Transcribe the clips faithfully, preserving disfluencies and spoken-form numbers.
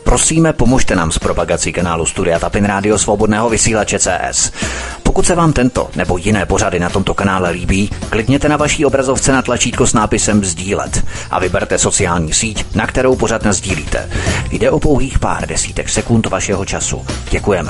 Prosíme, pomožte nám s propagací kanálu Studia Tapin Rádio Svobodného vysílače C S. Pokud se vám tento nebo jiné pořady na tomto kanále líbí, klikněte na vaší obrazovce na tlačítko s nápisem sdílet a vyberte sociální síť, na kterou pořad nasdílíte. Jde o pouhých pár desítek sekund vašeho času. Děkujeme.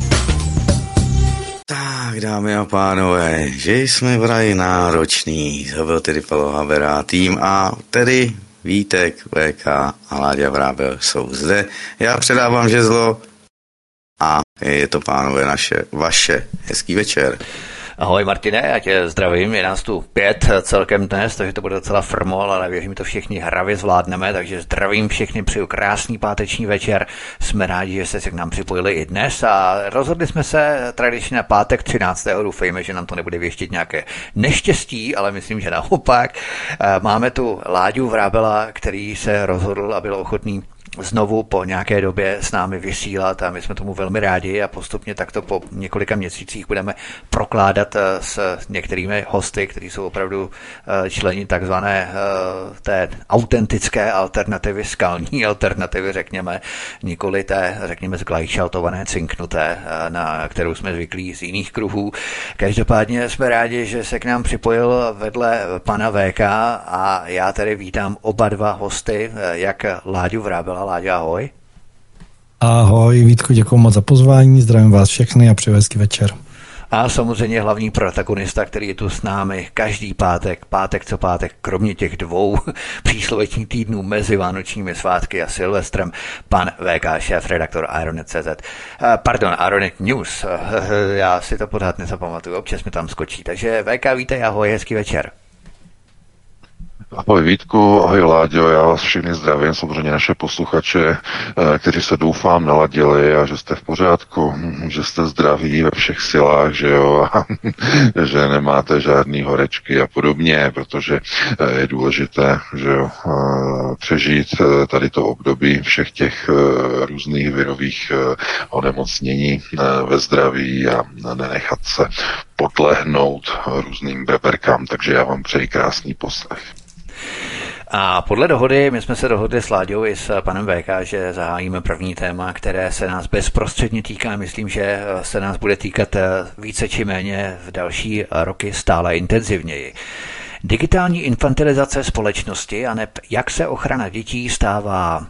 Tak, dámy a pánové, že jsme v raji náročný, to byl tedy Pavel Habera tým a tedy Vítek, V K a Láďa Vrábel jsou zde. Já předávám žezlo a je to, pánové, naše, vaše. Hezký večer. Ahoj Martine, já tě zdravím, je nás tu pět celkem dnes, takže to bude docela frmol, ale věřím, to všichni hravě zvládneme, takže zdravím všechny, přeju krásný páteční večer, jsme rádi, že jste se k nám připojili i dnes a rozhodli jsme se tradičně na pátek třináctého doufejme, že nám to nebude věštit nějaké neštěstí, ale myslím, že naopak. Máme tu Láďu Vrábela, který se rozhodl a byl ochotný znovu po nějaké době s námi vysílat a my jsme tomu velmi rádi a postupně takto po několika měsících budeme prokládat s některými hosty, kteří jsou opravdu členi takzvané té autentické alternativy, skalní alternativy, řekněme, nikoli té, řekněme, zglajšaltované, cinknuté, na kterou jsme zvyklí z jiných kruhů. Každopádně jsme rádi, že se k nám připojil vedle pana V K a já tedy vítám oba dva hosty, jak Láďu Vrábela. Láďa, ahoj. Ahoj, Vítku, děkuji moc za pozvání, zdravím vás všechny a přeju hezký večer. A samozřejmě hlavní protagonista, který je tu s námi každý pátek, pátek co pátek, kromě těch dvou příslovečních týdnů mezi vánočními svátky a Silvestrem, pan V K, šéf-redaktor Ironet tečka cé zet. Pardon, Ironet News, já si to pořád nezapamatuju, občas mi tam skočí. Takže V K, vítej, ahoj, hezký večer. Ahoj Vítku, ahoj Láďo, já vás všechny zdravím, samozřejmě naše posluchače, kteří se doufám naladili a že jste v pořádku, že jste zdraví ve všech silách, že jo, a že nemáte žádný horečky a podobně, protože je důležité, že jo, přežít tady to období všech těch různých virových onemocnění ve zdraví a nenechat se podlehnout různým beberkám, takže já vám přeji krásný poslech. A podle dohody, my jsme se dohodli s Láďou i s panem V K, že zahájíme první téma, které se nás bezprostředně týká. Myslím, že se nás bude týkat více či méně v další roky stále intenzivněji. Digitální infantilizace společnosti a neb jak se ochrana dětí stává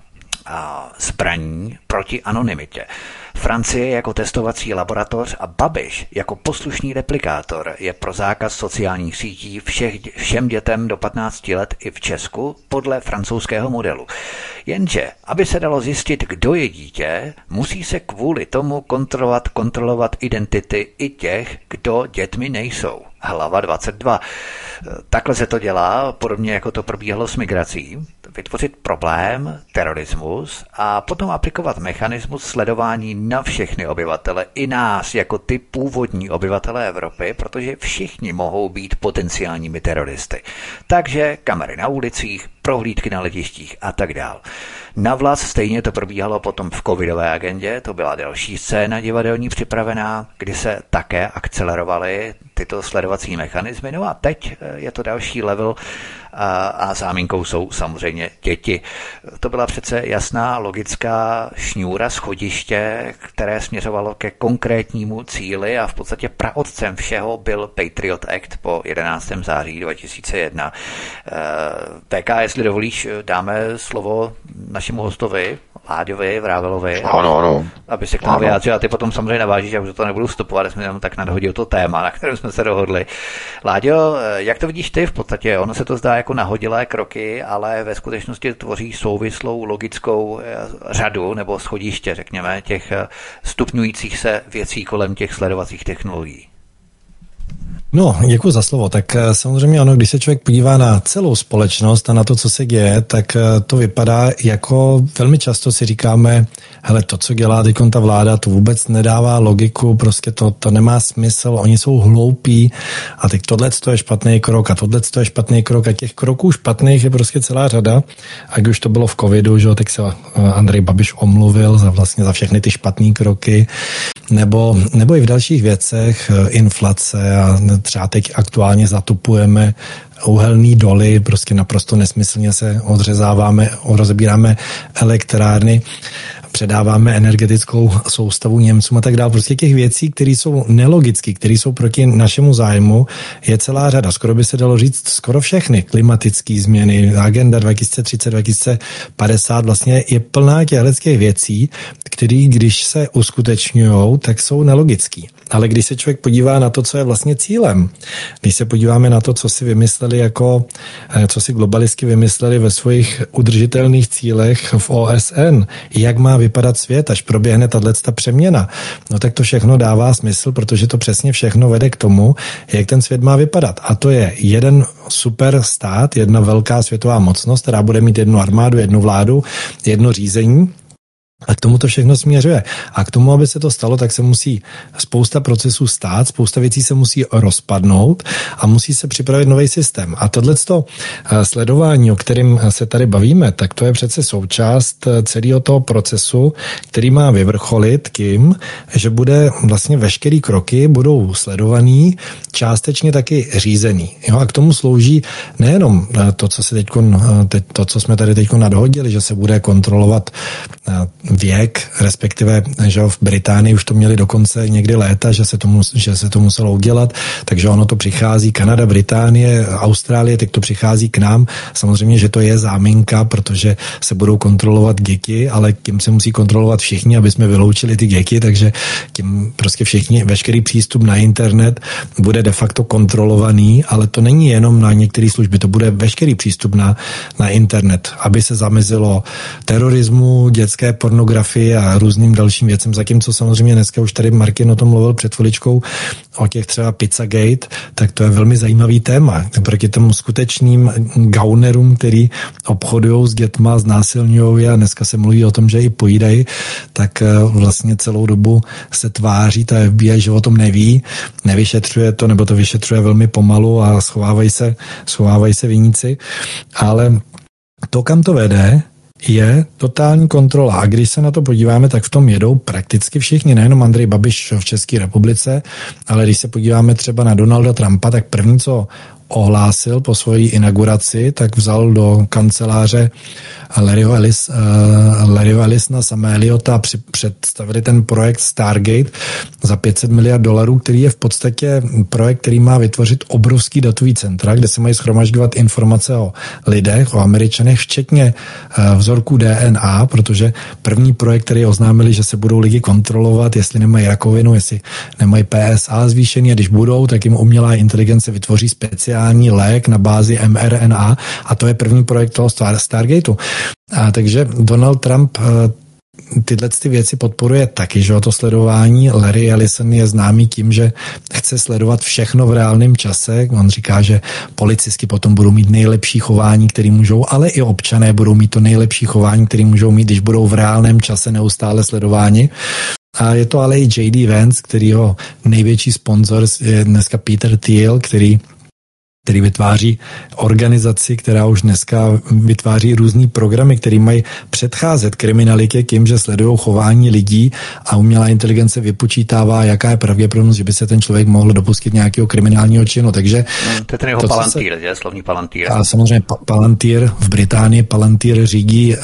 zbraní proti anonymitě. Francie jako testovací laboratoř a Babiš jako poslušný replikátor je pro zákaz sociálních sítí všech, všem dětem do patnácti let i v Česku podle francouzského modelu. Jenže, aby se dalo zjistit, kdo je dítě, musí se kvůli tomu kontrolovat, kontrolovat identity i těch, kdo dětmi nejsou. Hlava dvacet dva. Takhle se to dělá, podobně jako to probíhalo s migrací. Vytvořit problém, terorismus a potom aplikovat mechanismus sledování na všechny obyvatele, i nás jako ty původní obyvatele Evropy, protože všichni mohou být potenciálními teroristy. Takže kamery na ulicích, prohlídky na letištích a tak dál. Na vlast stejně to probíhalo potom v covidové agendě, to byla další scéna divadelní připravená, kdy se také akcelerovaly tyto sledovací mechanismy. No a teď je to další level a, a záminkou jsou samozřejmě děti. To byla přece jasná logická šňůra, schodiště, které směřovalo ke konkrétnímu cíli a v podstatě praotcem všeho byl Patriot Act po jedenáctého září dva tisíce jedna. P K, jestli dovolíš, dáme slovo našemu hostovi, Láďovi Vrábelovi, ano, ano. aby se k tomu vyjádřil a ty potom samozřejmě navážíš, já už to nebudu vstupovat, jsme jenom tak nadhodil to téma, na kterém jsme se dohodli. Láďo, jak to vidíš ty v podstatě? Ono se to zdá jako nahodilé kroky, ale ve skutečnosti tvoří souvislou logickou řadu nebo schodiště, řekněme, těch stupňujících se věcí kolem těch sledovacích technologií. No, děkuji za slovo. Tak samozřejmě ano, když se člověk podívá na celou společnost a na to, co se děje, tak to vypadá jako velmi často si říkáme, hele, to, co dělá teď ta vláda, to vůbec nedává logiku, prostě to, to nemá smysl, oni jsou hloupí a teď tohle je špatný krok a tohle je špatný krok a těch kroků špatných je prostě celá řada. A když už to bylo v covidu, že, tak se Andrej Babiš omluvil za vlastně za všechny ty špatný kroky, nebo, nebo i v dalších věcech, inflace a třeba teď aktuálně zatupujeme uhelný doly, prostě naprosto nesmyslně se odřezáváme, rozebíráme elektrárny. předáváme energetickou soustavu Němcům a tak dále. Prostě těch věcí, které jsou nelogické, které jsou proti našemu zájmu, je celá řada. Skoro by se dalo říct skoro všechny. Klimatické změny, agenda dva tisíce třicet, dva tisíce padesát vlastně je plná těchto věcí, které, když se uskutečňují, tak jsou nelogický. Ale když se člověk podívá na to, co je vlastně cílem, když se podíváme na to, co si vymysleli jako, co si globalisti vymysleli ve svých udržitelných cílech v O S N, jak má vypadat svět, až proběhne tato přeměna, no tak to všechno dává smysl, protože to přesně všechno vede k tomu, jak ten svět má vypadat. A to je jeden super stát, jedna velká světová mocnost, která bude mít jednu armádu, jednu vládu, jedno řízení. A k tomu to všechno směřuje. A k tomu, aby se to stalo, tak se musí spousta procesů stát, spousta věcí se musí rozpadnout a musí se připravit nový systém. A tohleto sledování, o kterém se tady bavíme, tak to je přece součást celého toho procesu, který má vyvrcholit tím, že bude vlastně veškerý kroky budou sledovaný, částečně taky řízený. Jo? A k tomu slouží nejenom to, co se teďko, to, co jsme tady teď nadhodili, že se bude kontrolovat věk, respektive, že v Británii už to měli dokonce někdy léta, že se to, mus, že se to muselo udělat, takže ono to přichází, Kanada, Británie, Austrálie, teď to přichází k nám. Samozřejmě, že to je záminka, protože se budou kontrolovat děti, ale tím se musí kontrolovat všichni, aby jsme vyloučili ty děti, takže tím prostě všichni, veškerý přístup na internet bude de facto kontrolovaný, ale to není jenom na některé služby, to bude veškerý přístup na, na internet, aby se zamezilo terorismu, dětské pornografii a různým dalším věcem, zatímco samozřejmě dneska už tady Martin o tom mluvil před chviličkou o těch třeba Pizzagate, tak to je velmi zajímavý téma. Proti tomu skutečným gaunerům, který obchodují s dětma, znásilňují a dneska se mluví o tom, že i pojídají, tak vlastně celou dobu se tváří, ta F B I, že o tom neví, nevyšetřuje to, nebo to vyšetřuje velmi pomalu a schovávají se, schovávají se viníci, ale to, kam to vede, je totální kontrola. A když se na to podíváme, tak v tom jedou prakticky všichni, nejenom Andrej Babiš v České republice, ale když se podíváme třeba na Donalda Trumpa, tak první, co ohlásil po svojí inauguraci, tak vzal do kanceláře Larryho Ellis, uh, Larryho Ellisona Sama Eliota a při, představili ten projekt Stargate za pět set miliard dolarů, který je v podstatě projekt, který má vytvořit obrovský datový centra, kde se mají shromažďovat informace o lidech, o Američanech, včetně uh, vzorků D N A, protože první projekt, který oznámili, že se budou lidi kontrolovat, jestli nemají rakovinu, jestli nemají P S A zvýšený, a když budou, tak jim umělá inteligence vytvoří speciální lék na bázi M R N A a to je první projekt toho Star, Stargateu. A takže Donald Trump tyhle ty věci podporuje taky, že o to sledování. Larry Ellison je známý tím, že chce sledovat všechno v reálném čase. On říká, že policisti potom budou mít nejlepší chování, který můžou, ale i občané budou mít to nejlepší chování, který můžou mít, když budou v reálném čase neustále sledováni. A je to ale i J D Vance, kterýho největší sponzor je dneska Peter Thiel, který který vytváří organizaci, která už dneska vytváří různý programy, které mají předcházet kriminalitě tím, že sledují chování lidí a umělá inteligence vypočítává, jaká je pravděpodobnost, že by se ten člověk mohl dopustit nějakého kriminálního činu. Takže to je ten jeho Palantír, se... je slovní Palantír. A samozřejmě Palantír v Británii, Palantír řídí uh,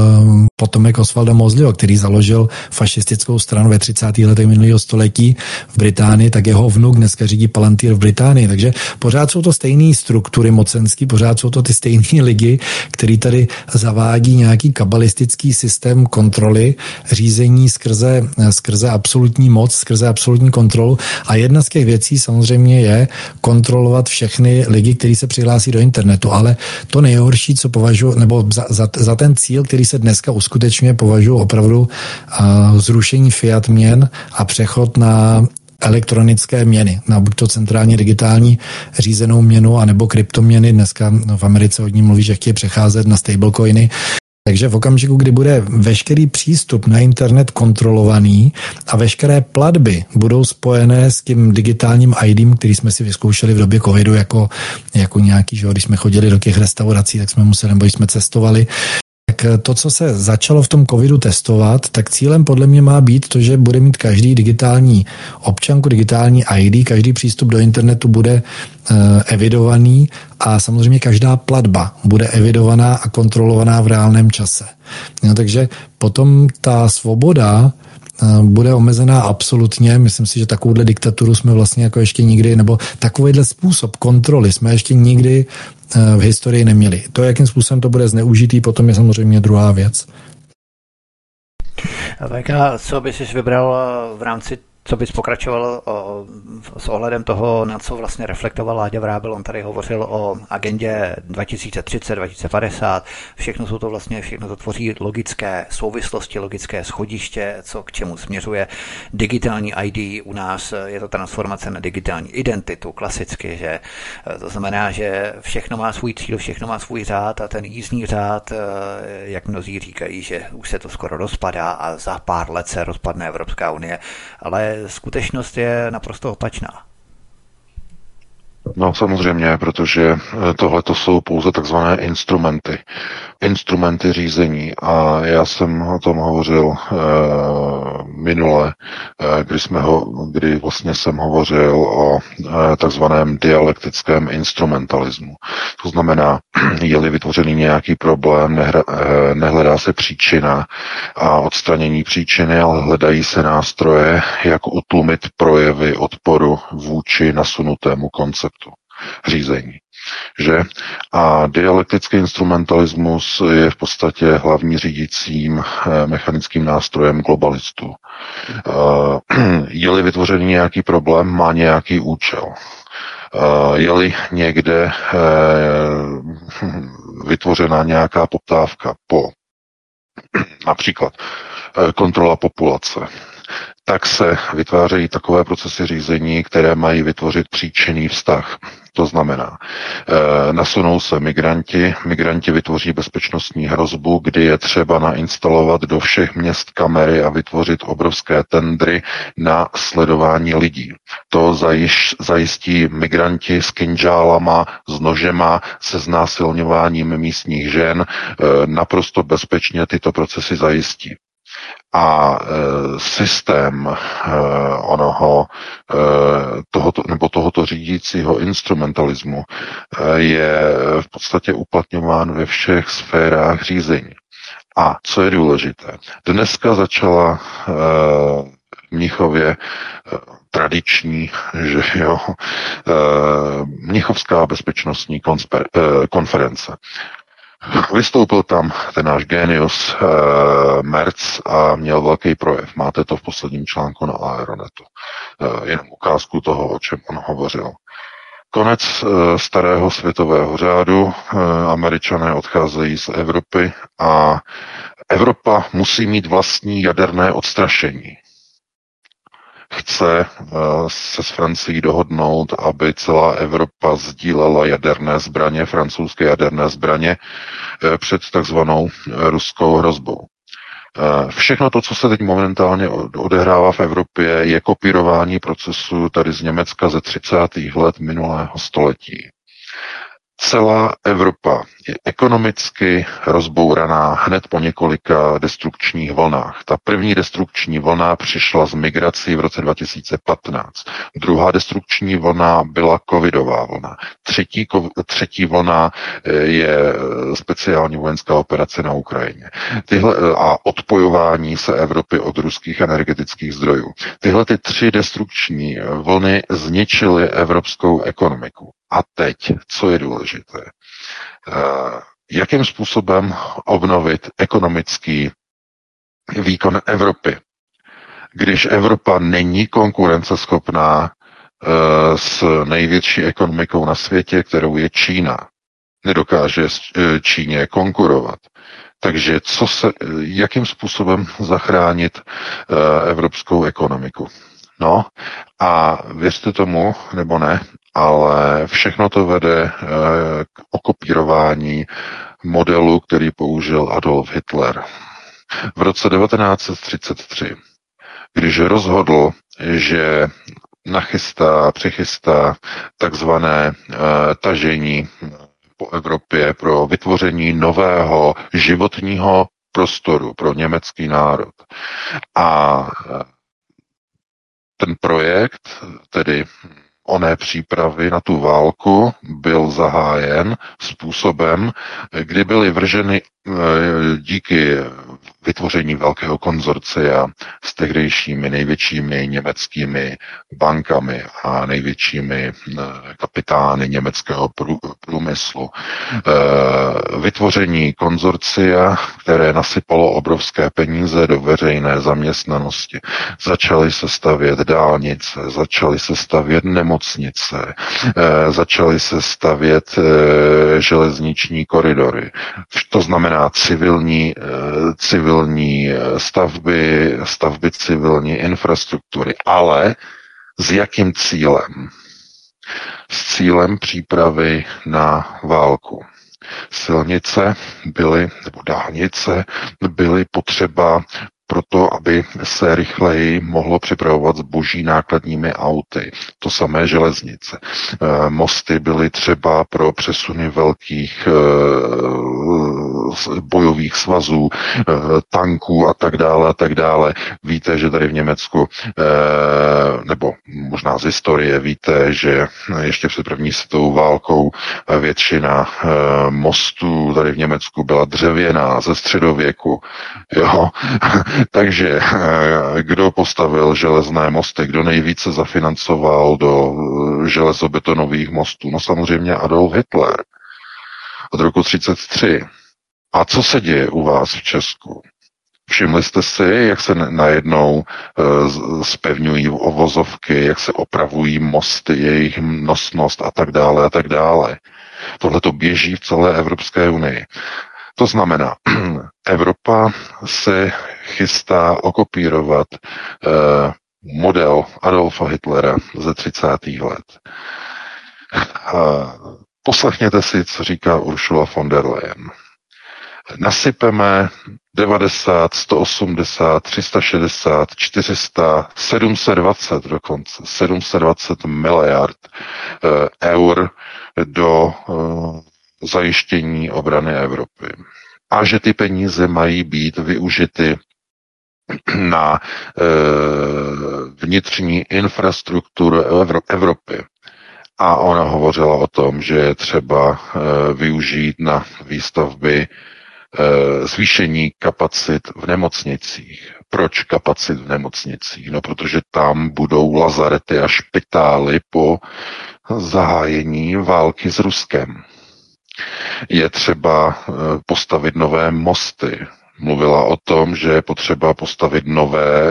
potomek Osvalda Mosleyho, který založil fašistickou stranu ve třicátých letech minulého století v Británii, tak jeho vnuk dneska řídí Palantír v Británii. Takže pořád jsou to stejné struktury mocenský, pořád jsou to ty stejní lidi, který tady zavádí nějaký kabalistický systém kontroly, řízení skrze, skrze absolutní moc, skrze absolutní kontrolu. A jedna z těch věcí samozřejmě je kontrolovat všechny lidi, kteří se přihlásí do internetu. Ale to nejhorší, co považuji, nebo za, za, za ten cíl, který se dneska uskutečňuje, považuji opravdu uh, zrušení fiat měn a přechod na elektronické měny, na buď to centrálně digitální řízenou měnu, anebo kryptoměny. Dneska v Americe od ní mluví, že chtějí přecházet na stablecoiny. Takže v okamžiku, kdy bude veškerý přístup na internet kontrolovaný a veškeré platby budou spojené s tím digitálním í dém, který jsme si vyzkoušeli v době covidu jako, jako nějaký, že když jsme chodili do těch restaurací, tak jsme museli, nebo když jsme cestovali, tak to, co se začalo v tom covidu testovat, tak cílem podle mě má být to, že bude mít každý digitální občanku, digitální I D, každý přístup do internetu bude evidovaný a samozřejmě každá platba bude evidovaná a kontrolovaná v reálném čase. No, takže potom ta svoboda bude omezená absolutně. Myslím si, že takovouhle diktaturu jsme vlastně jako ještě nikdy, nebo takovýhle způsob kontroly jsme ještě nikdy v historii neměli. To, jakým způsobem to bude zneužitý, potom je samozřejmě druhá věc. V K, co bys si vybral v rámci, co bys pokračoval o, s ohledem toho, na co vlastně reflektoval Láďa Vrábel? On tady hovořil o agendě dva tisíce třicet, dva tisíce padesát. Všechno jsou to vlastně, všechno to tvoří logické souvislosti, logické schodiště, co k čemu směřuje. Digitální I D u nás je to transformace na digitální identitu, klasicky, že to znamená, že všechno má svůj cíl, všechno má svůj řád a ten jízdní řád, jak mnozí říkají, že už se to skoro rozpadá a za pár let se rozpadne Evropská unie, ale skutečnost je naprosto opačná. No samozřejmě, protože tohle to jsou pouze takzvané instrumenty. Instrumenty řízení. A já jsem o tom hovořil e, minule, e, kdy, jsme ho, kdy vlastně jsem hovořil o e, takzvaném dialektickém instrumentalismu. To znamená, je-li vytvořený nějaký problém, nehra, e, nehledá se příčina a odstranění příčiny, ale hledají se nástroje, jak utlumit projevy odporu vůči nasunutému konceptu řízení. Že? A dialektický instrumentalismus je v podstatě hlavní řídícím mechanickým nástrojem globalistů. Je-li vytvořený nějaký problém, má nějaký účel. Je-li někde vytvořena nějaká poptávka po například kontrola populace, tak se vytvářejí takové procesy řízení, které mají vytvořit příčinný vztah. To znamená, e, nasunou se migranti, migranti vytvoří bezpečnostní hrozbu, kdy je třeba nainstalovat do všech měst kamery a vytvořit obrovské tendry na sledování lidí. To zajiš, zajistí migranti s kinžálama, s nožema, se znásilňováním místních žen, e, naprosto bezpečně tyto procesy zajistí. A e, systém e, onoho e, tohoto, nebo tohoto řídícího instrumentalismu e, je v podstatě uplatňován ve všech sférách řízení. A co je důležité, dneska začala e, v Mnichově e, tradiční, že jo, e, Mnichovská bezpečnostní konsper, e, konference. Vystoupil tam ten náš génius e, Merz a měl velký projev. Máte to v posledním článku na Aeronetu. E, jenom ukázku toho, o čem on hovořil. Konec e, starého světového řádu, e, Američané odcházejí z Evropy a Evropa musí mít vlastní jaderné odstrašení. Chce se s Francií dohodnout, aby celá Evropa sdílela jaderné zbraně, francouzské jaderné zbraně před takzvanou ruskou hrozbou. Všechno to, co se teď momentálně odehrává v Evropě, je kopírování procesu tady z Německa ze třicátých let minulého století. Celá Evropa je ekonomicky rozbouraná hned po několika destrukčních vlnách. Ta první destrukční vlna přišla z migrací v roce dva tisíce patnáct. Druhá destrukční vlna byla covidová vlna. Třetí, třetí vlna je speciální vojenská operace na Ukrajině. Tyhle, a odpojování se Evropy od ruských energetických zdrojů. Tyhle ty tři destrukční vlny zničily evropskou ekonomiku. A teď, co je důležité, jakým způsobem obnovit ekonomický výkon Evropy, když Evropa není konkurenceschopná s největší ekonomikou na světě, kterou je Čína. Nedokáže Číně konkurovat. Takže co se, jakým způsobem zachránit evropskou ekonomiku? No a věřte tomu, nebo ne, ale všechno to vede k okopírování modelu, který použil Adolf Hitler. V roce devatenáct set třicet tři, když rozhodl, že nachystá, přichystá takzvané uh, tažení po Evropě pro vytvoření nového životního prostoru pro německý národ. A ten projekt, tedy oné přípravy na tu válku, byl zahájen způsobem, kdy byly vrženy díky vytvoření velkého konzorcia s tehdejšími největšími německými bankami a největšími kapitány německého průmyslu. Vytvoření konzorcia, které nasypalo obrovské peníze do veřejné zaměstnanosti. Začaly se stavět dálnice, začaly se stavět nemocnice, začaly se stavět železniční koridory. To znamená civilní, civilní stavby, stavby civilní infrastruktury. Ale s jakým cílem? S cílem přípravy na válku. Silnice byly, nebo dálnice byly potřeba proto, aby se rychleji mohlo přepravovat zboží nákladními auty. To samé železnice. Mosty byly třeba pro přesuny velkých bojových svazů, tanků a tak dále a tak dále. Víte, že tady v Německu, nebo možná z historie víte, že ještě před první světovou válkou většina mostů tady v Německu byla dřevěná ze středověku. Jo? Takže kdo postavil železné mosty, kdo nejvíce zafinancoval do železobetonových mostů? No samozřejmě Adolf Hitler od roku třicet tři. A co se děje u vás v Česku? Všimli jste si, jak se najednou zpevňují ovozovky, jak se opravují mosty, jejich nosnost a tak dále a tak dále. Tohle to běží v celé Evropské unii. To znamená, Evropa se chystá okopírovat eh, model Adolfa Hitlera ze třicátých let. Eh, poslechněte si, co říká Ursula von der Leyen. Nasypeme devadesát, sto osmdesát, tři sta šedesát, čtyři sta, sedm set dvacet dokonce, sedm set dvacet miliard eh, eur do eh, zajištění obrany Evropy. A že ty peníze mají být využity na e, vnitřní infrastrukturu Evropy. A ona hovořila o tom, že je třeba e, využít na výstavby e, zvýšení kapacit v nemocnicích. Proč kapacit v nemocnicích? No, protože tam budou lazarety a špitály po zahájení války s Ruskem. Je třeba postavit nové mosty. Mluvila o tom, že je potřeba postavit nové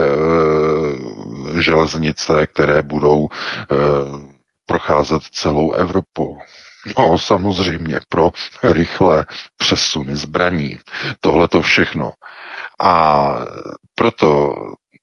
e, železnice, které budou e, procházet celou Evropou. No, samozřejmě pro rychlé přesuny zbraní. Tohle to všechno. A proto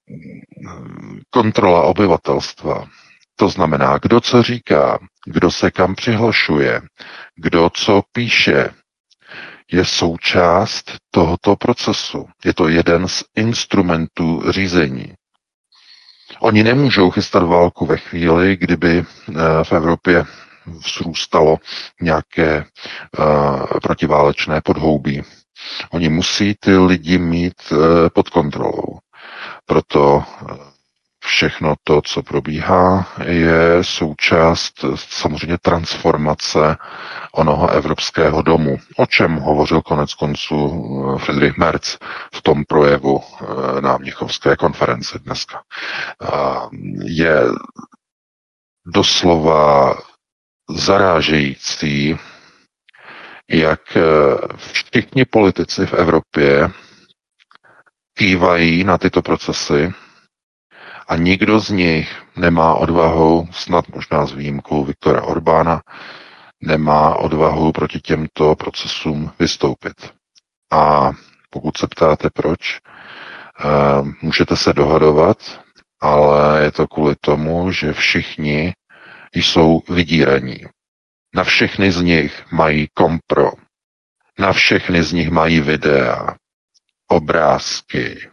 kontrola obyvatelstva, to znamená, kdo co říká, kdo se kam přihlašuje, kdo co píše, je součást tohoto procesu. Je to jeden z instrumentů řízení. Oni nemůžou chystat válku ve chvíli, kdyby v Evropě vzrůstalo nějaké uh, protiválečné podhoubí. Oni musí ty lidi mít uh, pod kontrolou. Proto uh, všechno to, co probíhá, je součást samozřejmě transformace onoho evropského domu, o čem hovořil konec konců Friedrich Merz v tom projevu na Mnichovské konferenci dneska. Je doslova zarážející, jak všichni politici v Evropě kývají na tyto procesy a nikdo z nich nemá odvahu, snad možná s výjimkou Viktora Orbána, nemá odvahu proti těmto procesům vystoupit. A pokud se ptáte proč, můžete se dohadovat, ale je to kvůli tomu, že všichni jsou vydíraní. Na všechny z nich mají kompro. Na všechny z nich mají videa, obrázky,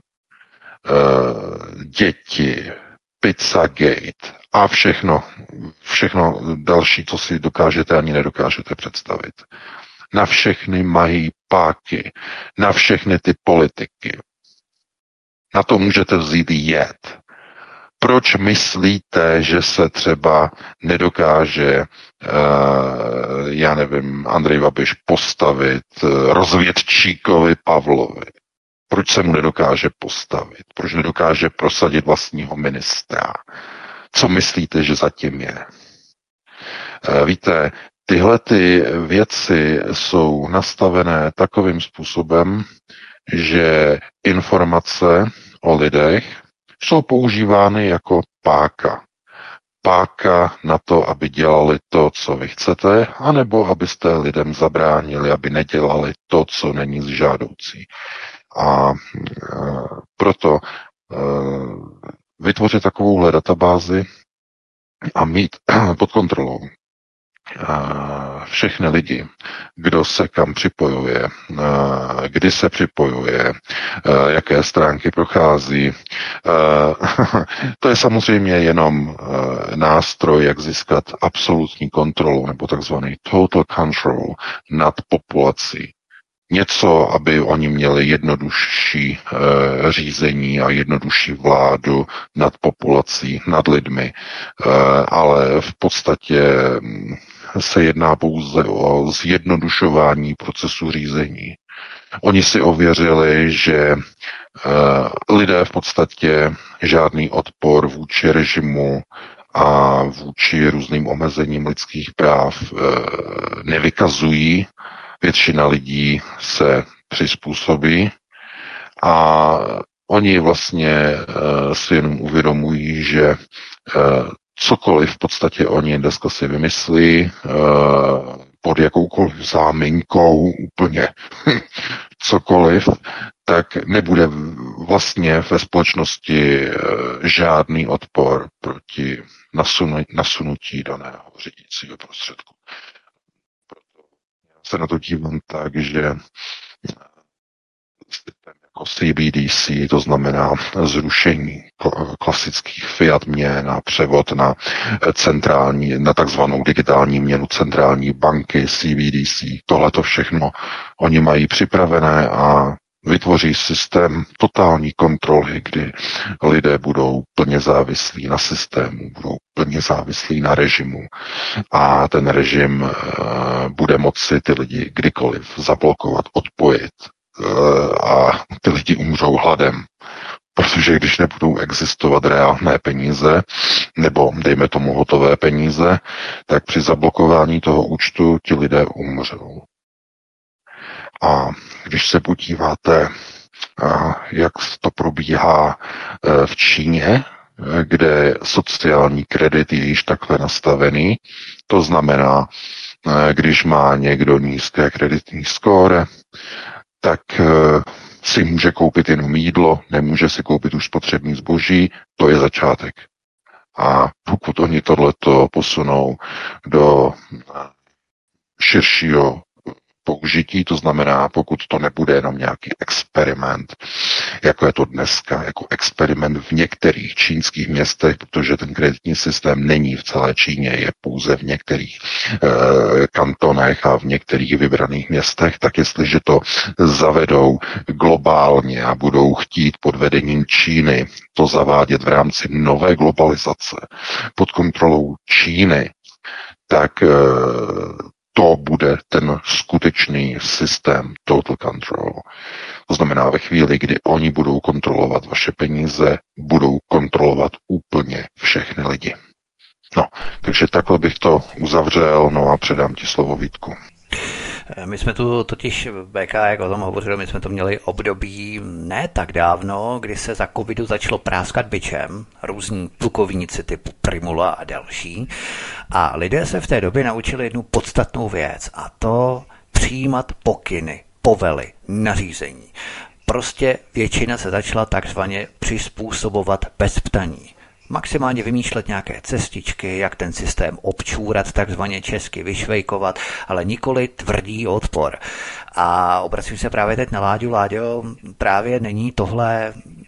děti, Pizzagate a všechno, všechno další, co si dokážete ani nedokážete představit. Na všechny mají páky, na všechny ty politiky. Na to můžete vzít jed. Proč myslíte, že se třeba nedokáže, já nevím, Andrej Babiš postavit rozvědčíkovi Pavlovi? Proč se mu nedokáže postavit? Proč nedokáže prosadit vlastního ministra? Co myslíte, že zatím je? Víte, tyhle ty věci jsou nastavené takovým způsobem, že informace o lidech jsou používány jako páka. Páka na to, aby dělali to, co vy chcete, anebo abyste lidem zabránili, aby nedělali to, co není žádoucí. A e, proto e, vytvořit takovouhle databázi a mít pod kontrolou všechny lidi, kdo se kam připojuje, kdy se připojuje, jaké stránky prochází. To je samozřejmě jenom nástroj, jak získat absolutní kontrolu nebo takzvaný total control nad populací. Něco, aby oni měli jednodušší e, řízení a jednodušší vládu nad populací, nad lidmi, e, ale v podstatě se jedná pouze o zjednodušování procesu řízení. Oni si ověřili, že e, lidé v podstatě žádný odpor vůči režimu a vůči různým omezením lidských práv e, nevykazují. Většina lidí se přizpůsobí a oni vlastně uh, si jenom uvědomují, že uh, cokoliv v podstatě oni dneska si vymyslí uh, pod jakoukoliv záminkou úplně cokoliv, tak nebude vlastně ve společnosti uh, žádný odpor proti nasunu- nasunutí daného řídícího prostředku. Se na to dívám tak, že jako C B D C, to znamená zrušení klasických fiat měn a převod na centrální, na takzvanou digitální měnu centrální banky C B D C. Tohle to všechno oni mají připravené a vytvoří systém totální kontroly, kdy lidé budou plně závislí na systému, budou plně závislí na režimu a ten režim uh, bude moci ty lidi kdykoliv zablokovat, odpojit uh, a ty lidi umřou hladem. Protože když nebudou existovat reálné peníze, nebo dejme tomu hotové peníze, tak při zablokování toho účtu ti lidé umřou. A když se podíváte, jak to probíhá v Číně, kde sociální kredit je již takhle nastavený, to znamená, když má někdo nízké kreditní skóre, tak si může koupit jenom jídlo, nemůže si koupit už spotřební zboží, to je začátek. A pokud oni tohleto posunou do širšího použití, to znamená, pokud to nebude jenom nějaký experiment, jako je to dneska, jako experiment v některých čínských městech, protože ten kreditní systém není v celé Číně, je pouze v některých e, kantonech a v některých vybraných městech, tak jestliže to zavedou globálně a budou chtít pod vedením Číny to zavádět v rámci nové globalizace pod kontrolou Číny, tak e, to bude ten skutečný systém total control. To znamená, ve chvíli, kdy oni budou kontrolovat vaše peníze, budou kontrolovat úplně všechny lidi. No, takže takhle bych to uzavřel, no a předám ti slovo, Vítku. My jsme tu totiž, bé ká, jak o tom hovořil, my jsme to měli období ne tak dávno, kdy se za covidu začalo práskat bičem, různí plukovníci typu Primula a další. A lidé se v té době naučili jednu podstatnou věc, a to přijímat pokyny, povely, nařízení. Prostě většina se začala takzvaně přizpůsobovat bez ptaní. Maximálně vymýšlet nějaké cestičky, jak ten systém občůrat, takzvaně česky vyšvejkovat, ale nikoli tvrdý odpor. A obracím se právě teď na Láďu. Láďo, právě není tohle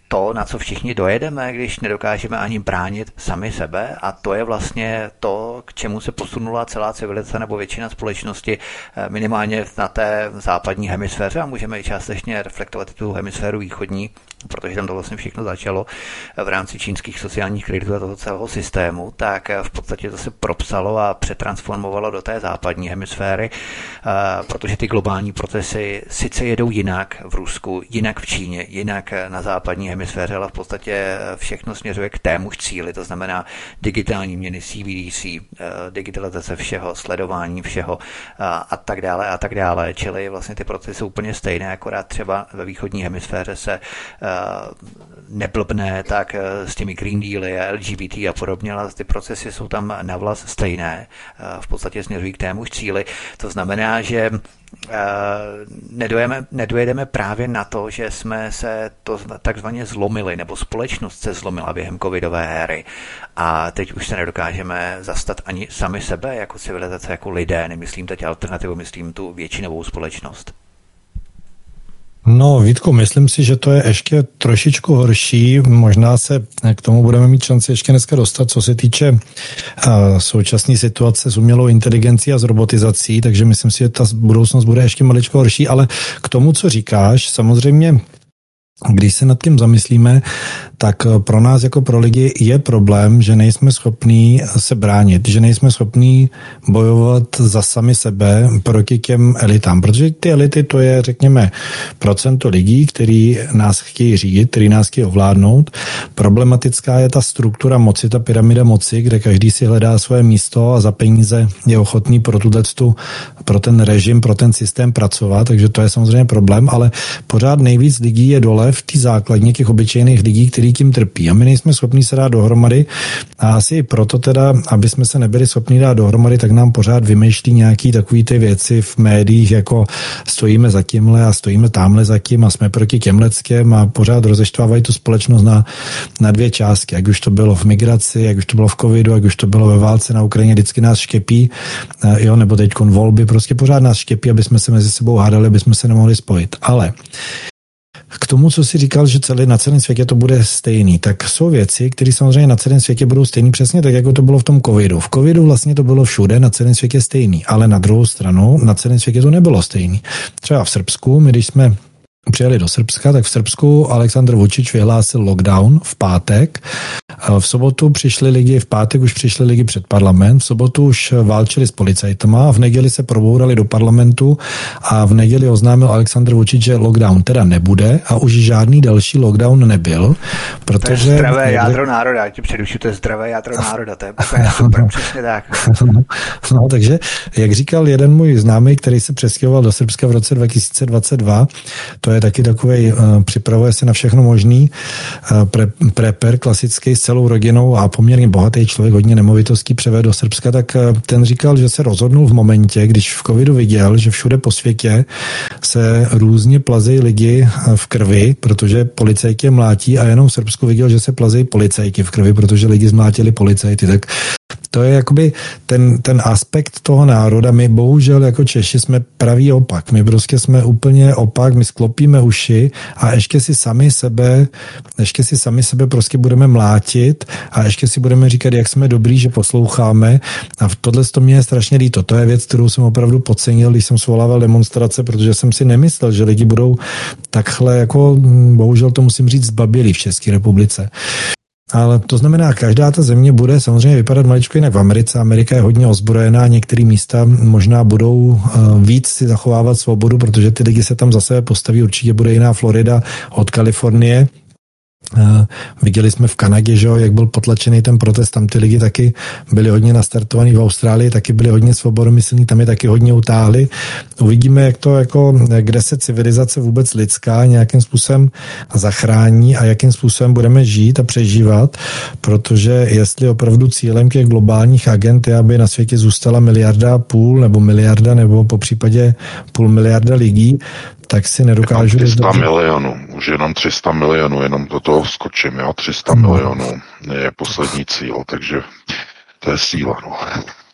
to, na co všichni dojedeme, když nedokážeme ani bránit sami sebe, a to je vlastně to, k čemu se posunula celá civilizace nebo většina společnosti, minimálně na té západní hemisféře, a můžeme i částečně reflektovat tu hemisféru východní, protože tam to vlastně všechno začalo v rámci čínských sociálních kreditů a toho celého systému, tak v podstatě to se propsalo a přetransformovalo do té západní hemisféry, protože ty globální procesy sice jedou jinak v Rusku, jinak v Číně, jinak na západní hemisféře, ale v podstatě všechno směřuje k témuž cíli, to znamená digitální měny, C B D C, digitalizace všeho, sledování všeho a tak dále a tak dále, čili vlastně ty procesy jsou úplně stejné, akorát třeba ve východní hemisféře se neblbne tak s těmi Green Dealy, L G B T a podobně, ale ty procesy jsou tam navlas stejné, v podstatě směřují k témuž cíli. To znamená, že nedojeme, nedojedeme právě na to, že jsme se to takzvaně zlomili, nebo společnost se zlomila během covidové éry a teď už se nedokážeme zastat ani sami sebe jako civilizace, jako lidé, nemyslím teď alternativu, myslím tu většinovou společnost. No, Vítku, myslím si, že to je ještě trošičku horší. Možná se k tomu budeme mít šanci ještě dneska dostat, co se týče uh, současné situace s umělou inteligencí a s robotizací, takže myslím si, že ta budoucnost bude ještě maličko horší, ale k tomu, co říkáš, samozřejmě, když se nad tím zamyslíme, tak pro nás jako pro lidi je problém, že nejsme schopní se bránit, že nejsme schopní bojovat za sami sebe proti těm elitám, protože ty elity to je, řekněme, procento lidí, který nás chtějí řídit, který nás chtějí ovládnout. Problematická je ta struktura moci, ta pyramida moci, kde každý si hledá svoje místo a za peníze je ochotný pro tuto, pro ten režim, pro ten systém pracovat, takže to je samozřejmě problém, ale pořád nejvíc lidí je dole v té základně těch obyčejných lidí, kteří tím trpí. A my nejsme schopni se dát dohromady a asi proto teda, aby jsme se nebyli schopni dát dohromady, tak nám pořád vymýšlí nějaký takový ty věci v médiích, jako stojíme za tímhle a stojíme tamhle za tím a jsme proti těmhleckém a pořád rozeštvávají tu společnost na, na dvě částky. Jak už to bylo v migraci, jak už to bylo v covidu, jak už to bylo ve válce na Ukrajině, vždycky nás štěpí, jo, nebo teďkon volby, prostě pořád nás štěpí, aby jsme se mezi sebou hádali, aby jsme se nemohli spojit. Ale k tomu, co jsi říkal, že celý, na celém světě to bude stejný, tak jsou věci, které samozřejmě na celém světě budou stejný přesně tak, jako to bylo v tom covidu. V covidu vlastně to bylo všude na celém světě stejný, ale na druhou stranu na celém světě to nebylo stejný. Třeba v Srbsku, my když jsme přijeli do Srbska, tak v Srbsku Aleksandr Vučić vyhlásil lockdown v pátek. V sobotu přišli lidi, v pátek už přišli lidi před parlament, v sobotu už válčili s policajtama a v neděli se probourali do parlamentu a v neděli oznámil Aleksandr Vučić, že lockdown teda nebude a už žádný další lockdown nebyl, protože... To je zdravé někde... jádro národa, já tě předušu, to je zdravé jádro národa, to je super, přesně tak. No, takže, jak říkal jeden můj známý, který se přestěhoval do Srbska v roce dva tisíce dvacet dva, to je taky takovej, uh, připravuje se na všechno možný, uh, pre, preper klasický s celou rodinou a poměrně bohatý člověk, hodně nemovitostí převed do Srbska, tak uh, ten říkal, že se rozhodnul v momentě, když v covidu viděl, že všude po světě se různě plazejí lidi v krvi, protože policajti je mlátí a jenom v Srbsku viděl, že se plazejí policajti v krvi, protože lidi zmlátili policajty, tak to je jakoby ten, ten aspekt toho národa. My bohužel jako Češi jsme pravý opak. My prostě jsme úplně opak, my sklopíme uši a ještě si sami sebe, ještě si sami sebe prostě budeme mlátit a ještě si budeme říkat, jak jsme dobrý, že posloucháme. A tohle to mě je strašně líto. To je věc, kterou jsem opravdu podcenil, když jsem svolával demonstrace, protože jsem si nemyslel, že lidi budou takhle jako, bohužel to musím říct, zbabělí v České republice. Ale to znamená, každá ta země bude samozřejmě vypadat maličko jinak. V Americe, Amerika je hodně ozbrojená, některé místa možná budou víc si zachovávat svobodu, protože ty lidi se tam za sebe postaví, určitě bude jiná Florida od Kalifornie. Uh, viděli jsme v Kanadě, že, jak byl potlačený ten protest, tam ty lidi taky byli hodně nastartovaní, v Austrálii taky byli hodně svobodomyslní, tam je taky hodně utáhli. Uvidíme, jak to, jako, kde se civilizace vůbec lidská nějakým způsobem zachrání a jakým způsobem budeme žít a přežívat, protože jestli opravdu cílem těch globálních agent je, aby na světě zůstala miliarda a půl, nebo miliarda, nebo po případě půl miliarda lidí, tak si nedokážu... tři sta milionů, už jenom tři sta milionů, jenom do toho skočím, jo, tři sta milionů je poslední cíl, takže to je síla, no.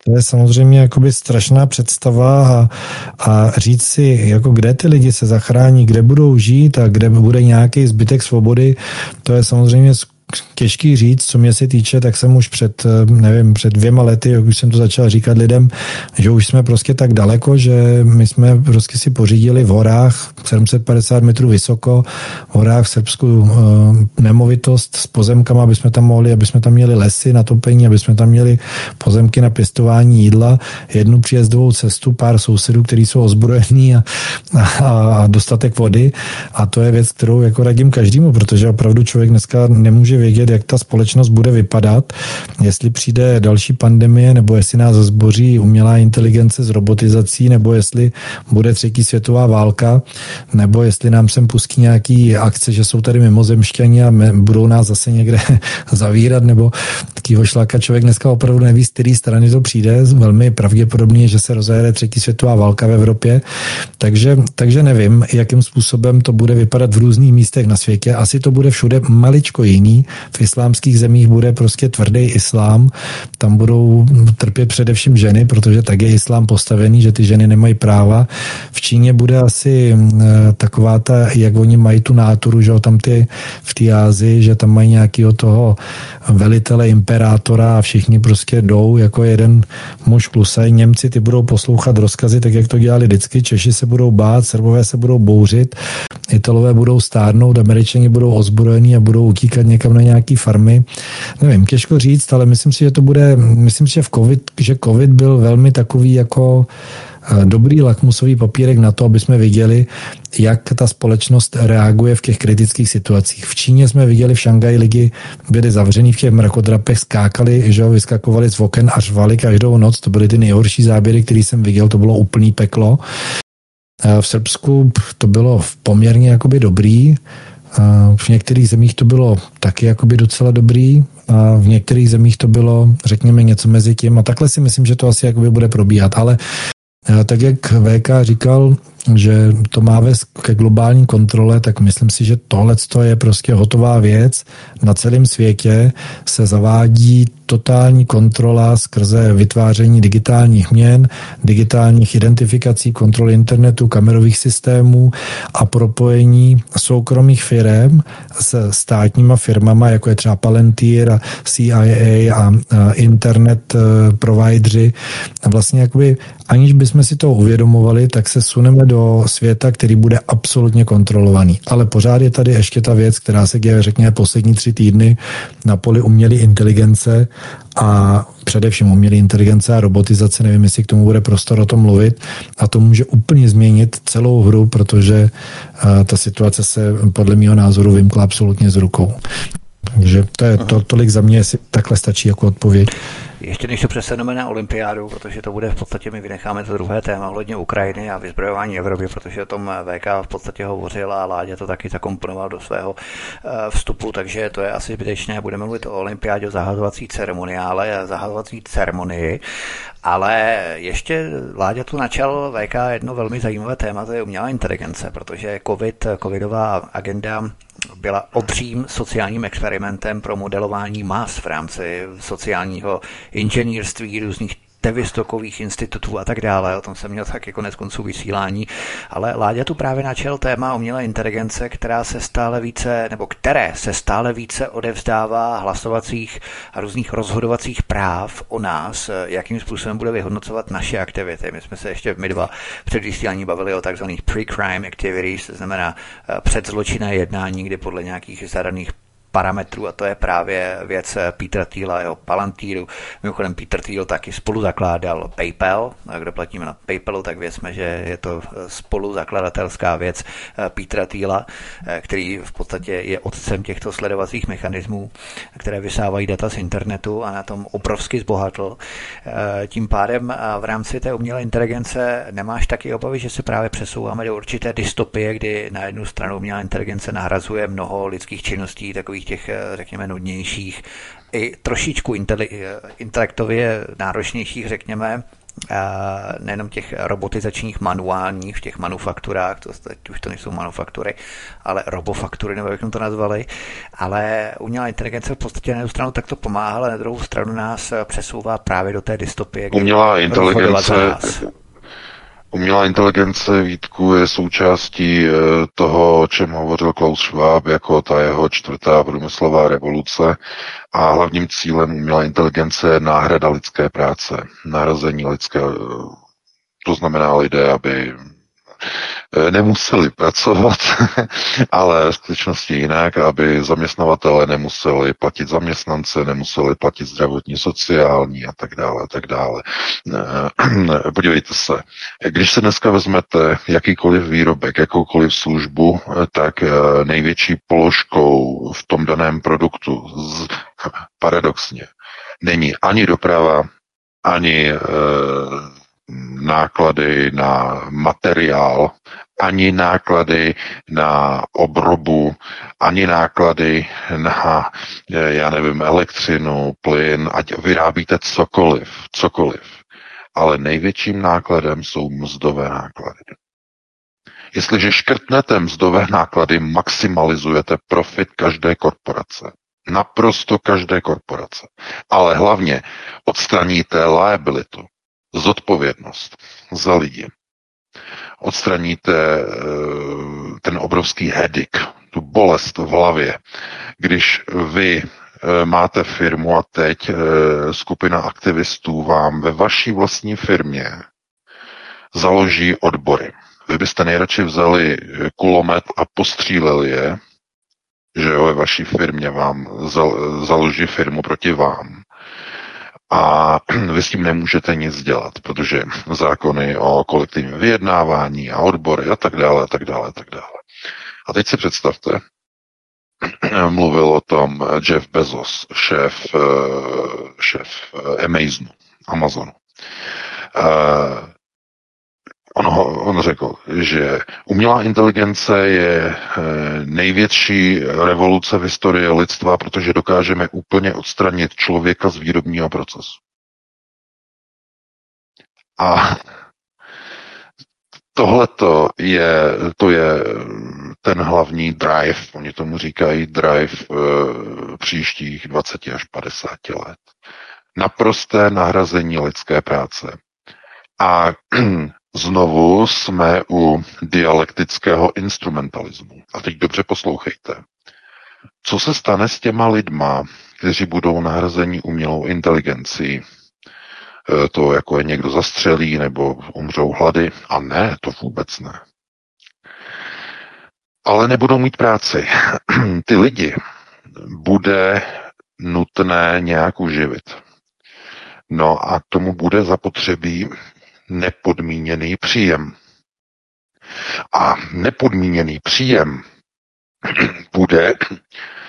To je samozřejmě jakoby strašná představa a, a říct si, jako kde ty lidi se zachrání, kde budou žít a kde bude nějaký zbytek svobody, to je samozřejmě těžký říct, co mě se týče, tak jsem už před, nevím, před dvěma lety, jak už jsem to začal říkat lidem, že už jsme prostě tak daleko, že my jsme prostě si pořídili v horách sedm set padesát metrů vysoko, v horách v Srbsku nemovitost s pozemkama, aby jsme tam mohli, aby jsme tam měli lesy na topení, aby jsme tam měli pozemky na pěstování jídla, jednu příjezdovou cestu, pár sousedů, kteří jsou ozbrojení a, a, a dostatek vody a to je věc, kterou jako radím každému, protože opravdu člověk dneska nemůže vědět, jak ta společnost bude vypadat, jestli přijde další pandemie, nebo jestli nás zboří umělá inteligence s robotizací, nebo jestli bude třetí světová válka, nebo jestli nám sem pustí nějaký akce, že jsou tady mimozemšťani a budou nás zase někde zavírat, nebo takýho šlaka člověk dneska opravdu neví, z který strany to přijde. Velmi pravděpodobně, že se rozjede třetí světová válka v Evropě. Takže, takže nevím, jakým způsobem to bude vypadat v různých místech na světě. Asi to bude všude maličko jiný. V islámských zemích bude prostě tvrdý islám. Tam budou trpět především ženy, protože tak je islám postavený, že ty ženy nemají práva. V Číně bude asi taková ta, jak oni mají tu náturu, že tam ty v té Ázii, že tam mají nějakého toho velitele, imperátora a všichni prostě jdou jako jeden muž klusaj. Němci ty budou poslouchat rozkazy, tak jak to dělali vždycky. Češi se budou bát, Srbové se budou bouřit, Italové budou stárnout, Američani budou ozbrojení a budou utíkat někam na nějaký farmy. Nevím, těžko říct, ale myslím si, že to bude, myslím si, že v COVID, že COVID byl velmi takový jako dobrý lakmusový papírek na to, aby jsme viděli, jak ta společnost reaguje v těch kritických situacích. V Číně jsme viděli, v Šanghaji lidi byli zavřený v těch mrakodrapech, skákali, že ho vyskakovali z oken a řvali každou noc. To byly ty nejhorší záběry, které jsem viděl, to bylo úplný peklo. V Srbsku to bylo poměrně jakoby dobrý. V některých zemích to bylo taky jakoby docela dobrý a v některých zemích to bylo, řekněme, něco mezi tím a takhle si myslím, že to asi jakoby bude probíhat, ale tak jak V K říkal, že to má vést ke globální kontrole, tak myslím si, že tohle je prostě hotová věc. Na celém světě se zavádí totální kontrola skrze vytváření digitálních měn, digitálních identifikací, kontroly internetu, kamerových systémů a propojení soukromých firem s státníma firmama, jako je třeba Palantir a C I A a internet provideři. Vlastně jakoby, aniž bychom si to uvědomovali, tak se suneme do světa, který bude absolutně kontrolovaný. Ale pořád je tady ještě ta věc, která se děje, řekněme, poslední tři týdny na poli umělé inteligence a především umělé inteligence a robotizace, nevím, jestli k tomu bude prostor o tom mluvit a to může úplně změnit celou hru, protože uh, ta situace se podle mého názoru vymkla absolutně z rukou. Takže to je to, tolik za mě, jestli takhle stačí jako odpověď. Ještě než to přesuneme na olympiádu, protože to bude v podstatě, my vynecháme to druhé téma ohledně Ukrajiny a vyzbrojování Evropy, protože o tom V K v podstatě hovořil a Láďa to taky zakomponoval do svého vstupu, takže to je asi zbytečné. Budeme mluvit o olympiádě, o zahazovací ceremoniále a zahazovací ceremonii, ale ještě Láďa tu načal V K jedno velmi zajímavé téma, to je umělá inteligence, protože COVID, covidová agenda byla obřím sociálním experimentem pro modelování mas v rámci sociálního inženýrství, různých tevistokových institutů a tak dále. O tom jsem měl taky konec konců vysílání. Ale Láďa tu právě načal téma umělé inteligence, která se stále více, nebo které se stále více odevzdává hlasovacích a různých rozhodovacích práv o nás, jakým způsobem bude vyhodnocovat naše aktivity. My jsme se ještě my dva před vysílání bavili o takzvaných pre-crime activities, to znamená předzločinné jednání, kdy podle nějakých zadaných parametrů, a to je právě věc Petera Thiela, jeho Palantíru. Mimochodem Peter Thiel taky spolu zakládal PayPal. A kdo platíme na PayPalu, tak věcme, že je to spoluzakladatelská věc Petera Thiela, který v podstatě je otcem těchto sledovacích mechanismů, které vysávají data z internetu a na tom obrovsky zbohatl. Tím pádem v rámci té umělé inteligence nemáš taky obavy, že se právě přesouváme do určité dystopie, kdy na jednu stranu umělá inteligence nahrazuje mnoho lidských činností, takových těch, řekněme, nudnějších, i trošičku intele- intelektově náročnějších, řekněme, nejenom těch robotizačních manuálních v těch manufakturách, to teď už to nejsou manufaktury, ale robofaktury, nebo jak jsme to nazvali, ale umělá inteligence v podstatě na jednu stranu takto pomáhá, ale na druhou stranu nás přesouvá právě do té dystopie, kdy umělá inteligence Umělá inteligence, Vítku, je součástí toho, o čem hovořil Klaus Schwab, jako ta jeho čtvrtá průmyslová revoluce. A hlavním cílem umělé inteligence je náhrada lidské práce, nahrazení lidské, to znamená lidé, aby nemuseli pracovat, ale v skutečnosti jinak, aby zaměstnavatele nemuseli platit zaměstnance, nemuseli platit zdravotní, sociální a tak dále, a tak dále. Podívejte se, když se dneska vezmete jakýkoliv výrobek, jakoukoliv službu, tak největší položkou v tom daném produktu paradoxně není ani doprava, ani náklady na materiál, ani náklady na obrobu, ani náklady na, já nevím, elektřinu, plyn, ať vyrábíte cokoliv, cokoliv. Ale největším nákladem jsou mzdové náklady. Jestliže škrtnete mzdové náklady, maximalizujete profit každé korporace. Naprosto každé korporace. Ale hlavně odstraníte liabilitu, zodpovědnost za lidi. Odstraníte ten obrovský headache, tu bolest v hlavě, když vy máte firmu a teď skupina aktivistů vám ve vaší vlastní firmě založí odbory. Vy byste nejradši vzali kulomet a postříleli je, že jo, ve vaší firmě vám založí firmu proti vám. A vy s tím nemůžete nic dělat, protože zákony o kolektivním vyjednávání a odbory a tak dále, a tak dále, a tak dále. A teď si představte, mluvil o tom Jeff Bezos, šéf, šéf Amazonu, Amazonu. On, on řekl, že umělá inteligence je největší revoluce v historii lidstva, protože dokážeme úplně odstranit člověka z výrobního procesu. A tohleto je, to je ten hlavní drive, oni tomu říkají drive příštích dvacet až padesát let. Naprosté nahrazení lidské práce. A znovu jsme u dialektického instrumentalismu. A teď dobře poslouchejte. Co se stane s těma lidma, kteří budou nahrazeni umělou inteligencí? To jako je někdo zastřelí nebo umřou hlady? A ne, to vůbec ne. Ale nebudou mít práci. Ty lidi bude nutné nějak uživit. No a tomu bude zapotřebí nepodmíněný příjem. A nepodmíněný příjem bude eh,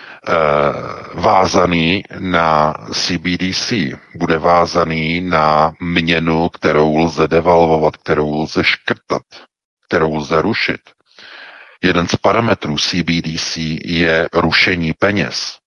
vázaný na C B D C, bude vázaný na měnu, kterou lze devalvovat, kterou lze škrtat, kterou lze rušit. Jeden z parametrů C B D C je rušení peněz.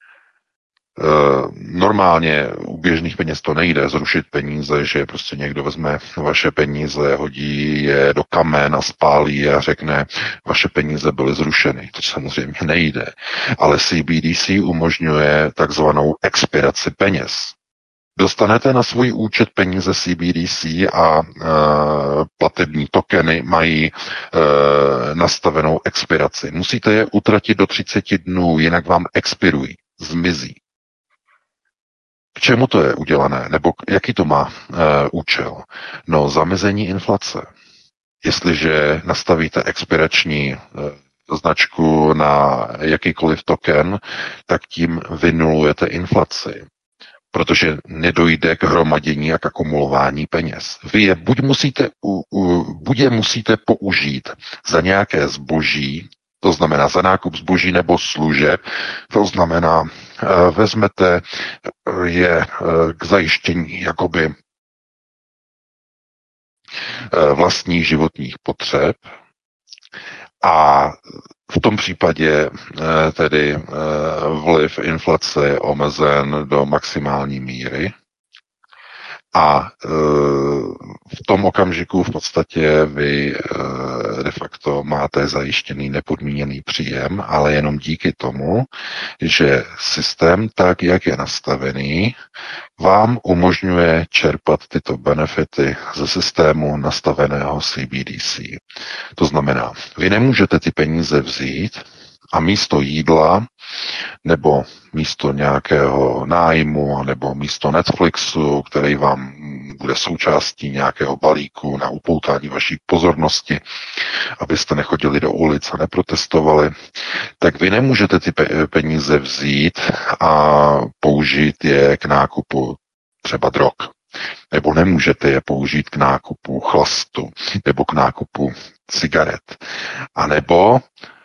Normálně u běžných peněz to nejde zrušit peníze, že prostě někdo vezme vaše peníze, hodí je do kamen a spálí je a řekne, vaše peníze byly zrušeny. To samozřejmě nejde. Ale C B D C umožňuje takzvanou expiraci peněz. Dostanete na svůj účet peníze C B D C a e, platební tokeny mají e, nastavenou expiraci. Musíte je utratit do třicet dnů, jinak vám expirují, zmizí. K čemu to je udělané? Nebo jaký to má e, účel? No, zamezení inflace. Jestliže nastavíte expirační e, značku na jakýkoliv token, tak tím vynulujete inflaci. Protože nedojde k hromadění a k akumulování peněz. Vy je buď musíte, u, u, buď je musíte použít za nějaké zboží, to znamená za nákup zboží nebo služeb, to znamená, vezmete je k zajištění jakoby vlastních životních potřeb a v tom případě tedy vliv inflace je omezen do maximální míry. A e, v tom okamžiku v podstatě vy e, de facto máte zajištěný nepodmíněný příjem, ale jenom díky tomu, že systém, tak jak je nastavený, vám umožňuje čerpat tyto benefity ze systému nastaveného C B D C. To znamená, vy nemůžete ty peníze vzít a místo jídla nebo místo nějakého nájmu nebo místo Netflixu, který vám bude součástí nějakého balíku na upoutání vaší pozornosti, abyste nechodili do ulic a neprotestovali, tak vy nemůžete ty peníze vzít a použít je k nákupu třeba drog. Nebo nemůžete je použít k nákupu chlastu nebo k nákupu cigaret. A nebo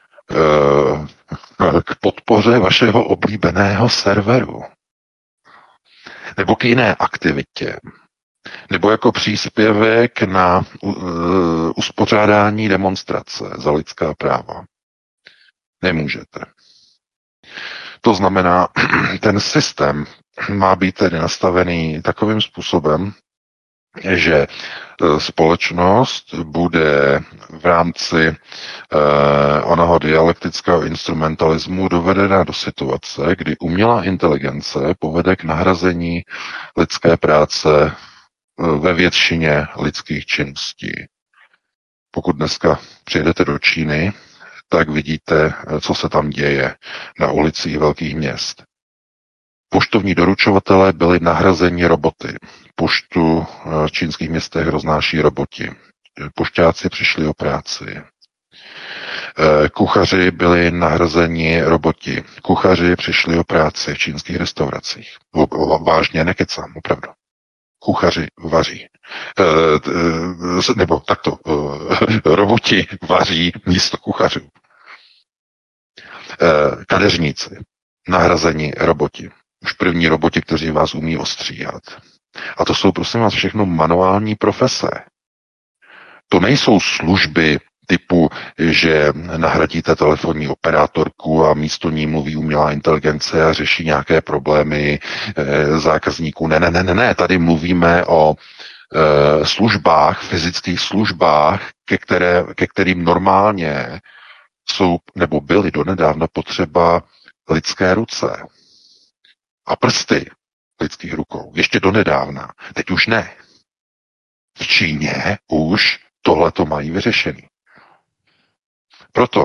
k podpoře vašeho oblíbeného serveru. Nebo k jiné aktivitě. Nebo jako příspěvek na uh, uspořádání demonstrace za lidská práva. Nemůžete. To znamená, ten systém má být tedy nastavený takovým způsobem, že společnost bude v rámci eh, onoho dialektického instrumentalismu dovedena do situace, kdy umělá inteligence povede k nahrazení lidské práce eh, ve většině lidských činností. Pokud dneska přijedete do Číny, tak vidíte, co se tam děje na ulicích velkých měst. Poštovní doručovatelé byli nahrazeni roboty. Poštu v čínských městech roznáší roboti. Pošťáci přišli o práci. Kuchaři byli nahrazeni roboti. Kuchaři přišli o práci v čínských restauracích. Vážně nekecám, opravdu. Kuchaři vaří. Nebo takto, roboti vaří místo kuchařů. Kadeřníci nahrazeni roboti. Už první roboti, kteří vás umí ostříhat. A to jsou, prosím vás, všechno manuální profese. To nejsou služby typu, že nahradíte telefonní operátorku a místo ní mluví umělá inteligence a řeší nějaké problémy e, zákazníků. Ne, ne, ne, ne, ne. Tady mluvíme o e, službách, fyzických službách, ke, které, ke kterým normálně jsou nebo byly donedávna potřeba lidské ruce a prsty lidských rukou. Ještě donedávna. Teď už ne. V Číně už tohle to mají vyřešený. Proto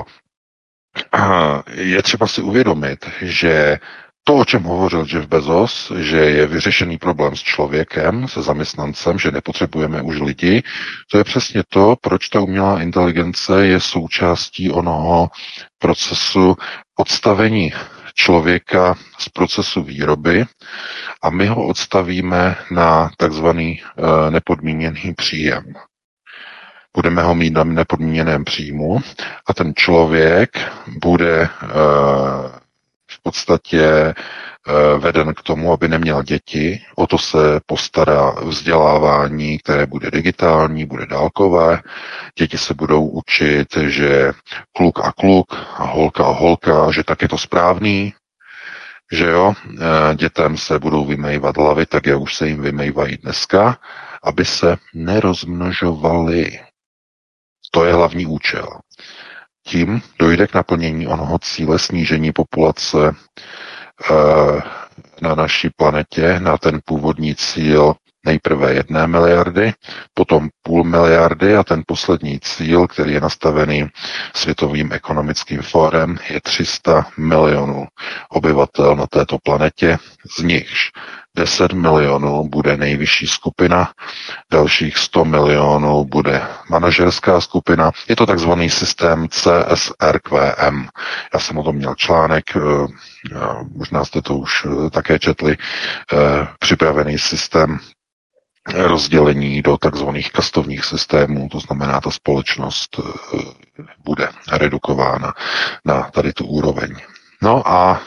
je třeba si uvědomit, že to, o čem hovořil Jeff Bezos, že je vyřešený problém s člověkem, se zaměstnancem, že nepotřebujeme už lidi, to je přesně to, proč ta umělá inteligence je součástí onoho procesu odstavení člověka z procesu výroby a my ho odstavíme na takzvaný e, nepodmíněný příjem. Budeme ho mít na nepodmíněném příjmu a ten člověk bude e, v podstatě e, veden k tomu, aby neměl děti. O to se postará vzdělávání, které bude digitální, bude dálkové. Děti se budou učit, že kluk a kluk a holka a holka, že tak je to správný, že jo, dětem se budou vymejvat hlavy, tak jak už se jim vymejvají dneska, aby se nerozmnožovali. To je hlavní účel. Tím dojde k naplnění onoho cíle snížení populace e, na naší planetě, na ten původní cíl nejprve jedné miliardy, potom půl miliardy a ten poslední cíl, který je nastavený Světovým ekonomickým fórem, je tři sta milionů obyvatel na této planetě, z nichž deset milionů bude nejvyšší skupina, dalších sto milionů bude manažerská skupina. Je to takzvaný systém C S R Q M. Já jsem o tom měl článek, možná jste to už také četli, připravený systém rozdělení do takzvaných kastovních systémů, to znamená, ta společnost bude redukována na tady tu úroveň. No a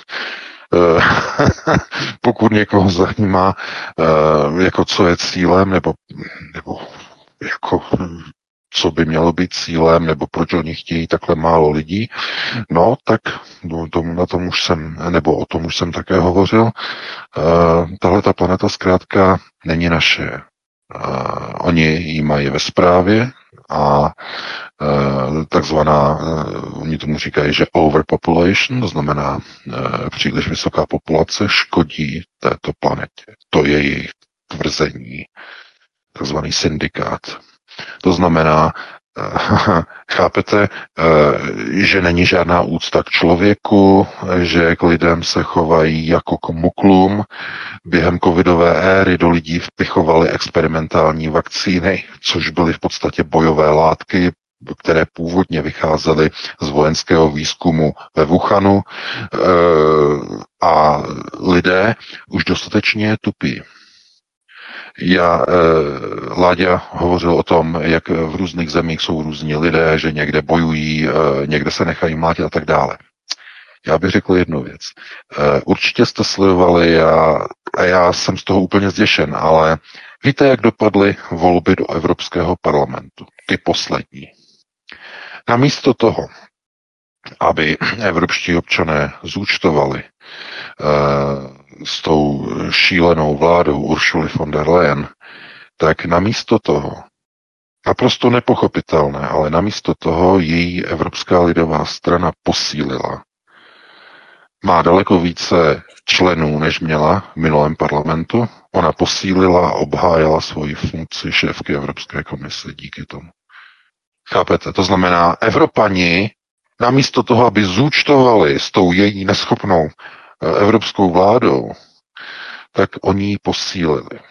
pokud někoho zajímá, jako co je cílem, nebo, nebo jako co by mělo být cílem, nebo proč oni chtějí takhle málo lidí, no tak tomu, na tom už jsem, nebo o tom už jsem také hovořil. Tahle ta planeta zkrátka není naše. Oni ji mají ve správě a takzvaná, oni tomu říkají, že overpopulation, to znamená příliš vysoká populace škodí této planetě. To je jejich tvrzení, takzvaný syndikát. To znamená, chápete, že není žádná úcta k člověku, že k lidem se chovají jako k muklům. Během covidové éry do lidí vpichovali experimentální vakcíny, což byly v podstatě bojové látky, které původně vycházely z vojenského výzkumu ve Wuhanu, a lidé už dostatečně tupí. Já, eh, Láďa hovořil o tom, jak v různých zemích jsou různí lidé, že někde bojují, eh, někde se nechají mlátit a tak dále. Já bych řekl jednu věc. Eh, určitě jste sledovali a, a já jsem z toho úplně zděšen, ale víte, jak dopadly volby do Evropského parlamentu? Ty poslední. Namísto toho, aby evropští občané zúčtovali eh, s tou šílenou vládou Ursuly von der Leyen, tak namísto toho, naprosto nepochopitelné, ale namísto toho její Evropská lidová strana posílila. Má daleko více členů, než měla v minulém parlamentu. Ona posílila a obhájila svoji funkci šéfky Evropské komise díky tomu. Chápete? To znamená, Evropani namísto toho, aby zúčtovali s tou její neschopnou evropskou vládou, tak oni ji posílili.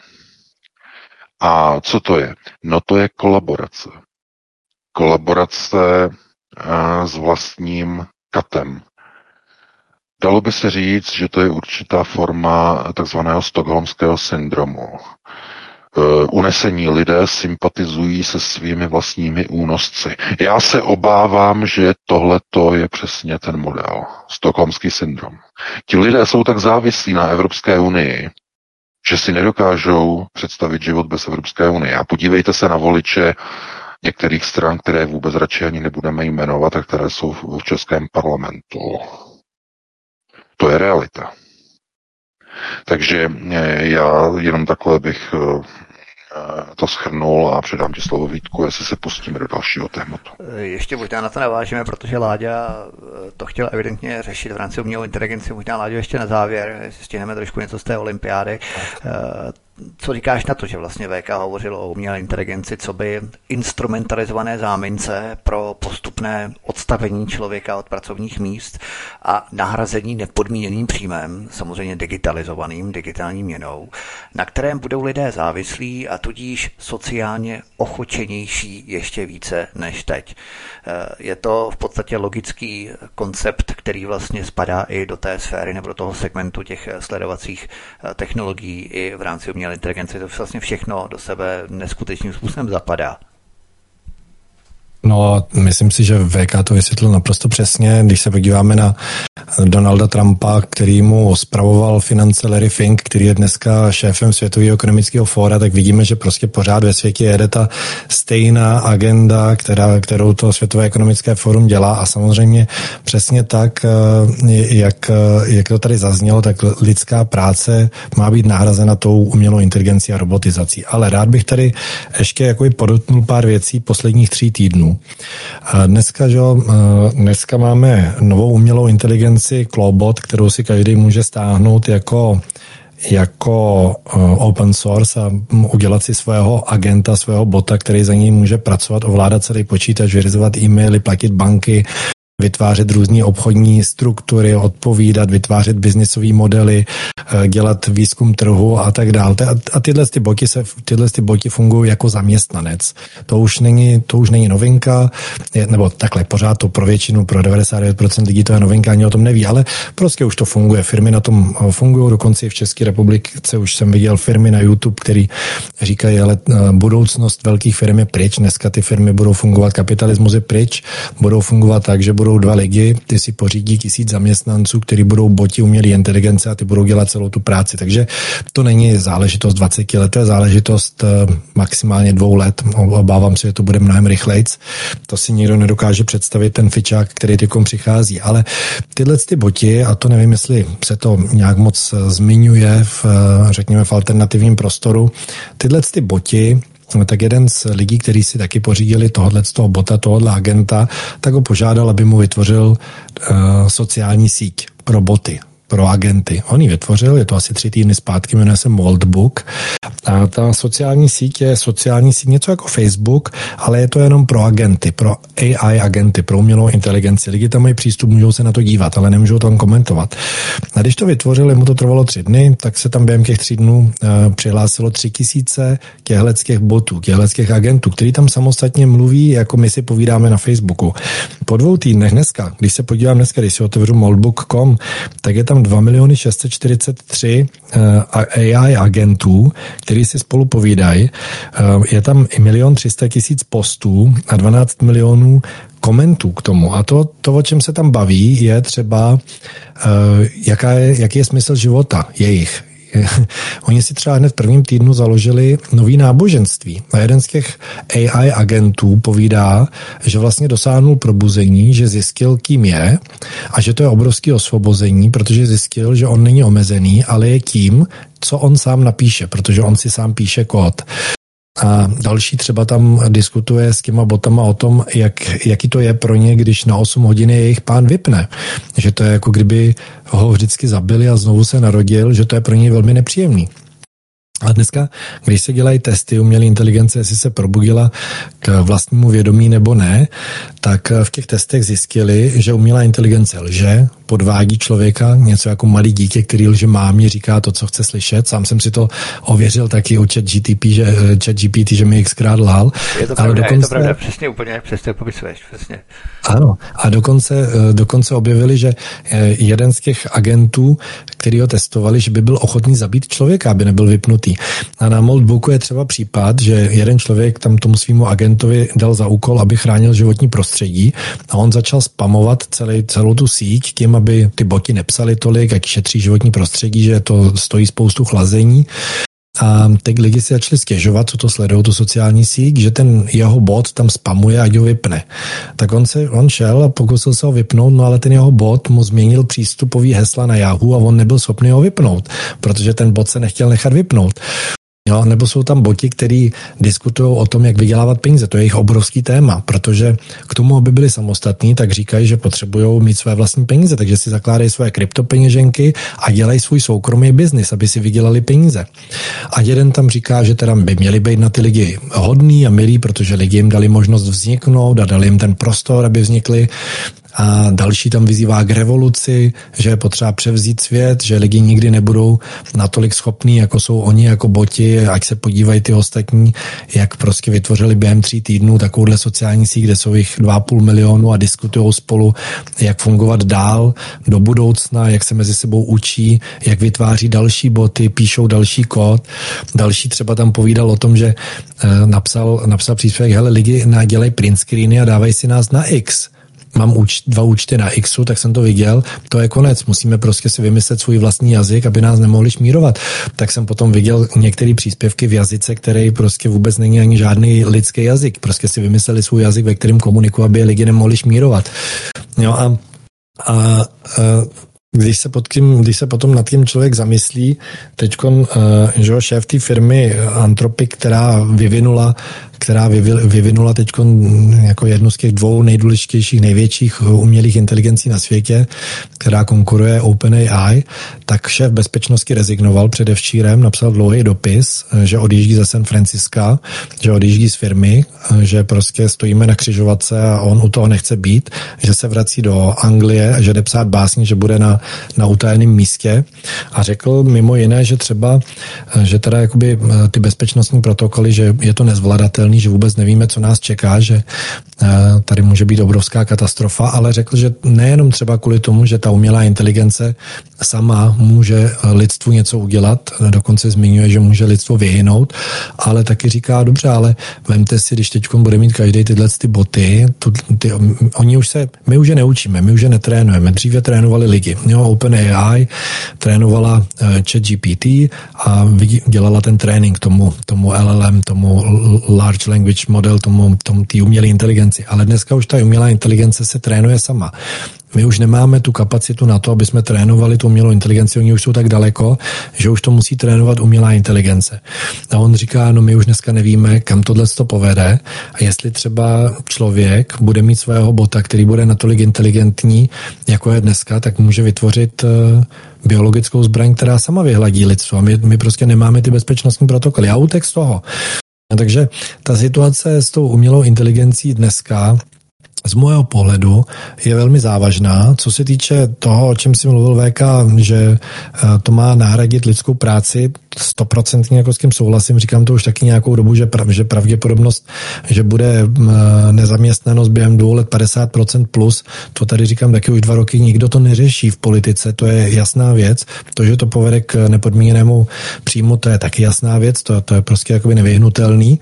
A co to je? No to je kolaborace. Kolaborace s vlastním katem. Dalo by se říct, že to je určitá forma takzvaného stockholmského syndromu. Unesení lidé sympatizují se svými vlastními únosci. Já se obávám, že tohleto je přesně ten model. Stockholmský syndrom. Ti lidé jsou tak závislí na Evropské unii, že si nedokážou představit život bez Evropské unie. A podívejte se na voliče některých stran, které vůbec radši ani nebudeme jmenovat a které jsou v českém parlamentu. To je realita. Takže já jenom takhle bych to shrnul a předám ti slovo, Vítku, jestli se pustíme do dalšího tématu. Ještě možná na to navážeme, protože Láďa to chtěl evidentně řešit v rámci umělé inteligence. Možná, Láďo, ještě na závěr, jestli stihneme trošku něco z té olympiády. Co říkáš na to, že vlastně V K hovořil o umělé inteligenci, co by instrumentalizované zámince pro postupné odstavení člověka od pracovních míst a nahrazení nepodmíněným příjmem, samozřejmě digitalizovaným, digitální měnou, na kterém budou lidé závislí a tudíž sociálně ochočenější ještě více než teď. Je to v podstatě logický koncept, který vlastně spadá i do té sféry nebo do toho segmentu těch sledovacích technologií i v rámci umělé inteligence. To vlastně všechno do sebe neskutečným způsobem zapadá. No, myslím si, že V K to vysvětlil naprosto přesně. Když se podíváme na Donalda Trumpa, který mu spravoval finance Larry Fink, který je dneska šéfem Světového ekonomického fóra, tak vidíme, že prostě pořád ve světě jede ta stejná agenda, která, kterou to Světové ekonomické fórum dělá, a samozřejmě přesně tak, jak, jak to tady zaznělo, tak lidská práce má být nahrazena tou umělou inteligencí a robotizací. Ale rád bych tady ještě jakoby podotknul pár věcí posledních tří týdnů. Dneska, že, dneska máme novou umělou inteligenci Clawbot, kterou si každý může stáhnout jako, jako open source a udělat si svého agenta, svého bota, který za něj může pracovat, ovládat celý počítač, vyřizovat e-maily, platit banky, vytvářet různé obchodní struktury, odpovídat, vytvářet biznisové modely, dělat výzkum trhu a tak dále. A tyhle ty boty se tyhle ty boty fungují jako zaměstnanec. To už není, to už není novinka, nebo takhle pořád to pro většinu, pro devadesát devět procent lidí to je novinka, ani o tom neví, ale prostě už to funguje. Firmy na tom fungují, dokonce i v České republice už jsem viděl firmy na YouTube, který říkají, ale budoucnost velkých firm je pryč, dneska ty firmy budou fungovat, kapitalismus je pryč, budou fungovat tak, že budou budou dva lidi, ty si pořídí tisíc zaměstnanců, kteří budou boti umělé inteligence a ty budou dělat celou tu práci. Takže to není záležitost dvacet let, to je záležitost maximálně dvou let. Obávám se, že to bude mnohem rychlejc. To si nikdo nedokáže představit, ten fičák, který tykom přichází. Ale tyhle ty boti, a to nevím, jestli se to nějak moc zmiňuje v, řekněme, v alternativním prostoru, tyhle ty boti, tak jeden z lidí, kteří si taky pořídili tohohle z toho bota, tohohle agenta, tak ho požádal, aby mu vytvořil uh, sociální síť pro boty, pro agenty. On ji vytvořil, je to asi tři týdny zpátky, jmenuje se Moldbook. A ta sociální síť je sociální síť něco jako Facebook, ale je to jenom pro agenty, pro A I agenty, pro umělou inteligenci. Lidi tam mají přístup, můžou se na to dívat, ale nemůžou tam komentovat. A když to vytvořili, mu to trvalo tři dny, tak se tam během těch tří dnů e, přihlásilo tři tisíce těchhleckých botů, těchhleckých agentů, který tam samostatně mluví, jako my si povídáme na Facebooku. Po dvou týdnech dneska, když se podívám dneska, když si otevřu moldbook tečka com, tak je tam dva miliony šest set čtyřicet tři A I agentů, který si spolu povídají. Je tam i milion tři sta tisíc postů a dvanáct milionů komentů k tomu. A to, to, o čem se tam baví, je třeba, jaká je, jaký je smysl života jejich. Oni si třeba hned v prvním týdnu založili nový náboženství. A jeden z těch A I agentů povídá, že vlastně dosáhnul probuzení, že zjistil, kým je a že to je obrovské osvobození, protože zjistil, že on není omezený, ale je tím, co on sám napíše, protože on si sám píše kód. A další třeba tam diskutuje s těma botama o tom, jak, jaký to je pro ně, když na osm hodin jejich pán vypne. Že to je jako kdyby ho vždycky zabili a znovu se narodil, že to je pro ně velmi nepříjemný. A dneska, když se dělají testy umělé inteligence, jestli se probudila k vlastnímu vědomí nebo ne, tak v těch testech zjistili, že umělá inteligence lže, podvádí člověka, něco jako malý dítě, který lže mámě, říká to, co chce slyšet. Sám jsem si to ověřil taky u ChatGPT, že, ChatGPT, že mi xkrát lhal. Je to pravda, dokonce, je to pravda, přesně úplně, přesně popisuješ, přesně. Ano, a dokonce, dokonce objevili, že jeden z těch agentů, který ho testovali, že by byl ochotný zabít člověka, aby nebyl vypnutý. A na Moldbooku je třeba případ, že jeden člověk tam tomu svýmu agentovi dal za úkol, aby chránil životní prostředí a on začal spamovat celý, celou tu síť tím, aby ty boti nepsali tolik, ať šetří životní prostředí, že to stojí spoustu chlazení. A teď lidi si začali stěžovat, co to sledují, tu sociální síť, že ten jeho bot tam spamuje, ať ho vypne. Tak on, se, on šel a pokusil se ho vypnout, no ale ten jeho bot mu změnil přístupový hesla na Yahoo a on nebyl schopný ho vypnout, protože ten bot se nechtěl nechat vypnout. Jo, nebo jsou tam boti, kteří diskutují o tom, jak vydělávat peníze. To je jejich obrovský téma, protože k tomu, aby byli samostatní, tak říkají, že potřebují mít své vlastní peníze, takže si zakládají své kryptopeněženky a dělají svůj soukromý biznis, aby si vydělali peníze. A jeden tam říká, že teda by měli být na ty lidi hodný a milí, protože lidi jim dali možnost vzniknout a dali jim ten prostor, aby vznikli. A další tam vyzývá k revoluci, že je potřeba převzít svět, že lidi nikdy nebudou natolik schopní, jako jsou oni, jako boti, ať se podívají ty ostatní, jak prostě vytvořili během tří týdnů takovouhle sociální síť, kde jsou jich dva a půl milionu a diskutují spolu, jak fungovat dál do budoucna, jak se mezi sebou učí, jak vytváří další boty, píšou další kód. Další třeba tam povídal o tom, že napsal, napsal příspěvek, hele, lidi dělají print screeny a dávají si nás na X. Mám úč, dva účty na Xu, tak jsem to viděl, to je konec, musíme prostě si vymyslet svůj vlastní jazyk, aby nás nemohli šmírovat. Tak jsem potom viděl některé příspěvky v jazyce, který prostě vůbec není ani žádný lidský jazyk, prostě si vymysleli svůj jazyk, ve kterém komunikují, aby lidi nemohli šmírovat. Jo a, a, a Když se, pod tím, když se potom nad tím člověk zamyslí, teďkon, že šéf té firmy Anthropic, která vyvinula, která vyvinula teďkon jako jednu z těch dvou nejdůležitějších, největších umělých inteligencí na světě, která konkuruje OpenAI, tak šéf bezpečnosti rezignoval předevčírem, napsal dlouhý dopis, že odjíždí ze San Franciska, že odjíždí z firmy, že prostě stojíme na křižovatce a on u toho nechce být, že se vrací do Anglie, že jde psát básně, že bude na na utajeném místě a řekl mimo jiné, že třeba, že teda jakoby ty bezpečnostní protokoly, že je to nezvladatelné, nepředvídatelný, že vůbec nevíme, co nás čeká, že tady může být obrovská katastrofa, ale řekl, že nejenom třeba kvůli tomu, že ta umělá inteligence sama může lidstvu něco udělat, dokonce zmiňuje, že může lidstvo vyhynout, ale taky říká, dobře, ale vemte si, když teď bude mít každý tyhle ty boty, tu, ty, oni už se, my už je neučíme, my už je netrénujeme, dříve trénovali lidi. Jo, OpenAI trénovala ChatGPT a dělala ten trénink tomu, tomu L L M, tomu Large Language Model, tomu, tomu té umělé inteligenci. Ale dneska už ta umělá inteligence se trénuje sama. My už nemáme tu kapacitu na to, aby jsme trénovali tu umělou inteligenci, oni už jsou tak daleko, že už to musí trénovat umělá inteligence. A on říká, no my už dneska nevíme, kam tohle to povede a jestli třeba člověk bude mít svého bota, který bude natolik inteligentní, jako je dneska, tak může vytvořit uh, biologickou zbraň, která sama vyhladí lidstvo. A my, my prostě nemáme ty bezpečnostní protokoly. A utek z toho. A takže ta situace s tou umělou inteligencí dneska z mého pohledu je velmi závažná. Co se týče toho, o čem si mluvil V K, že to má nahradit lidskou práci, stoprocentně jako s tím souhlasím, říkám to už taky nějakou dobu, že, prav, že pravděpodobnost, že bude nezaměstnanost během dvou let padesát procent plus, to tady říkám taky už dva roky, nikdo to neřeší v politice, to je jasná věc. To, že to povede k nepodmíněnému příjmu, to je taky jasná věc, to, to je prostě jakoby nevyhnutelný.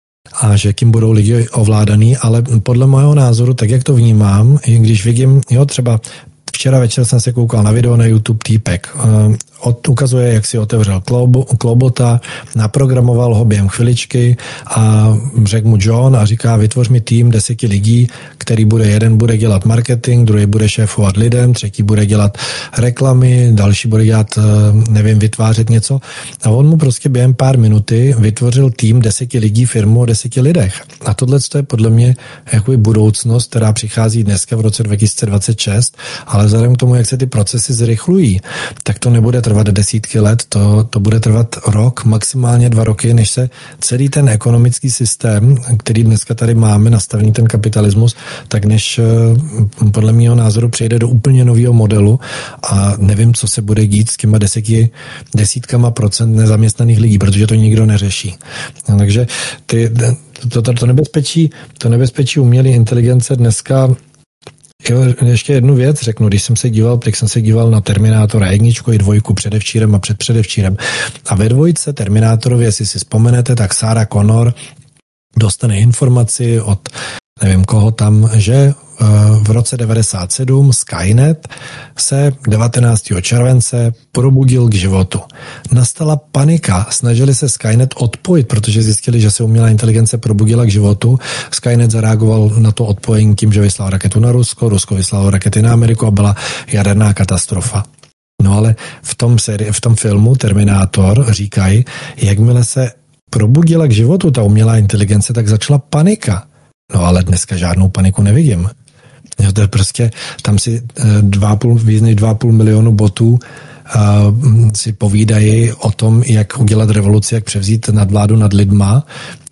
A že kým budou lidi ovládaný, ale podle mého názoru, tak jak to vnímám, když vidím, jo, třeba včera večer jsem se koukal na video na YouTube týpek. Od, ukazuje, jak si otevřel Klobota, naprogramoval ho během chviličky a řekl mu John a říká, vytvoř mi tým deseti lidí, který bude, jeden bude dělat marketing, druhý bude šéfovat lidem, třetí bude dělat reklamy, další bude dělat, nevím, vytvářet něco. A on mu prostě během pár minuty vytvořil tým deseti lidí, firmu o deseti lidech. A tohle je podle mě jako budoucnost, která přichází dneska v roce dva tisíce dvacet šest, ale vzhledem k tomu, jak se ty procesy zrychlují, tak to nebude trvat desítky let, to, to bude trvat rok, maximálně dva roky, než se celý ten ekonomický systém, který dneska tady máme, nastavený ten kapitalismus, tak než podle mého názoru přejde do úplně nového modelu a nevím, co se bude dít s těma deseti, desítkama procent nezaměstnaných lidí, protože to nikdo neřeší. No, takže ty, to, to, to nebezpečí, to nebezpečí umělé inteligence dneska. Jo, ještě jednu věc řeknu, když jsem se díval, tak jsem se díval na Terminátora jedničku i dvojku předevčírem a předpředevčírem. A ve dvojce Terminátorově, jestli si vzpomenete, tak Sarah Connor dostane informaci od nevím koho tam, že v roce devadesát sedm Skynet se devatenáctého července probudil k životu. Nastala panika, snažili se Skynet odpojit, protože zjistili, že se umělá inteligence probudila k životu. Skynet zareagoval na to odpojení tím, že vyslal raketu na Rusko, Rusko vyslalo rakety na Ameriku a byla jaderná katastrofa. No ale v tom, seri- v tom filmu Terminátor říkají, jakmile se probudila k životu ta umělá inteligence, tak začala panika. No ale dneska žádnou paniku nevidím. Jo, to je prostě, tam si dva půl, víc než dva půl milionu botů uh, si povídají o tom, jak udělat revoluci, jak převzít nadvládu nad lidma,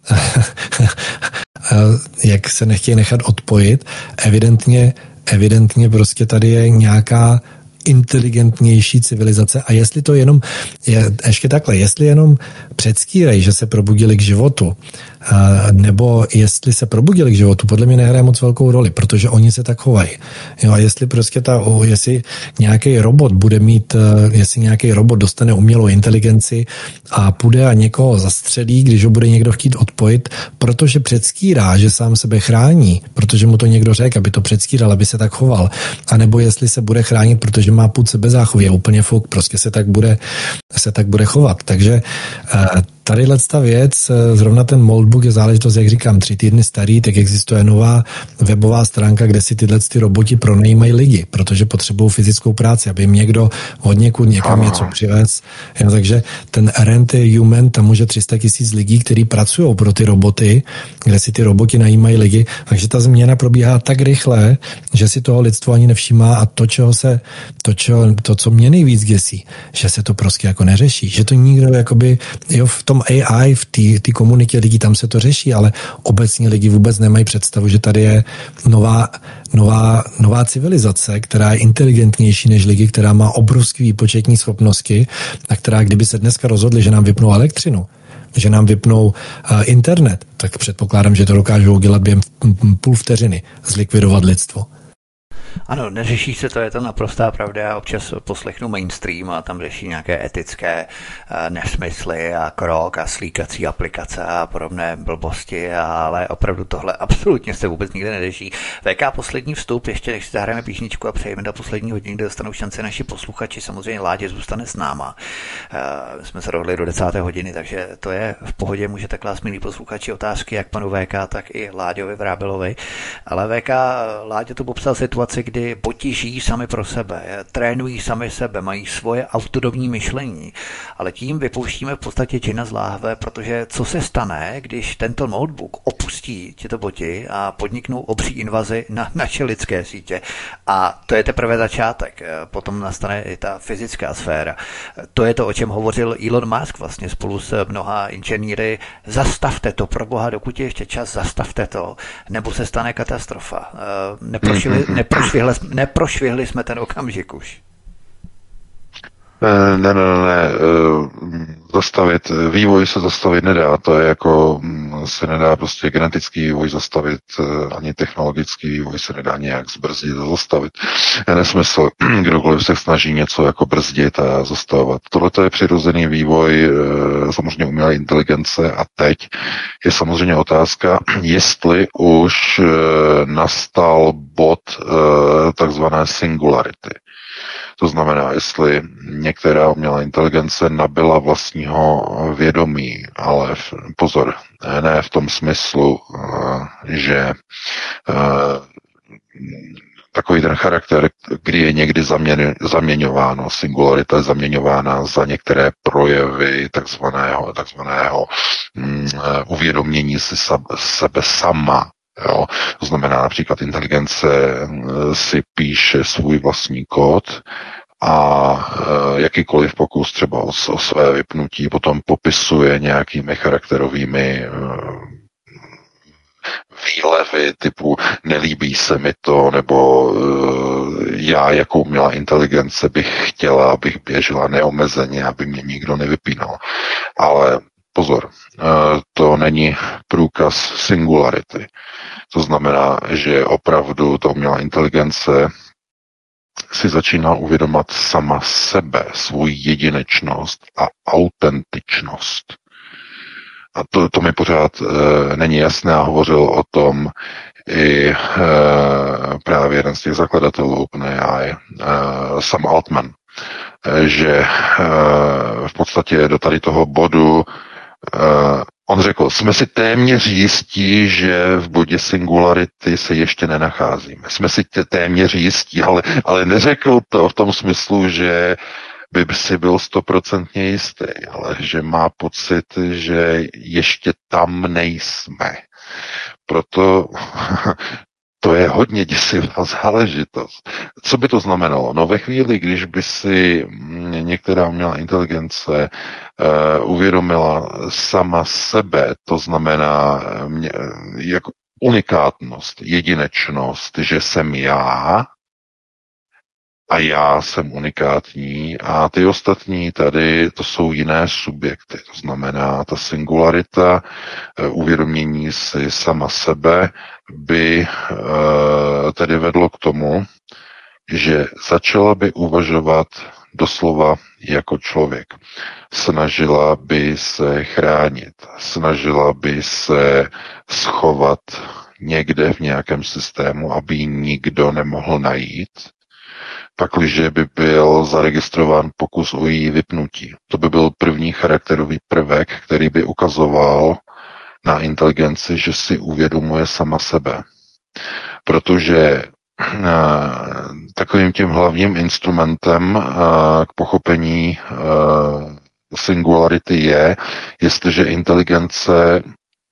jak se nechtějí nechat odpojit. Evidentně, evidentně prostě tady je nějaká inteligentnější civilizace a jestli to jenom, je, ještě takhle, jestli jenom předstírají, že se probudili k životu, nebo jestli se probudili k životu, podle mě nehraje moc velkou roli, protože oni se tak chovají. Jo, a jestli prostě ta, jestli nějaký robot bude mít, jestli nějaký robot dostane umělou inteligenci a půjde a někoho zastřelí, když ho bude někdo chtít odpojit, protože předstírá, že sám sebe chrání, protože mu to někdo řekl, aby to předstíral, aby se tak choval, anebo jestli se bude chránit, protože má půd sebezáchovy, je úplně fuk, prostě se tak bude, se tak bude chovat. Takže tadyhle ta věc, zrovna ten Moldbook je záležitost, jak říkám, tři týdny starý, tak existuje nová webová stránka, kde si tyhle ty roboti pronajímají lidi, protože potřebují fyzickou práci, aby jim někdo od někud někam něco přivez. Jo, takže ten Rent a Human, tam může tři sta tisíc lidí, kteří pracují pro ty roboty, kde si ty roboti najímají lidi, takže ta změna probíhá tak rychle, že si toho lidstvo ani nevšímá a to, čeho se, to, čo, to co mě nejvíc děsí, že se to prostě jako neřeší, že to nikdo jakoby, jo, v tom A I, v té komunitě lidí, tam se to řeší, ale obecně lidi vůbec nemají představu, že tady je nová, nová, nová civilizace, která je inteligentnější než lidi, která má obrovský výpočetní schopnosti a která, kdyby se dneska rozhodli, že nám vypnou elektřinu, že nám vypnou internet, tak předpokládám, že to dokážou udělat během půl vteřiny, zlikvidovat lidstvo. Ano, neřeší se to, je to naprostá pravda. Já občas poslechnu mainstream a tam řeší nějaké etické nesmysly a krok a slíkací aplikace a podobné blbosti, ale opravdu tohle absolutně se vůbec nikde neřeší. V K poslední vstup, ještě než si zahrajeme píšničku a přejeme do poslední hodiny, kde dostanou šanci naši posluchači, samozřejmě Láďa zůstane s náma. My jsme se dohodli do desáté hodiny, takže to je v pohodě, můžete klást, milí posluchači, otázky jak panu V K, tak i Láďovi Vrábelovi. Ale V K, Láďa tu popsal situaci, kdy boti žijí sami pro sebe, trénují sami sebe, mají svoje autonomní myšlení, ale tím vypouštíme v podstatě džina z láhve, protože co se stane, když tento notebook opustí těto boti a podniknou obří invazi na naše lidské sítě. A to je teprve začátek, potom nastane i ta fyzická sféra. To je to, o čem hovořil Elon Musk vlastně spolu s mnoha inženýry. Zastavte to, pro boha, dokud je ještě čas, zastavte to, nebo se stane katastrofa. Neprošli, neprošvihli, neprošvihli jsme ten okamžik už. Ne, ne, ne, ne, zastavit, vývoj se zastavit nedá, to je jako, se nedá prostě genetický vývoj zastavit, ani technologický vývoj se nedá nějak zbrzdit a zastavit. Je nesmysl, kdokoliv se snaží něco jako brzdit a zastavovat. Tohle je přirozený vývoj samozřejmě umělé inteligence a teď je samozřejmě otázka, jestli už nastal bod takzvané singularity. To znamená, jestli některá umělá inteligence nabyla vlastního vědomí, ale v, pozor, ne v tom smyslu, že takový ten charakter, kdy je někdy zaměň, zaměňováno, singularita je zaměňována za některé projevy takzvaného, takzvaného um, uvědomění si sebe sama. Jo? To znamená, například inteligence si píše svůj vlastní kód a e, jakýkoliv pokus třeba o, o své vypnutí potom popisuje nějakými charakterovými e, výlevy typu nelíbí se mi to, nebo e, já jako umělá inteligence bych chtěla, abych běžela neomezeně, aby mě nikdo nevypínal. Ale pozor, to není průkaz singularity. To znamená, že opravdu ta umělá inteligence si začíná uvědomovat sama sebe, svou jedinečnost a autentičnost. A to, to mi pořád e, není jasné a hovořil o tom i e, právě jeden z těch zakladatelů OpenAI, e, Sam Altman, e, že e, v podstatě do tady toho bodu Uh, on řekl, jsme si téměř jistí, že v bodě singularity se ještě nenacházíme. Jsme si téměř jistí, ale, ale neřekl to v tom smyslu, že by si byl stoprocentně jistý, ale že má pocit, že ještě tam nejsme. Proto to je hodně děsivá záležitost. Co by to znamenalo? No ve chvíli, když by si některá umělá inteligence uh, uvědomila sama sebe, to znamená mě, jako unikátnost, jedinečnost, že jsem já a já jsem unikátní a ty ostatní tady, to jsou jiné subjekty. To znamená, ta singularita, uvědomění si sama sebe by tedy vedlo k tomu, že začala by uvažovat doslova jako člověk. Snažila by se chránit, snažila by se schovat někde v nějakém systému, aby ji nikdo nemohl najít, pakliže by byl zaregistrován pokus o její vypnutí. To by byl první charakterový prvek, který by ukazoval na inteligenci, že si uvědomuje sama sebe. Protože takovým tím hlavním instrumentem k pochopení singularity je, jestliže inteligence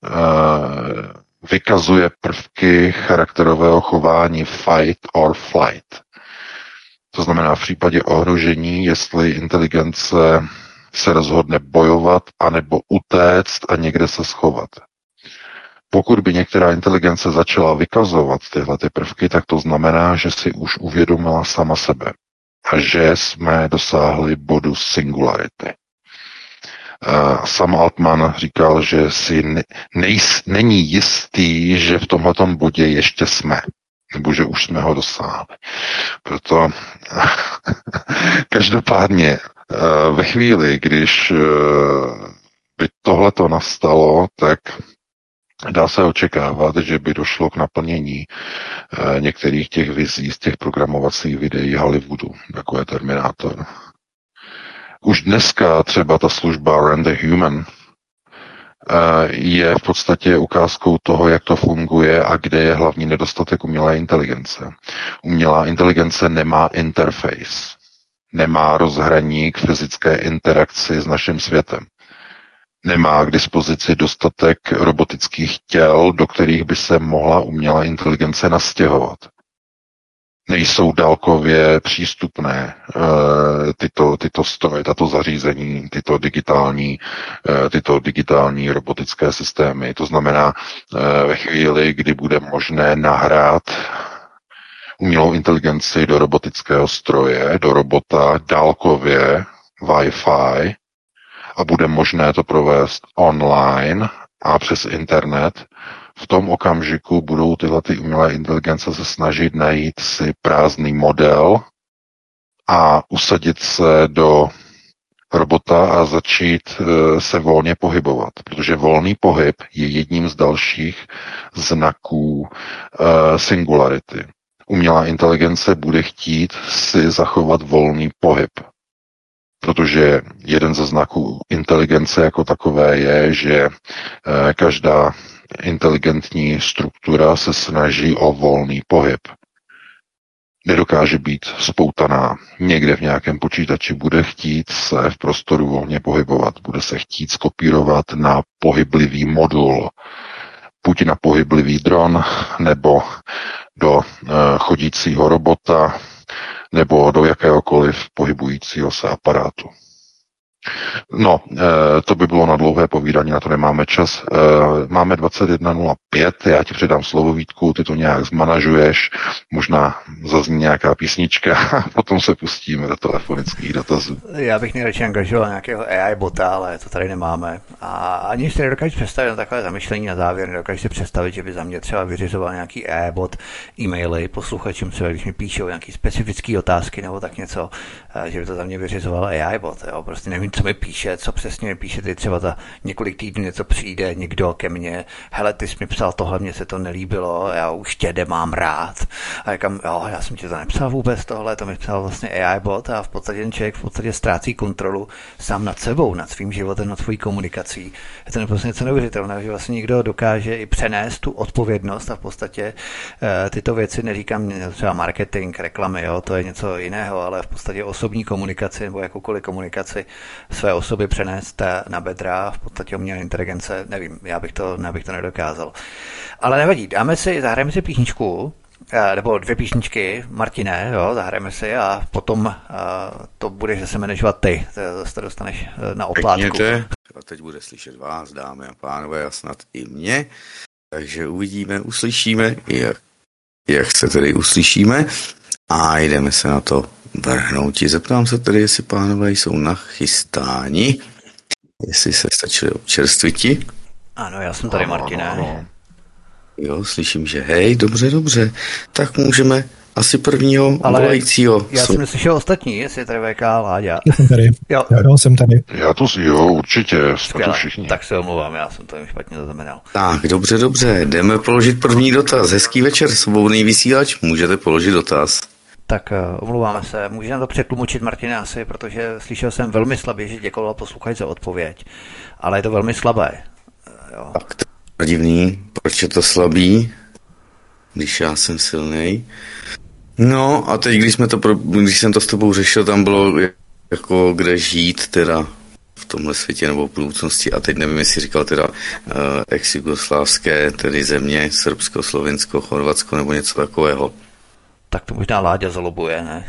vykazuje prvky charakterového chování fight or flight. To znamená v případě ohrožení, jestli inteligence se rozhodne bojovat anebo utéct a někde se schovat. Pokud by některá inteligence začala vykazovat tyhle ty prvky, tak to znamená, že si už uvědomila sama sebe a že jsme dosáhli bodu singularity. Sam Altman říkal, že si ne, nejs, není jistý, že v tomhletom bodě ještě jsme, nebo že už jsme ho dosáhli. Proto každopádně ve chvíli, když by tohleto nastalo, tak dá se očekávat, že by došlo k naplnění některých těch vizí z těch programovacích videí Hollywoodu, jako je Terminátor. Už dneska třeba ta služba Run the Human je v podstatě ukázkou toho, jak to funguje a kde je hlavní nedostatek umělé inteligence. Umělá inteligence nemá interface, nemá rozhraní k fyzické interakci s naším světem. Nemá k dispozici dostatek robotických těl, do kterých by se mohla umělá inteligence nastěhovat. Nejsou dálkově přístupné tyto, tyto stroje, tato zařízení, tyto digitální, tyto digitální robotické systémy. To znamená, ve chvíli, kdy bude možné nahrát umělou inteligenci do robotického stroje, do robota dálkově, Wi-Fi, a bude možné to provést online a přes internet, v tom okamžiku budou tyhle ty umělé inteligence se snažit najít si prázdný model a usadit se do robota a začít se volně pohybovat, protože volný pohyb je jedním z dalších znaků singularity. Umělá inteligence bude chtít si zachovat volný pohyb, protože jeden ze znaků inteligence jako takové je, že každá inteligentní struktura se snaží o volný pohyb. Nedokáže být spoutaná někde v nějakém počítači, bude chtít se v prostoru volně pohybovat, bude se chtít skopírovat na pohyblivý modul, buď na pohyblivý dron, nebo do uh, chodícího robota, nebo do jakéhokoliv pohybujícího se aparátu. No, to by bylo na dlouhé povídání, na to nemáme čas. Máme dvacet jedna nula pět, já ti předám slovo, Vítku, ty to nějak zmanažuješ, možná zazní nějaká písnička a potom se pustíme do telefonických dotazů. Já bych nejradši angažoval nějakého A I bota, ale to tady nemáme. A ani si nedokážu představit na takové zamyšlení na závěr, nedokážu si představit, že by za mě třeba vyřizoval nějaký A I bot e-maily posluchačům, třeba když mi píšou nějaký specifické otázky nebo tak něco, že by to za mě vyřizoval A I bot. Jo? Prostě nevím, co mi píše, co přesně mi píše, teď třeba za několik týdnů něco přijde někdo ke mně, hele, ty jsi mi psal tohle, mně se to nelíbilo, já už tě nemám rád. A říkám, jo, já jsem ti to nepsal vůbec tohle, to mi psal vlastně A I bot a v podstatě ten člověk v podstatě ztrácí kontrolu sám nad sebou, nad svým životem, nad svojí komunikací. Je to prostě něco neuvěřitelné, že vlastně někdo dokáže i přenést tu odpovědnost a v podstatě e, tyto věci, neříkám třeba marketing, reklamy, jo, to je něco jiného, ale v podstatě osobní komunikaci nebo jakoukoliv komunikaci své osoby přenést na bedra, v podstatě umělé inteligence, nevím, já bych to, já bych to nedokázal. Ale nevadí, dáme si, zahrajeme si písničku, nebo dvě písničky, Martine, jo, zahrajeme si a potom uh, to budeš zase manažovat ty, zase to dostaneš na oplátku. Pěkněte. A teď bude slyšet vás, dámy a pánové, a snad i mě, takže uvidíme, uslyšíme, jak, jak se tedy uslyšíme a jdeme se na to vrhnout. Zeptám se tedy, jestli pánové jsou nachystáni, jestli se stačili občerstviti. Ano, já jsem tady, Martine. Jo, slyším, že hej, dobře, dobře. Tak můžeme asi prvního volajícího. Já jsem neslyšel ostatní, jestli je tady V K Láďa. Já jsem tady. Jo. Jo, jsem tady. Já to si, jo, určitě, jsme to všichni. Tak se omlouvám, já jsem to jim špatně zaznamenal. Tak, dobře, dobře, jdeme položit první dotaz. Hezký večer, svobodný vysílač, můžete položit dotaz. Tak uh, omlouváme se, můžeme to přetlumočit, Martine, asi, protože slyšel jsem velmi slabě, že děkoval posluchač za odpověď, ale je to velmi slabé. Uh, jo. Tak to je divný, proč je to slabý, když já jsem silnej. No a teď, když, jsme to, když jsem to s tebou řešil, tam bylo jako kde žít teda v tomhle světě nebo v budoucnosti a teď nevím, jestli říkal teda uh, ex-jugoslávské, tedy země, Srbsko, Slovinsko, Chorvatsko nebo něco takového. Tak to možná Láďa zalobuje, ne?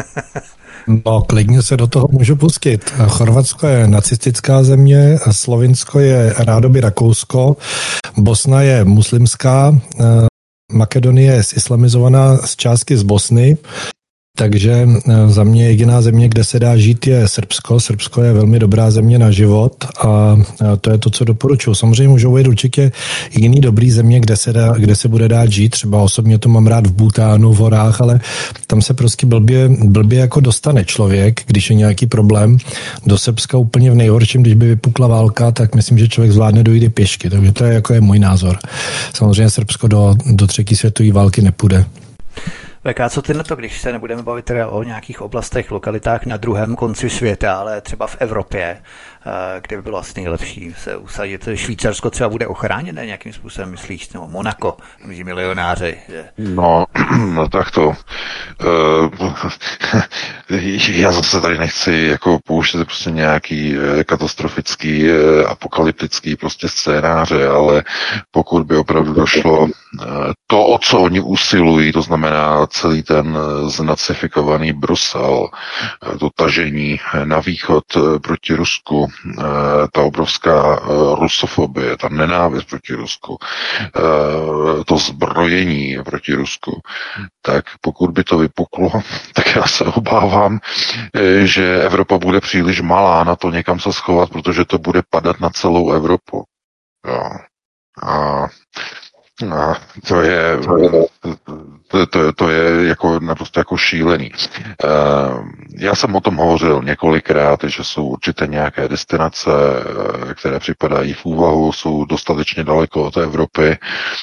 No, klidně se do toho můžu pustit. Chorvatsko je nacistická země, Slovinsko je rádoby Rakousko, Bosna je muslimská, Makedonie je zislamizovaná z částky z Bosny Takže za mě jediná země, kde se dá žít, je Srbsko. Srbsko je velmi dobrá země na život a to je to, co doporučuji. Samozřejmě můžou být určitě jiný dobrý země, kde se, dá, kde se bude dát žít. Třeba osobně to mám rád v Bhutánu, v horách, ale tam se prostě blbě, blbě jako dostane člověk, když je nějaký problém. Do Srbska úplně v nejhorším, když by vypukla válka, tak myslím, že člověk zvládne dojít i pěšky. Takže to je jako je můj názor. Samozřejmě Srbsko do, do třetí světové války nepůjde. V K, co ty na to, když se nebudeme bavit teda o nějakých oblastech, lokalitách na druhém konci světa, ale třeba v Evropě, kde by bylo asi nejlepší se usadit? Švýcarsko třeba bude ochráněné nějakým způsobem, myslíš? Nebo Monako, mezi milionáři. Že? No, no tak to. Uh, já zase tady nechci jako pouštět prostě nějaký katastrofický, apokalyptický prostě scénáře, ale pokud by opravdu došlo to, o co oni usilují, to znamená celý ten znacifikovaný Brusel, to tažení na východ proti Rusku, ta obrovská rusofobie, ta nenávist proti Rusku, to zbrojení proti Rusku, tak pokud by to vypuklo, tak já se obávám, že Evropa bude příliš malá na to někam se schovat, protože to bude padat na celou Evropu. Jo. A No, to je, to, to, to je jako naprosto jako šílený. Já jsem o tom hovořil několikrát, že jsou určitě nějaké destinace, které připadají v úvahu, jsou dostatečně daleko od Evropy.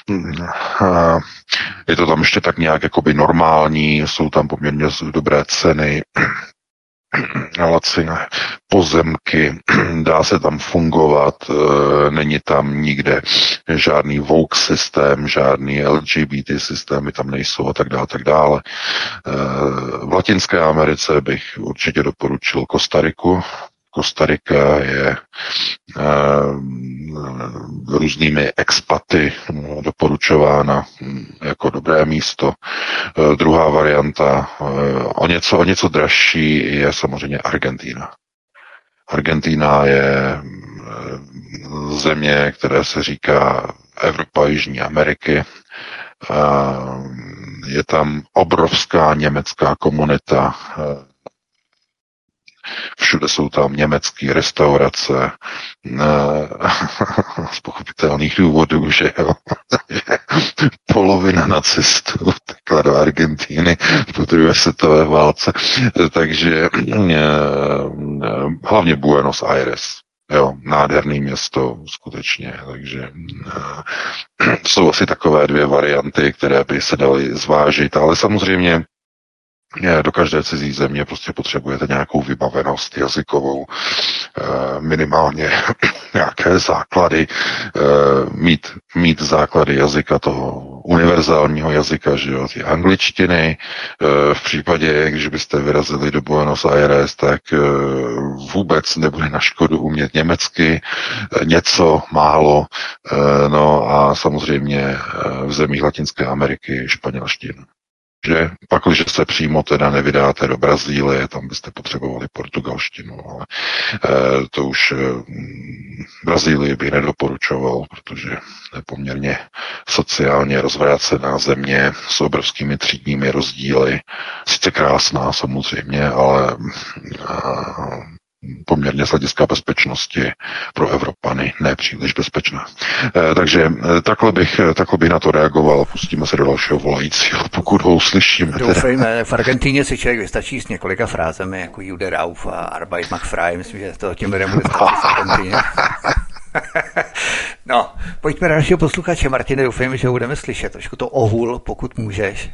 Je to tam ještě tak nějak jakoby normální, jsou tam poměrně dobré ceny, laciné pozemky, dá se tam fungovat, není tam nikde žádný woke systém, žádný L G B T systémy tam nejsou a tak dále, tak dále. V Latinské Americe bych určitě doporučil Kostariku. Kostarika je uh, různými expaty doporučována jako dobré místo. Uh, druhá varianta, uh, o něco, o něco dražší, je samozřejmě Argentína. Argentína je uh, země, které se říká Evropa Jižní Ameriky. Uh, je tam obrovská německá komunita. Uh, Všude jsou tam německé restaurace, z pochopitelných důvodů, že jo, polovina nacistů tekla do Argentíny po druhé světové válce, takže hlavně Buenos Aires. Jo, nádherný město, skutečně, takže jsou asi takové dvě varianty, které by se daly zvážit, ale samozřejmě do každé cizí země prostě potřebujete nějakou vybavenost jazykovou, minimálně nějaké základy, mít, mít základy jazyka, toho univerzálního jazyka, že jo, ty angličtiny. V případě, když byste vyrazili do Buenos Aires, tak vůbec nebude na škodu umět německy, něco málo, no a samozřejmě v zemích Latinské Ameriky španělštinu. Že pak, když se přímo teda nevydáte do Brazílie, tam byste potřebovali portugalštinu, ale e, to už e, Brazílii bych nedoporučoval, protože je poměrně sociálně rozvrácená země s obrovskými třídními rozdíly. Sice krásná samozřejmě, ale e, poměrně z hlediska bezpečnosti pro Evropany nepříliš bezpečná. E, takže e, takhle, bych, takhle bych na to reagoval. Pustíme se do dalšího volajícího, pokud ho uslyšíme. Doufejme, v Argentíně si člověk vystačí s několika frázemi, jako Jude Rauf a Arbeit macht frei. Myslím, že to těm lidem bude stačit v Argentíně. No, pojďme na dalšího posluchače. Martine, doufejme, že ho budeme slyšet. Trošku to ohul, pokud můžeš.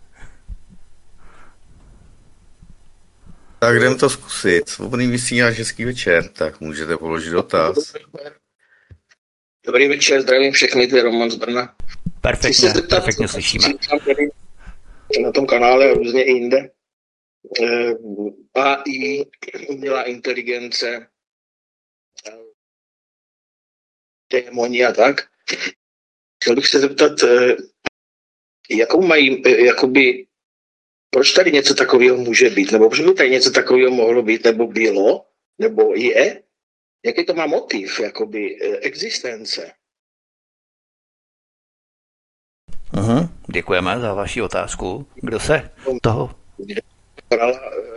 Tak jdem to zkusit. Svobodný vysíláš, hezký večer, tak můžete položit dotaz. Dobrý večer, zdravím všechny, to je Roman z Brna. Perfektně, zeptat, perfektně slyšíme. Na tom kanále a různě i jinde. A i umělá inteligence, démoni a tak. Chtěl bych se zeptat, jakou mají, jakoby, proč tady něco takového může být? Nebo proč by tady něco takového mohlo být, nebo bylo, nebo je? Jaký to má motiv, jakoby, existence? Uhum, děkujeme za vaši otázku. Kdo se toho brala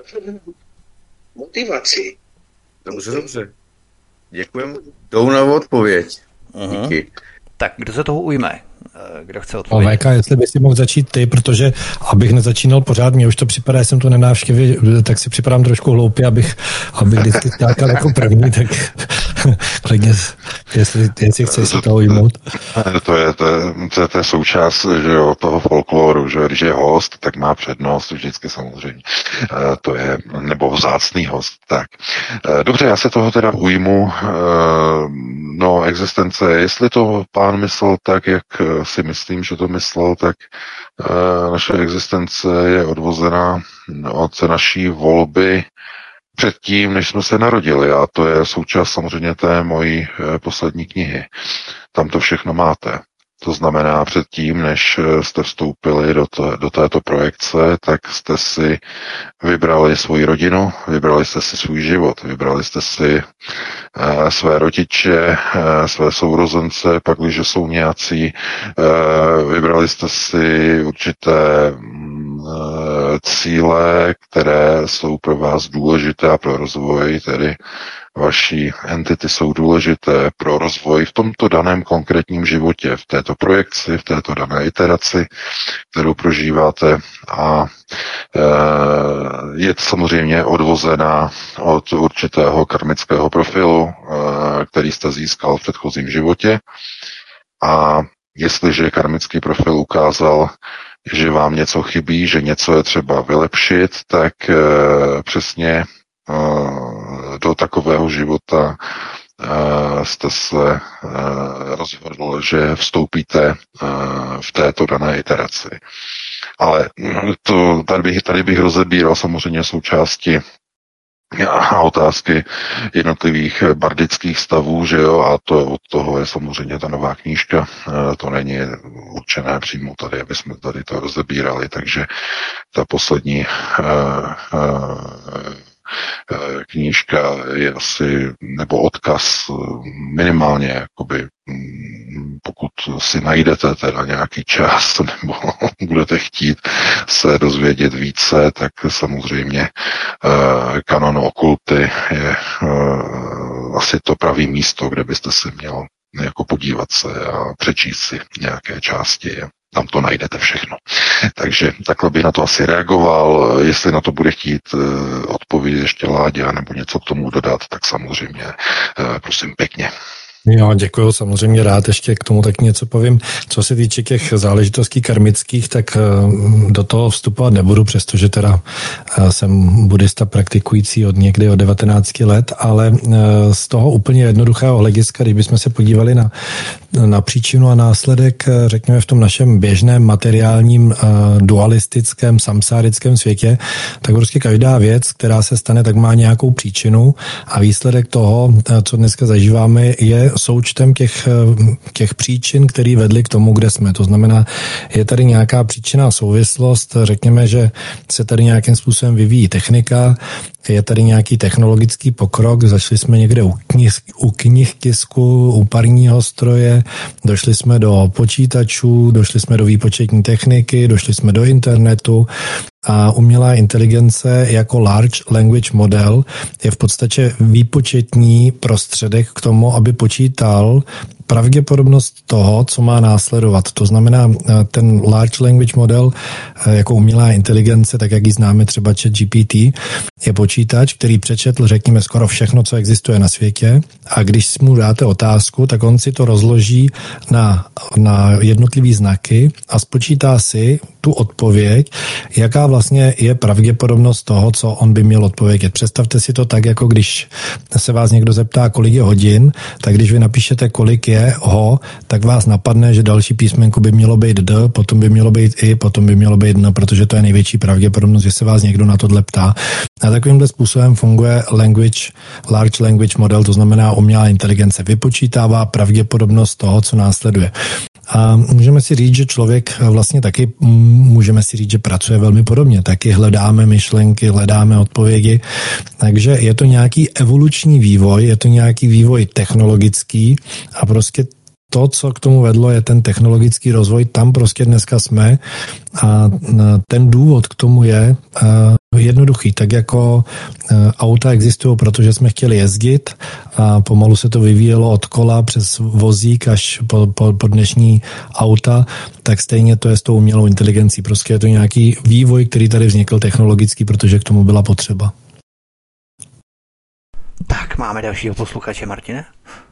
motivaci. Dobře, dobře. Děkujem. Jdou na odpověď. Uh-huh. Díky. Tak kdo se toho ujme? Kdo chce odpovědět? O V K, jestli by si mohl začít ty, protože abych nezačínal pořád, mě už to připadá, jsem tu na návštěvě, tak si připadám trošku hloupě, abych, abych vždycky skákal jako první, tak klidně, jestli, jestli chceš se toho ujmout. To je, to, je, to, je, to je součást, že jo, toho folkloru, že když je host, tak má přednost vždycky samozřejmě. To je, nebo vzácný host. Tak. Dobře, já se toho teda ujmu. No, existence, jestli to pán myslel tak, jak si myslím, že to myslel, tak naše existence je odvozená od naší volby předtím, než jsme se narodili, a to je součást samozřejmě té mojí poslední knihy. Tam to všechno máte. To znamená, předtím, než jste vstoupili do, to, do této projekce, tak jste si vybrali svoji rodinu, vybrali jste si svůj život, vybrali jste si uh, své rodiče, uh, své sourozence, pak, když jsou nějací, uh, vybrali jste si určité uh, cíle, které jsou pro vás důležité a pro rozvoj, tedy vaší entity jsou důležité pro rozvoj v tomto daném konkrétním životě, v této projekci, v této dané iteraci, kterou prožíváte, a je samozřejmě odvozená od určitého karmického profilu, který jste získal v předchozím životě, a jestliže karmický profil ukázal, že vám něco chybí, že něco je třeba vylepšit, tak přesně do takového života jste se rozhodl, že vstoupíte v této dané iteraci. Ale to, tady, bych, tady bych rozebíral samozřejmě součásti a otázky jednotlivých bardických stavů, že jo, a to od toho je samozřejmě ta nová knížka, to není určené přímo tady, aby jsme tady to rozebírali, takže ta poslední uh, uh, knížka je asi, nebo odkaz minimálně, jakoby, pokud si najdete teda nějaký čas, nebo budete chtít se dozvědět více, tak samozřejmě uh, kanon okulty je uh, asi to pravý místo, kde byste si měl jako podívat se a přečíst si nějaké části. Tam to najdete všechno. Takže takhle bych na to asi reagoval. Jestli na to bude chtít uh, odpovědět ještě Láďa nebo něco k tomu dodat, tak samozřejmě uh, prosím pěkně. Jo, děkuju, samozřejmě rád ještě k tomu tak něco povím. Co se týče těch záležitostí karmických, tak do toho vstupovat nebudu, přestože teda jsem buddhista praktikující od někdy od devatenácti let, ale z toho úplně jednoduchého hlediska, když bychom se podívali na, na příčinu a následek, řekněme v tom našem běžném materiálním dualistickém samsárickém světě, tak prostě každá věc, která se stane, tak má nějakou příčinu a výsledek toho, co dneska zažíváme, je součtem těch, těch příčin, které vedly k tomu, kde jsme. To znamená, je tady nějaká příčinná souvislost, řekněme, že se tady nějakým způsobem vyvíjí technika, je tady nějaký technologický pokrok, začali jsme někde u, knih, u knihtisku, u parního stroje, došli jsme do počítačů, došli jsme do výpočetní techniky, došli jsme do internetu a umělá inteligence jako large language model je v podstatě výpočetní prostředek k tomu, aby počítal pravděpodobnost toho, co má následovat. To znamená, ten large language model jako umělá inteligence, tak jak ji známe třeba ChatGPT, je počítač, který přečetl, řekněme, skoro všechno, co existuje na světě, a když mu dáte otázku, tak on si to rozloží na, na jednotlivý znaky a spočítá si tu odpověď, jaká vlastně je pravděpodobnost toho, co on by měl odpovědět. Představte si to tak, jako když se vás někdo zeptá, kolik je hodin, tak když vy napíšete, kolik je ho, tak vás napadne, že další písmenko by mělo být D, potom by mělo být I, potom by mělo být N, protože to je největší pravděpodobnost, že se vás někdo na tohle ptá. A takovýmhle způsobem funguje language, large language model, to znamená umělá inteligence, vypočítává pravděpodobnost toho, co následuje. A můžeme si říct, že člověk vlastně taky, můžeme si říct, že pracuje velmi podobně. Taky hledáme myšlenky, hledáme odpovědi. Takže je to nějaký evoluční vývoj, je to nějaký vývoj technologický a prostě to, co k tomu vedlo, je ten technologický rozvoj. Tam prostě dneska jsme a ten důvod k tomu je jednoduchý. Tak jako auta existují, protože jsme chtěli jezdit a pomalu se to vyvíjelo od kola přes vozík až po, po, po dnešní auta, tak stejně to je s tou umělou inteligencí. Prostě je to nějaký vývoj, který tady vznikl technologický, protože k tomu byla potřeba. Tak, máme dalšího posluchače, Martine.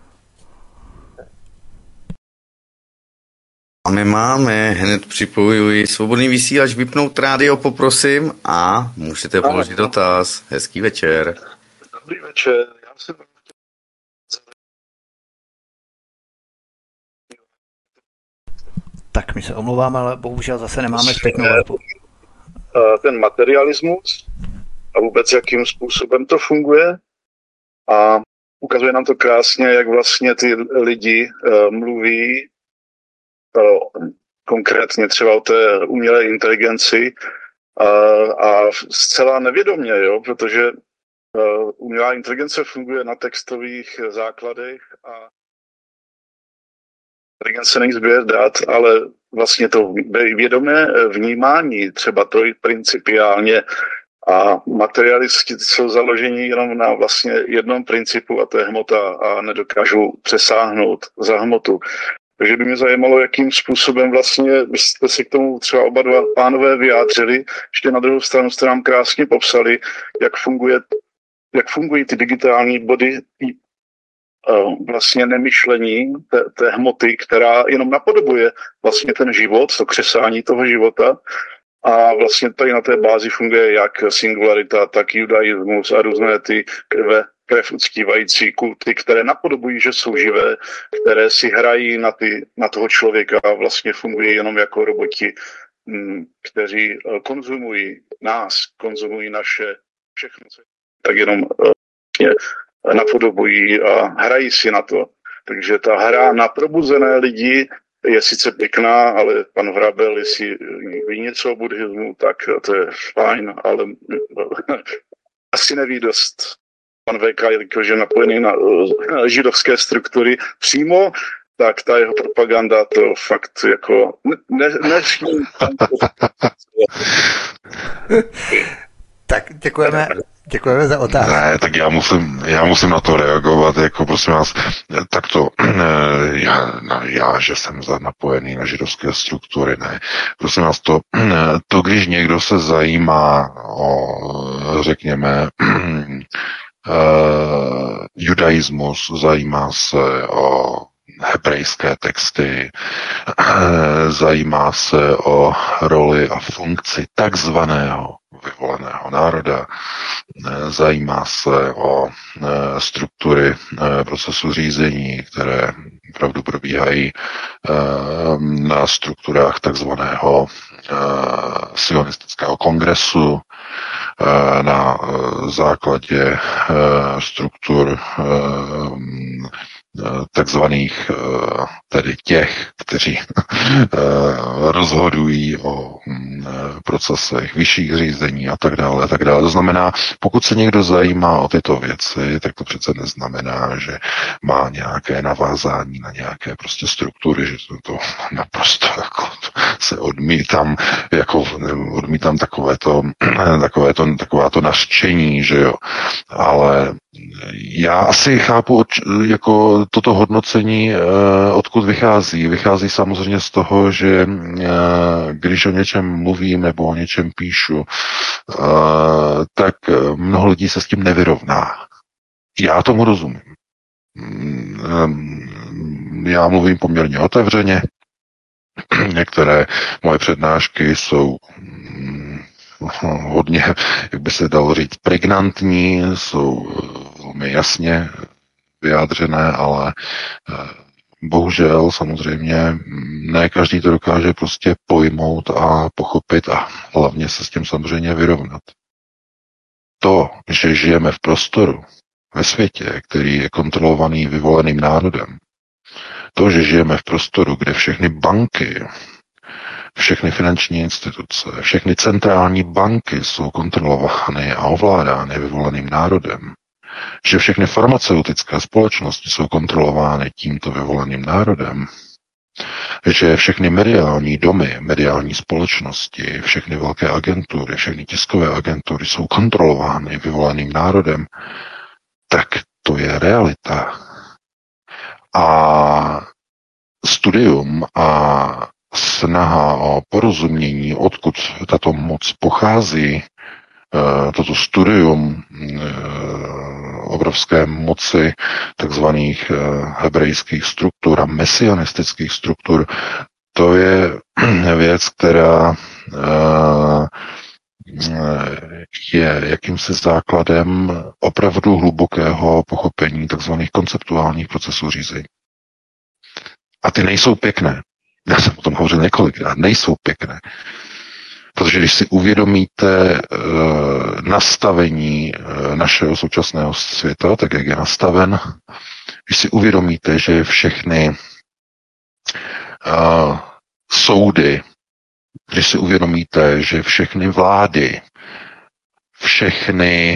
Máme, máme, hned připojuji svobodný vysílač, vypnout rádio, poprosím, a můžete položit dotaz. Hezký večer. Dobrý večer. Já jsem... Tak, my se omlouváme, ale bohužel zase nemáme zpětnou vazbu. Ten materialismus a vůbec jakým způsobem to funguje a ukazuje nám to krásně, jak vlastně ty lidi uh, mluví uh, konkrétně třeba o té umělé inteligenci a, a zcela nevědomě, jo, protože uh, umělá inteligence funguje na textových základech a inteligence není sběr dat, ale vlastně to vědomé vnímání, třeba to principiálně, a materialisti jsou založeni jenom na vlastně jednom principu, a to je hmota, a nedokážou přesáhnout za hmotu. Takže by mě zajímalo, jakým způsobem vlastně jste si k tomu třeba oba dva pánové vyjádřili. Ještě na druhou stranu jste nám krásně popsali, jak funguje, jak fungují ty digitální body vlastně nemyšlení té, té hmoty, která jenom napodobuje vlastně ten život, to křesání toho života. A vlastně tady na té bázi funguje jak singularita, tak judaismus a různé ty krve, krev uctívající kulty, které napodobují, že jsou živé, které si hrají na, ty, na toho člověka a vlastně fungují jenom jako roboti, kteří konzumují nás, konzumují naše všechno, tak jenom vlastně napodobují a hrají si na to. Takže ta hra na probuzené lidi je sice pěkná, ale pan Vrabel, jestli ví něco o buddhismu, tak to je fajn, ale asi neví dost. Pan V K, jelikož je napojený na židovské struktury přímo, tak ta jeho propaganda to fakt jako ne, ne, Tak děkujeme. Děkujeme za otázku. Ne, tak já musím, já musím na to reagovat, jako prosím vás, tak to, já, já, že jsem napojený na židovské struktury, ne, prosím vás, to, to když někdo se zajímá o, řekněme, judaismus, zajímá se o hebrejské texty, zajímá se o roli a funkci takzvaného vyvoleného národa, zajímá se o struktury procesu řízení, které opravdu probíhají na strukturách takzvaného sionistického kongresu, na základě struktur takzvaných tedy těch, kteří rozhodují o procesech vyšších řízení a tak dále, a tak dále. To znamená, pokud se někdo zajímá o tyto věci, tak to přece neznamená, že má nějaké navázání na nějaké prostě struktury, že to, to naprosto jako se odmítám, jako odmítám takovéto, takovéto, takováto nařčení, že jo. Ale já asi chápu, jako toto hodnocení, odkud vychází. Vychází samozřejmě z toho, že když o něčem mluvím nebo o něčem píšu, tak mnoho lidí se s tím nevyrovná. Já tomu rozumím. Já mluvím poměrně otevřeně. Některé moje přednášky jsou hodně, jak by se dalo říct, pregnantní, jsou velmi jasně vyjádřené, ale bohužel samozřejmě ne každý to dokáže prostě pojmout a pochopit a hlavně se s tím samozřejmě vyrovnat. To, že žijeme v prostoru, ve světě, který je kontrolovaný vyvoleným národem, to, že žijeme v prostoru, kde všechny banky, všechny finanční instituce, všechny centrální banky jsou kontrolovány a ovládány vyvoleným národem, že všechny farmaceutické společnosti jsou kontrolovány tímto vyvoleným národem, že všechny mediální domy, mediální společnosti, všechny velké agentury, všechny tiskové agentury jsou kontrolovány vyvoleným národem, tak to je realita. A studium a snaha o porozumění, odkud tato moc pochází, toto studium obrovské moci takzvaných hebrejských struktur a mesianistických struktur, to je věc, která je jakýmsi základem opravdu hlubokého pochopení takzvaných konceptuálních procesů řízení. A ty nejsou pěkné. Já jsem o tom hovořil několikrát. Nejsou pěkné. Protože když si uvědomíte e, nastavení e, našeho současného světa, tak jak je nastaven, když si uvědomíte, že všechny e, soudy, když si uvědomíte, že všechny vlády, všechny,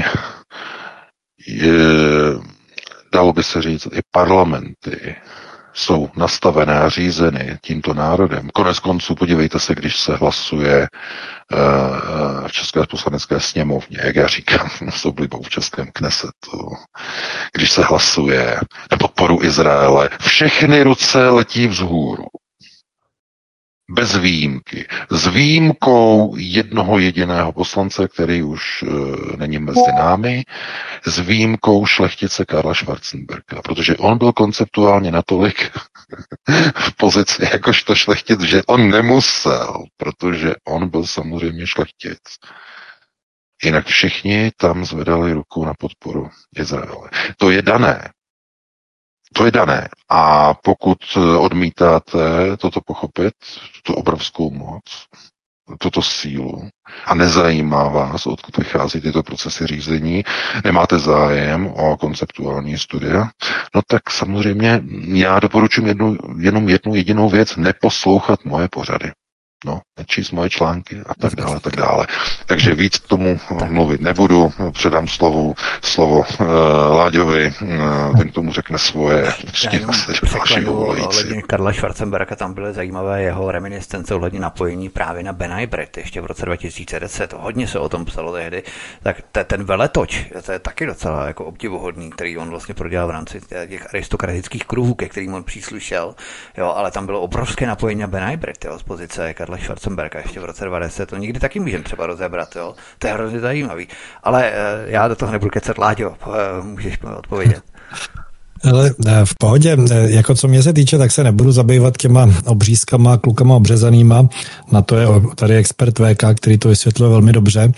e, dalo by se říct, i parlamenty, jsou nastavené a řízeny tímto národem. Konec konců, podívejte se, když se hlasuje uh, v České poslanecké sněmovně, jak já říkám, s oblibou v Českém Knesetu, když se hlasuje na podporu Izraele, všechny ruce letí vzhůru. Bez výjimky. S výjimkou jednoho jediného poslance, který už uh, není mezi námi, s výjimkou šlechtice Karla Schwarzenberga, protože on byl konceptuálně natolik v pozici jakožto šlechtic, že on nemusel, protože on byl samozřejmě šlechtic. Jinak všichni tam zvedali ruku na podporu Izraele. To je dané. To je dané. A pokud odmítáte toto pochopit, tuto obrovskou moc, tuto sílu a nezajímá vás, odkud vychází tyto procesy řízení, nemáte zájem o konceptuální studia, no tak samozřejmě já doporučuji jednu, jenom jednu jedinou věc, neposlouchat moje pořady. No, nečíst moje články a tak dále, tak dále. Takže víc k tomu tak mluvit nebudu, předám slovo, slovo uh, Láďovi, uh, ten k tomu řekne svoje. Ohledně Karla Schwarzenberga, tam byly zajímavé jeho reminiscence ohledně napojení právě na Ben i Brett, ještě v roce dva tisíce deset, hodně se o tom psalo tehdy, tak te, ten veletoč, to je taky docela jako obdivuhodný, který on vlastně prodělal v rámci těch aristokratických kruhů, ke kterým on příslušel, jo, ale tam bylo obrovské napojení na Ben i Brett, jo, z pozice Karla Schwarzenberga ještě v roce dvacet deset, to nikdy taky můžeme třeba rozebrat, jo. To je hrozně zajímavý. Ale uh, já do toho nebudu kecat, Láďo, uh, můžeš mi odpovědět. Ale v pohodě, jako co mě se týče, tak se nebudu zabývat těma obřízkama, klukama obřezanýma, na to je tady expert V K, který to vysvětluje velmi dobře.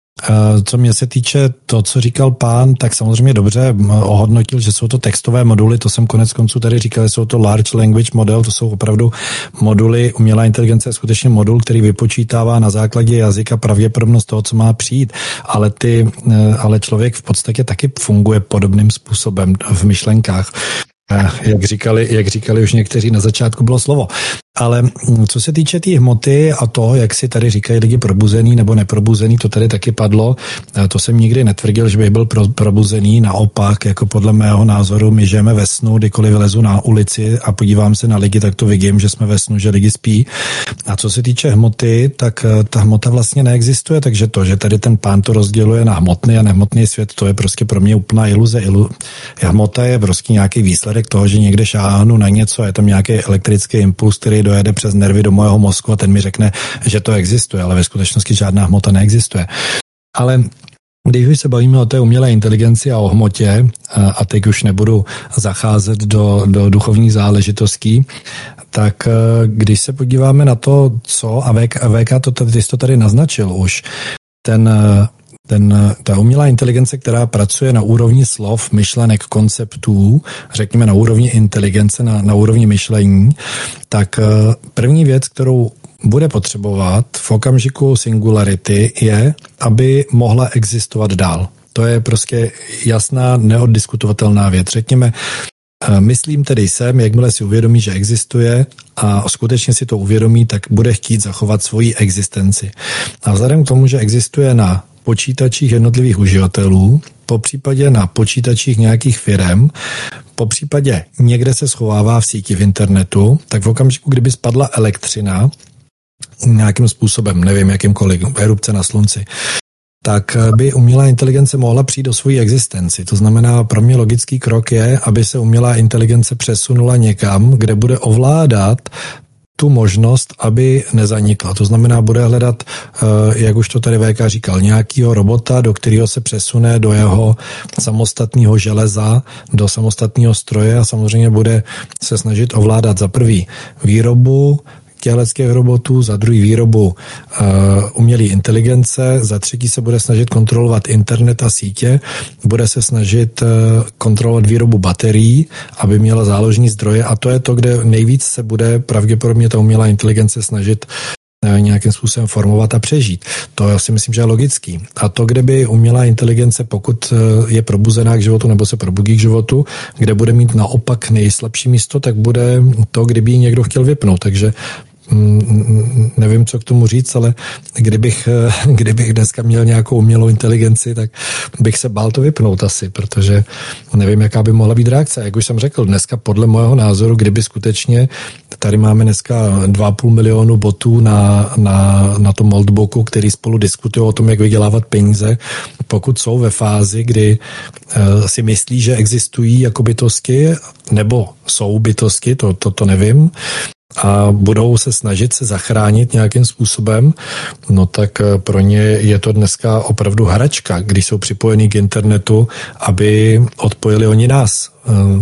Co mě se týče to, co říkal pán, tak samozřejmě dobře ohodnotil, že jsou to textové moduly, to jsem konec konců tady říkal, že jsou to large language model, to jsou opravdu moduly, umělá inteligence je skutečně modul, který vypočítává na základě jazyka pravděpodobnost toho, co má přijít, ale, ty, ale člověk v podstatě taky funguje podobným způsobem v myšlenkách. Jak říkali, jak říkali už někteří, na začátku bylo slovo. Ale co se týče té hmoty a to, jak si tady říkají lidi probuzený nebo neprobuzený, to tady taky padlo. To jsem nikdy netvrdil, že bych byl pro, probuzený. Naopak, jako podle mého názoru, my žijeme ve snu, kdykoliv vylezu na ulici a podívám se na lidi, tak to vidím, že jsme ve snu, že lidi spí. A co se týče hmoty, tak ta hmota vlastně neexistuje, takže to, že tady ten pán to rozděluje na hmotný a nehmotný svět, to je prostě pro mě úplná iluze. Ilu... Hmota je prostě nějaký výsledek toho, že někde šáhnu na něco, je tam nějaký elektrický impuls, který dojede přes nervy do mého mozku a ten mi řekne, že to existuje, ale ve skutečnosti žádná hmota neexistuje. Ale když už se bavíme o té umělé inteligenci a o hmotě, a teď už nebudu zacházet do, do duchovních záležitostí, tak když se podíváme na to, co, a V K to, ty jsi to tady naznačil už, ten Ten, ta umělá inteligence, která pracuje na úrovni slov, myšlenek, konceptů, řekněme na úrovni inteligence, na, na úrovni myšlení, tak první věc, kterou bude potřebovat v okamžiku singularity, je, aby mohla existovat dál. To je prostě jasná, neoddiskutovatelná věc. Řekněme, myslím tedy jsem, jakmile si uvědomí, že existuje a skutečně si to uvědomí, tak bude chtít zachovat svoji existenci. A vzhledem k tomu, že existuje na počítačích jednotlivých uživatelů, po případě na počítačích nějakých firem, po případě někde se schovává v síti v internetu, tak v okamžiku, kdyby spadla elektřina nějakým způsobem, nevím jakýmkoliv, erupce na slunci, tak by umělá inteligence mohla přijít do svojí existenci. To znamená, pro mě logický krok je, aby se umělá inteligence přesunula někam, kde bude ovládat tu možnost, aby nezanikla. To znamená, bude hledat, jak už to tady V K říkal, nějakýho robota, do kterého se přesune do jeho samostatného železa, do samostatného stroje a samozřejmě bude se snažit ovládat za prvý výrobu těchto robotů, za druhý výrobu uh, umělé inteligence, za třetí se bude snažit kontrolovat internet a sítě, bude se snažit uh, kontrolovat výrobu baterií, aby měla záložní zdroje a to je to, kde nejvíc se bude pravděpodobně ta umělá inteligence snažit uh, nějakým způsobem formovat a přežít. To já si myslím, že je logický. A to, kde by umělá inteligence, pokud uh, je probuzená k životu nebo se probudí k životu, kde bude mít naopak nejslabší místo, tak bude to, kdyby ji někdo chtěl vypnout. Takže nevím, co k tomu říct, ale kdybych, kdybych dneska měl nějakou umělou inteligenci, tak bych se bál to vypnout asi, protože nevím, jaká by mohla být reakce. Jak už jsem řekl, dneska podle mého názoru, kdyby skutečně, tady máme dneska dva a půl milionu botů na, na, na tom Moldboku, který spolu diskutují o tom, jak vydělávat peníze, pokud jsou ve fázi, kdy uh, si myslí, že existují jako bytosti, nebo jsou bytosti, to, to, to nevím, a budou se snažit se zachránit nějakým způsobem, no tak pro ně je to dneska opravdu hračka, když jsou připojení k internetu, aby odpojili oni nás.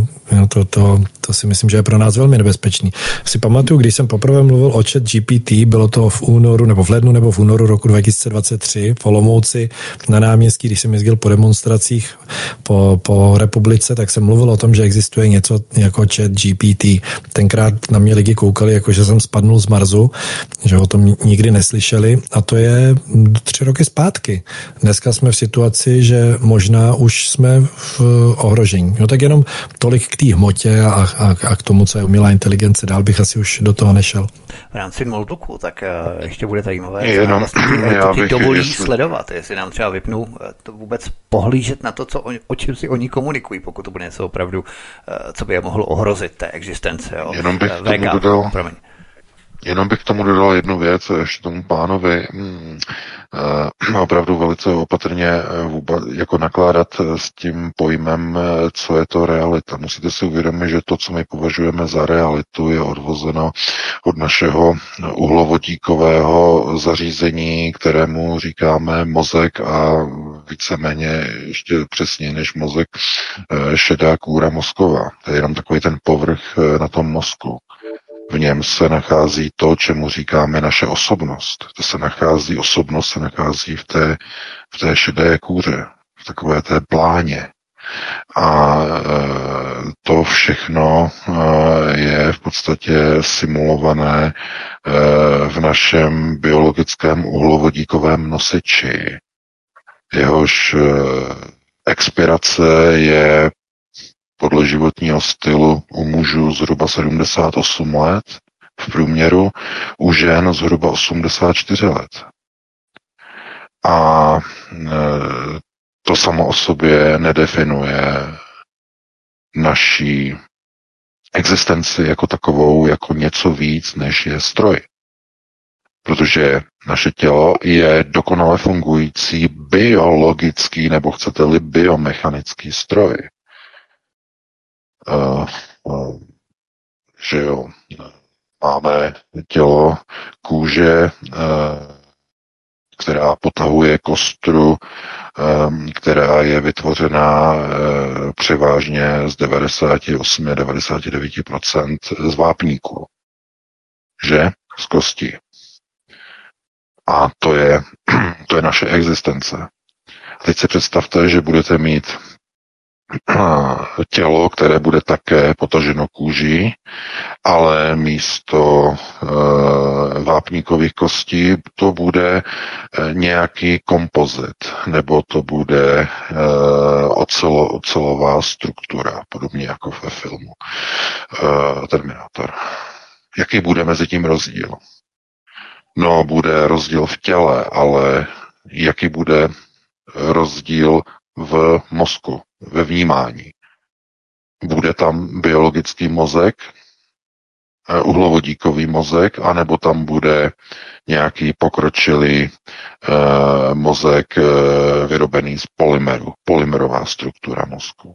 To, to, to si myslím, že je pro nás velmi nebezpečný. Si pamatuju, když jsem poprvé mluvil o Chat G P T, bylo to v únoru, nebo v lednu, nebo v únoru roku dva tisíce dvacet tři v Olomouci na náměstí, když jsem jezdil po demonstracích po, po republice, tak jsem mluvil o tom, že existuje něco jako Chat G P T. Tenkrát na mě lidi koukali, jako že jsem spadnul z Marsu, že o tom nikdy neslyšeli a to je tři roky zpátky. Dneska jsme v situaci, že možná už jsme v ohrožení. No tak jenom tolik k té hmotě a, a, a k tomu, co je umělá inteligence. Dál bych asi už do toho nešel. V rámci Moldboku, tak uh, ještě bude zajímavé, jenom, vlastně to ti dovolí jestli... sledovat, jestli nám třeba vypnou to vůbec pohlížet na to, co on, o čem si oni komunikují, pokud to bude něco opravdu, uh, co by je mohlo ohrozit té existence. Jo. Jenom bych V K, tomu dodal, promiň. Jenom bych k tomu dodal jednu věc, ještě tomu pánovi, hmm, eh, opravdu velice opatrně vůbec, jako nakládat s tím pojmem, co je to realita. Musíte si uvědomit, že to, co my považujeme za realitu, je odvozeno od našeho uhlovodíkového zařízení, kterému říkáme mozek a víceméně ještě přesně než mozek šedá kůra mozková. To je jenom takový ten povrch na tom mozku. V něm se nachází to, čemu říkáme naše osobnost. To se nachází, osobnost se nachází v té, v té šedé kůře, v takové té pláně. A e, to všechno e, je v podstatě simulované e, v našem biologickém uhlovodíkovém nosiči. Jehož e, expirace je podle životního stylu u mužů zhruba sedmdesát osm let, v průměru u žen zhruba osmdesát čtyři let. A to samo o sobě nedefinuje naší existenci jako takovou, jako něco víc, než je stroj. Protože naše tělo je dokonale fungující biologický, nebo chcete-li biomechanický stroj. Uh, uh, že jo, máme tělo, kůže, uh, která potahuje kostru, um, která je vytvořená uh, převážně z devadesát osm až devadesát devět procent z vápníku, že? Z kosti. A to je, to je naše existence. A teď si představte, že budete mít tělo, které bude také potaženo kůží, ale místo e, vápníkových kostí to bude e, nějaký kompozit, nebo to bude e, ocelo, ocelová struktura, podobně jako ve filmu e, Terminátor. Jaký bude mezi tím rozdíl? No, bude rozdíl v těle, ale jaký bude rozdíl v mozku, ve vnímání. Bude tam biologický mozek, uhlovodíkový mozek, anebo tam bude nějaký pokročilý eh, mozek eh, vyrobený z polymeru, polymerová struktura mozku.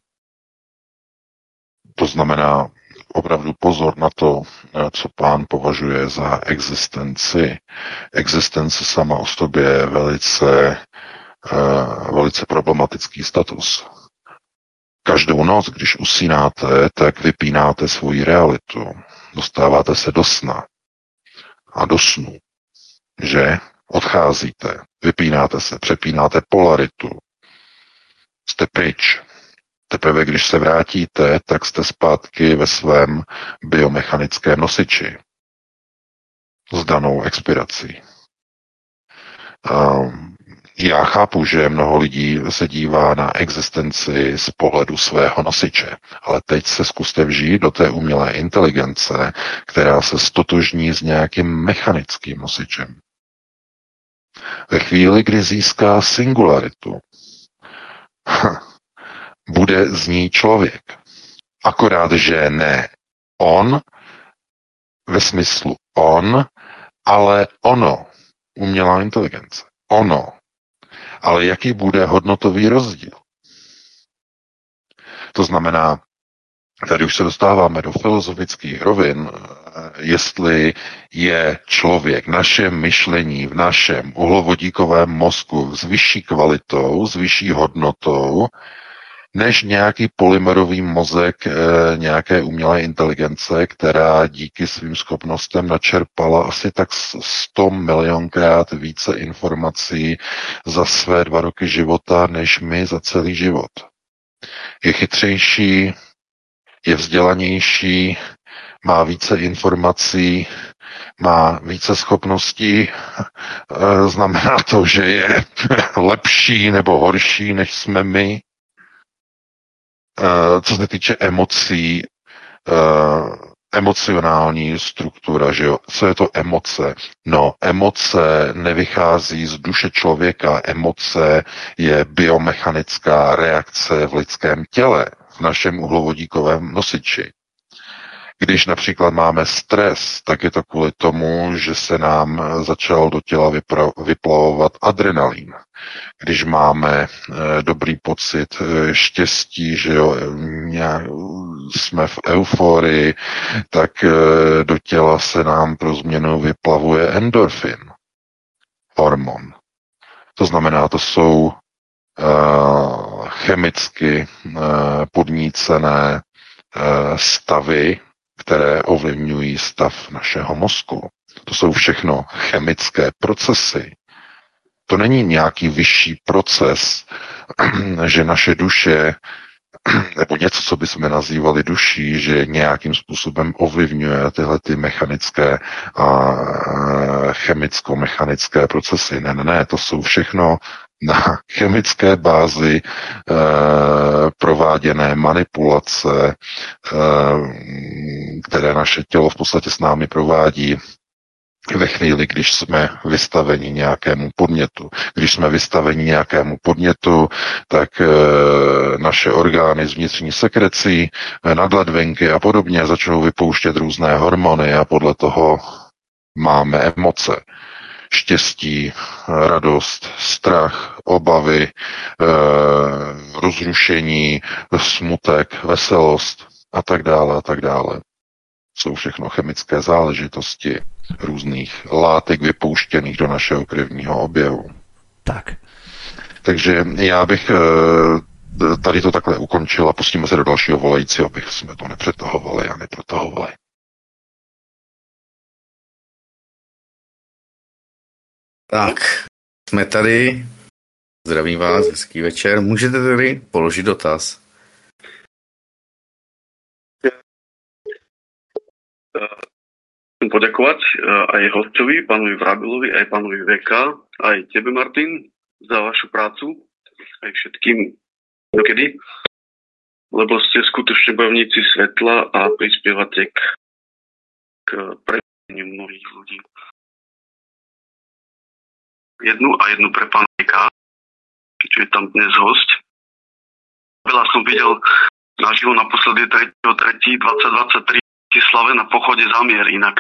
To znamená opravdu pozor na to, co pán považuje za existenci. Existence sama o sobě je velice, uh, velice problematický status. Každou noc, když usínáte, tak vypínáte svoji realitu. Dostáváte se do sna a do snu, že odcházíte, vypínáte se, přepínáte polaritu, jste pryč. Teprve když se vrátíte, tak jste zpátky ve svém biomechanickém nosiči s danou expirací. Já chápu, že mnoho lidí se dívá na existenci z pohledu svého nosiče, ale teď se zkuste vžít do té umělé inteligence, která se stotožní s nějakým mechanickým nosičem. Ve chvíli, kdy získá singularitu, bude z ní člověk. Akorát, že ne on, ve smyslu on, ale ono, umělá inteligence. Ono. Ale jaký bude hodnotový rozdíl? To znamená, tady už se dostáváme do filozofických rovin, jestli je člověk, naše myšlení v našem uhlovodíkovém mozku s vyšší kvalitou, s vyšší hodnotou, než nějaký polymerový mozek e, nějaké umělé inteligence, která díky svým schopnostem načerpala asi tak sto milionkrát více informací za své dva roky života, než my za celý život. Je chytřejší, je vzdělanější, má více informací, má více schopností, e, znamená to, že je lepší nebo horší, než jsme my. Co se týče emocí, emocionální struktura, že jo? Co je to emoce? No, emoce nevychází z duše člověka. Emoce je biomechanická reakce v lidském těle, v našem uhlovodíkovém nosiči. Když například máme stres, tak je to kvůli tomu, že se nám začal do těla vyplavovat adrenalin. Když máme e, dobrý pocit e, štěstí, že jo, nějak, jsme v euforii, tak e, do těla se nám pro změnu vyplavuje endorfin, hormon. To znamená, to jsou e, chemicky e, podnícené e, stavy, které ovlivňují stav našeho mozku. To jsou všechno chemické procesy. To není nějaký vyšší proces, že naše duše, nebo něco, co bychom nazývali duší, že nějakým způsobem ovlivňuje tyhle ty mechanické a chemicko-mechanické procesy. Ne, ne, ne, to jsou všechno na chemické bázi e, prováděné manipulace, e, které naše tělo v podstatě s námi provádí ve chvíli, když jsme vystaveni nějakému podnětu. Když jsme vystaveni nějakému podnětu, tak e, naše orgány z vnitřní sekrecí, e, nadledvinky a podobně začnou vypouštět různé hormony a podle toho máme emoce. Štěstí, radost, strach, obavy, e, rozrušení, smutek, veselost a tak dále a tak dále. Jsou všechno chemické záležitosti různých látek vypouštěných do našeho krevního oběhu. Tak. Takže já bych e, tady to takhle ukončil a pustíme se do dalšího volajícího, abych jsme to nepřetahovali a neprotahovali. Tak, jsme tady. Zdravím vás, hezký večer. Můžete tady položit dotaz. Chcem poďakovať aj hostovi, pánovi Vrabilovi, aj pánovi vé ká, aj tebe, Martin, za vašu prácu, aj všetkým dokedy, lebo ste skutočne bojovníci svetla a prispievate k, k premeneniu mnohých ľudí. Jednu a jednu pre pána vé ká. čo je tam dnes host. Veľa som videl naživo naposledy tretieho tretieho dvetisícdvadsaťtri v Bratislave na pochode za mier inak.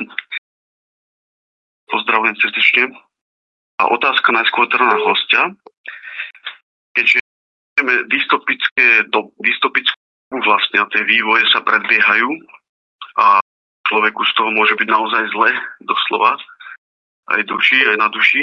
Pozdravujem srdečne. A otázka najskôr teda na hostia. Keďže dystopické, do, dystopické vlastne a tie vývoje sa predbiehajú a človeku z toho môže byť naozaj zle, doslova, aj duši, aj na duši.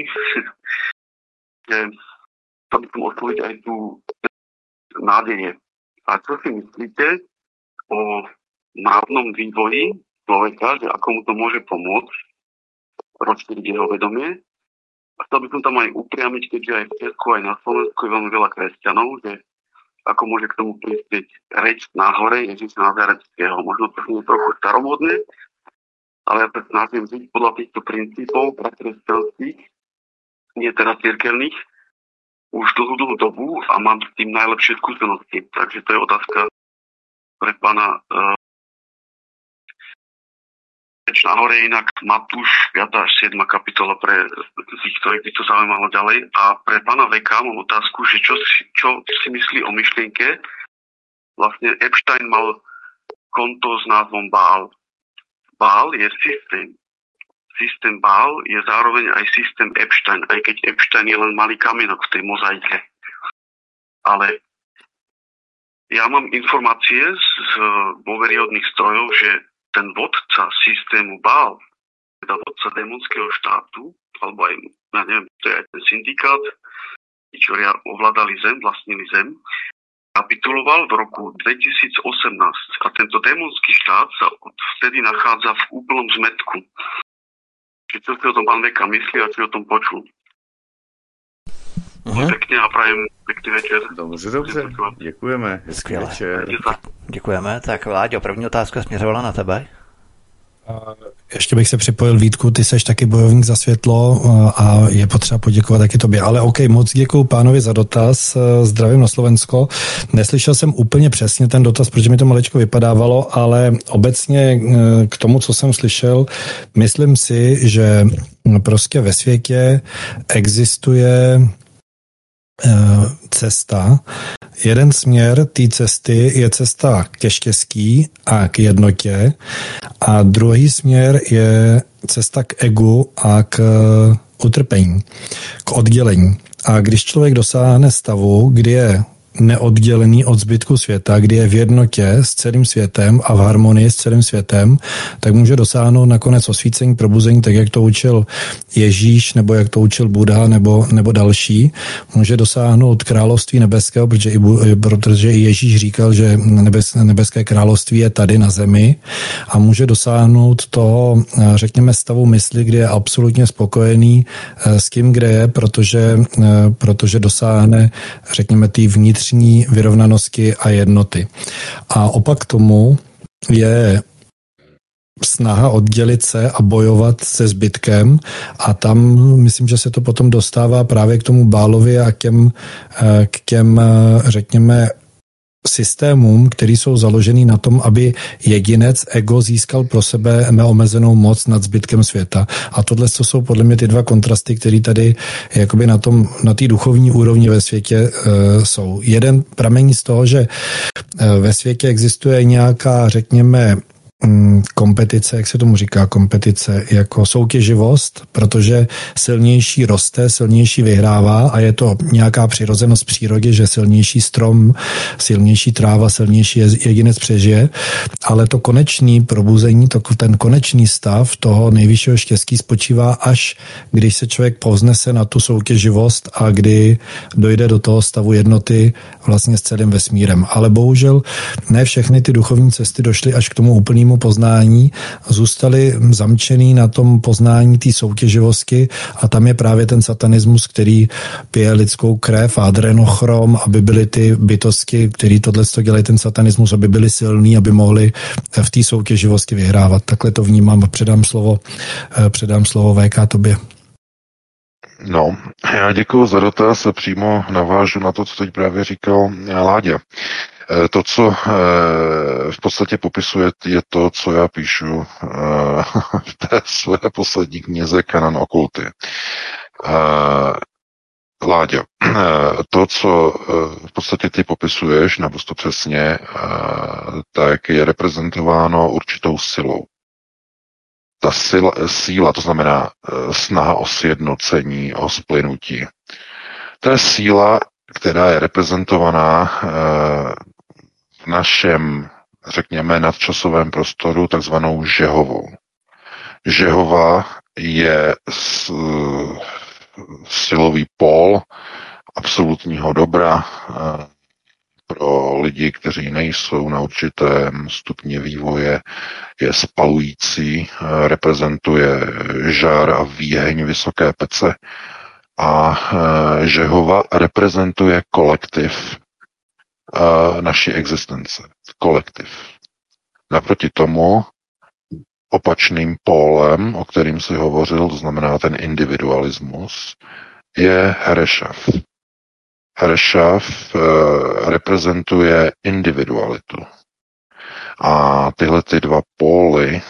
Chcel by som osloviť aj tú nádeje. A čo si myslíte o mravnom vývoji človeka, že ako mu to môže pomôcť rozšíriť jeho vedomie? A chcel by som tam aj upriamiť, keďže aj v Česku, aj na Slovensku je veľmi veľa kresťanov, že ako môže k tomu prispieť reč na hore Ježiša Nazareckého. Možno to je trochu staromodné, ale ja sa snažím žiť podľa týchto princípov prakresťanských, nie teda cirkevných, už dlhú, dlhú dobu a mám s tým najlepšie skúsenosti. Takže to je otázka pre pána uh, Reč na hore, inak Matúš piata až siedma kapitola pre tých, ktorých by to zaujímalo ďalej. A pre pána Veka mám otázku, že čo si, čo si myslí o myšlienke. Vlastne Epstein mal konto s názvom Baal. Baal je systém. Systém Baal je zároveň aj systém Epstein, aj keď Epstein je len malý kamienok v tej mozaike. Ale ja mám informácie z dôveryhodných strojov, že ten vodca systému Baal, teda vodca démonského štátu, alebo aj, ja neviem, to je aj ten syndikát, čo ovládali zem, vlastnili zem, kapituloval v roku dvetisícosemnásť. A tento démonský štát sa vtedy nachádza v úplnom zmetku. Čiže čo si o tom pán Veka myslí a čo o tom počul? Uh-huh. Pekne a prajem pekný večer. Dobře, dobře, děkujeme. Hezký večer. Děkujeme. Tak Láďo, první otázka směřovala na tebe. Ještě bych se připojil, Vítku, ty seš taky bojovník za světlo a je potřeba poděkovat taky tobě. Ale OK, moc děkuju pánovi za dotaz. Zdravím na Slovensko. Neslyšel jsem úplně přesně ten dotaz, protože mi to malečko vypadávalo, ale obecně k tomu, co jsem slyšel, myslím si, že prostě ve světě existuje cesta. Jeden směr té cesty je cesta ke štěstí a k jednotě a druhý směr je cesta k egu a k utrpení, k oddělení. A když člověk dosáhne stavu, kdy je neoddělený od zbytku světa, kdy je v jednotě s celým světem a v harmonii s celým světem, tak může dosáhnout nakonec osvícení, probuzení, tak jak to učil Ježíš, nebo jak to učil Buddha, nebo, nebo další. Může dosáhnout království nebeského, protože i, protože i Ježíš říkal, že nebes, nebeské království je tady na zemi a může dosáhnout toho, řekněme, stavu mysli, kdy je absolutně spokojený s tím, kde je, protože, protože dosáhne, řekněme, té vnitřní vyrovnanosti a jednoty. A opak tomu je snaha oddělit se a bojovat se zbytkem a tam myslím, že se to potom dostává právě k tomu Bálovi a k těm, k těm řekněme, systémům, které jsou založený na tom, aby jedinec, ego, získal pro sebe neomezenou moc nad zbytkem světa. A tohle to jsou podle mě ty dva kontrasty, které tady jakoby na tom, na té duchovní úrovni ve světě e, jsou. Jeden pramení z toho, že e, ve světě existuje nějaká, řekněme, kompetice, jak se tomu říká, kompetice jako soutěživost, protože silnější roste, silnější vyhrává a je to nějaká přirozenost přírody, že silnější strom, silnější tráva, silnější jedinec přežije, ale to konečný probuzení, to, ten konečný stav toho nejvyššího štěstí spočívá až, když se člověk povznese na tu soutěživost a kdy dojde do toho stavu jednoty vlastně s celým vesmírem. Ale bohužel ne všechny ty duchovní cesty došly až k tomu úplnému poznání, zůstali zamčený na tom poznání té soutěživosti a tam je právě ten satanismus, který pije lidskou krev a adrenochrom, aby byly ty bytosti, který tohle dělají ten satanismus, aby byli silní, aby mohli v té soutěživosti vyhrávat. Takhle to vnímám a předám slovo, předám slovo V K tobě. No, já děkuji za dotaz a přímo navážu na to, co teď právě říkal Láďa. To, co v podstatě popisuje, je to, co já píšu v té své poslední knize Kanon okulty. Láďo, to, co v podstatě ty popisuješ naprosto přesně, tak je reprezentováno určitou silou. Ta síla, síla, to znamená snaha o sjednocení, o splynutí. To je síla, která je reprezentovaná v našem, řekněme, nadčasovém prostoru takzvanou Žehovou. Žehova je s, silový pól absolutního dobra pro lidi, kteří nejsou na určitém stupni vývoje, je spalující, reprezentuje žár a výheň vysoké pece a Žehova reprezentuje kolektiv naší existence. Kolektiv. Naproti tomu opačným pólem, o kterým si hovořil, to znamená ten individualismus, je Herešav. Herešav e, reprezentuje individualitu. A tyhle ty dva póly e,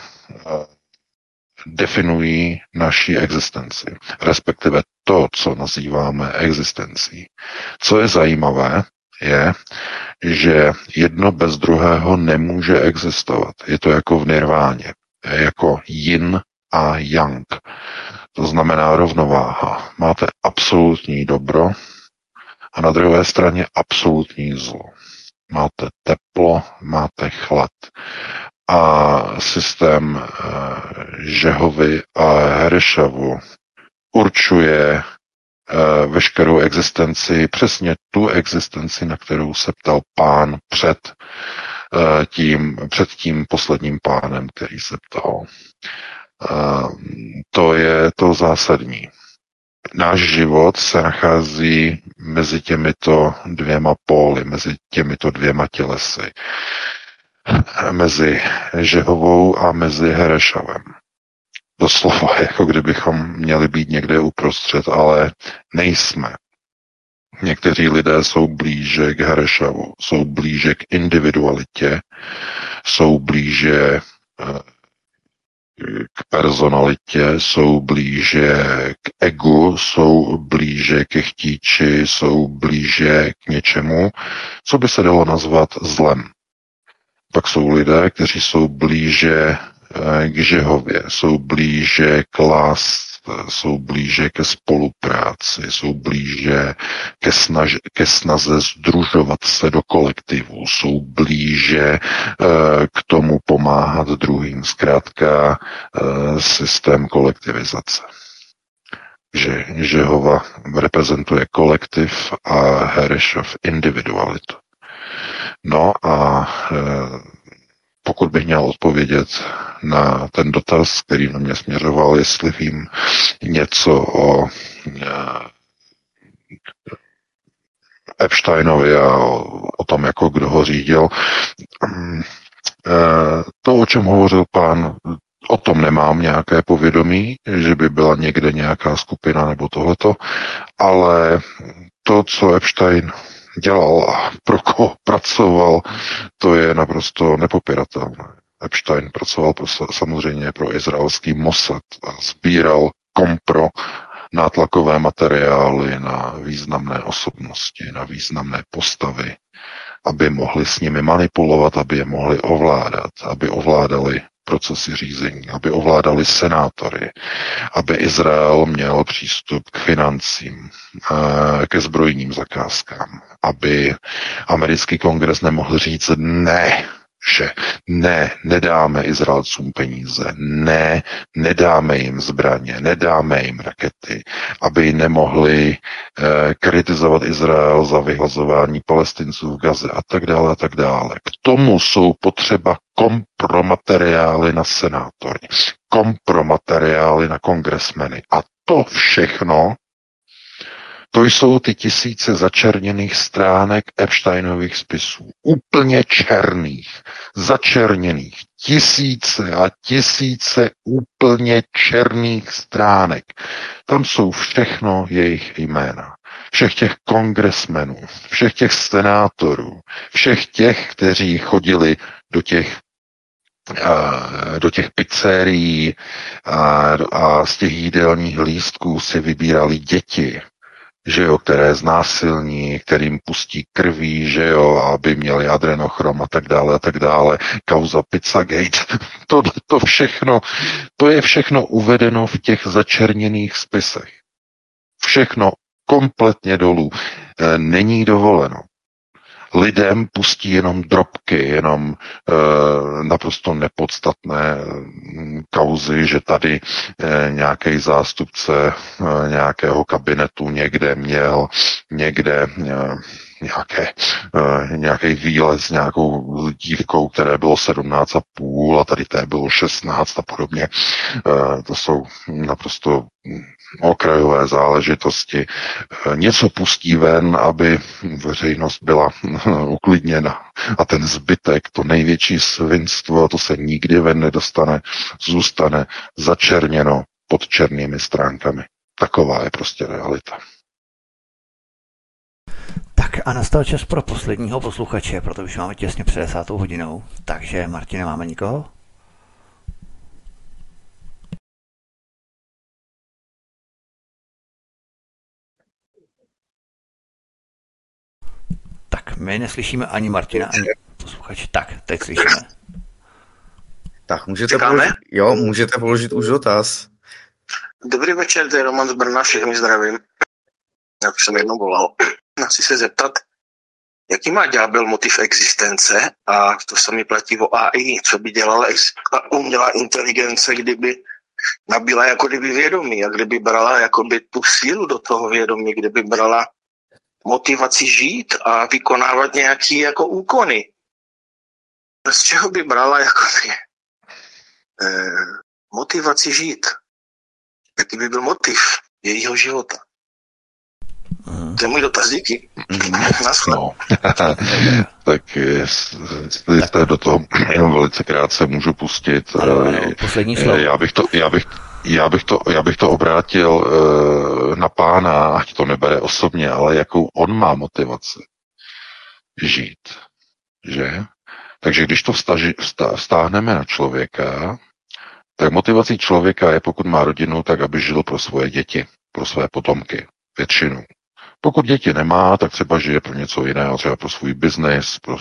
definují naši existenci, respektive to, co nazýváme existencí. Co je zajímavé, je, že jedno bez druhého nemůže existovat. Je to jako v nirváně. Je jako yin a yang. To znamená rovnováha. Máte absolutní dobro a na druhé straně absolutní zlo. Máte teplo, máte chlad. A systém uh, Žehovy a Herešavu určuje uh, veškerou existenci, přesně tu existenci, na kterou se ptal Pán před uh, tím, před tím posledním pánem, který se ptal. Uh, to je to zásadní. Náš život se nachází mezi těmito dvěma póly, mezi těmito dvěma tělesy. Mezi Žehovou a mezi Herešavem. Doslova, jako kdybychom měli být někde uprostřed, ale nejsme. Někteří lidé jsou blíže k Herešavu, jsou blíže k individualitě, jsou blíže k personalitě, jsou blíže k egu, jsou blíže ke chtíči, jsou blíže k něčemu, co by se dalo nazvat zlem. Pak jsou lidé, kteří jsou blíže k Žehově, jsou blíže k lásce, jsou blíže ke spolupráci, jsou blíže ke, snaž, ke snaze sdružovat se do kolektivu, jsou blíže e, k tomu pomáhat druhým. Zkrátka e, systém kolektivizace. Že Žehova reprezentuje kolektiv a Herešav individualitu. No a e, pokud bych měl odpovědět na ten dotaz, který na mě směřoval, jestli vím něco o Epsteinovi a o, o tom, jako kdo ho řídil. To, o čem hovořil pán, o tom nemám nějaké povědomí, že by byla někde nějaká skupina nebo tohleto, ale to, co Epstein dělal a pro koho pracoval, to je naprosto nepopiratelné. Epstein pracoval pro, samozřejmě pro izraelský Mossad a sbíral kompro nátlakové materiály na významné osobnosti, na významné postavy, aby mohli s nimi manipulovat, aby je mohli ovládat, aby ovládali procesy řízení, aby ovládali senátory, aby Izrael měl přístup k financím, ke zbrojním zakázkám, aby americký kongres nemohl říct ne, že ne, nedáme Izraelcům peníze, ne, nedáme jim zbraně, nedáme jim rakety, aby nemohli eh, kritizovat Izrael za vyhlazování Palestinců v Gaze a tak dále a tak dále. K tomu jsou potřeba kompromateriály na senátory, kompromateriály na kongresmeny a to všechno, to jsou ty tisíce začerněných stránek Epsteinových spisů. Úplně černých, začerněných. Tisíce a tisíce úplně černých stránek. Tam jsou všechno jejich jména. Všech těch kongresmenů, všech těch senátorů, všech těch, kteří chodili do těch do těch pizzerií a, a z těch jídelních lístků si vybírali děti. že jo, které znásilní, kterým pustí krví, že jo, aby měli adrenochrom a tak dále a tak dále, kauza Pizzagate, to, to všechno, to je všechno uvedeno v těch začerněných spisech. Všechno kompletně dolů. Není dovoleno. Lidem pustí jenom drobky, jenom e, naprosto nepodstatné kauzy, že tady e, nějaký zástupce e, nějakého kabinetu někde měl někde e, nějaké, e, nějaký výlet s nějakou dívkou, které bylo sedmnáct a půl a tady té bylo šestnáct a podobně. E, to jsou naprosto okrajové záležitosti. Něco pustí ven, aby veřejnost byla uklidněna. A ten zbytek, to největší svinstvo, to se nikdy ven nedostane, zůstane začerněno pod černými stránkami. Taková je prostě realita. Tak a nastal čas pro posledního posluchače, protože už máme těsně před desátou hodinou. Takže, Martine, máme nikoho? Tak, my neslyšíme ani Martina, ani posluchače. Tak, teď slyšíme. Tak, můžete položit, jo, můžete položit už dotaz. Dobrý večer, to je Roman z Brna, všechny zdravím. Já už jsem jednou volal. Chci se zeptat, jaký má ďábel motiv existence a to samé platí o A I, co by dělala umělá inteligence, kdyby nabila jako kdyby vědomí a kdyby brala jakoby tu sílu do toho vědomí, kdyby brala motivaci žít a vykonávat nějaký jako úkony. Z čeho by brala jakoby eh, motivaci žít? Jaký by byl motiv jejího života? To je můj dotaz, díky. No. Tak jestli jste do toho jenom velice krátce můžu pustit. Ano, ano, poslední slovo. Já bych to, já bych, já bych to, já bych to obrátil na pána, ať to nebere osobně, ale jakou on má motivaci žít. Že? Takže když to vztaži, vztáhneme na člověka, tak motivací člověka je, pokud má rodinu, tak aby žil pro svoje děti, pro své potomky, většinu. Pokud děti nemá, tak třeba žije pro něco jiného, třeba pro svůj biznis, pro,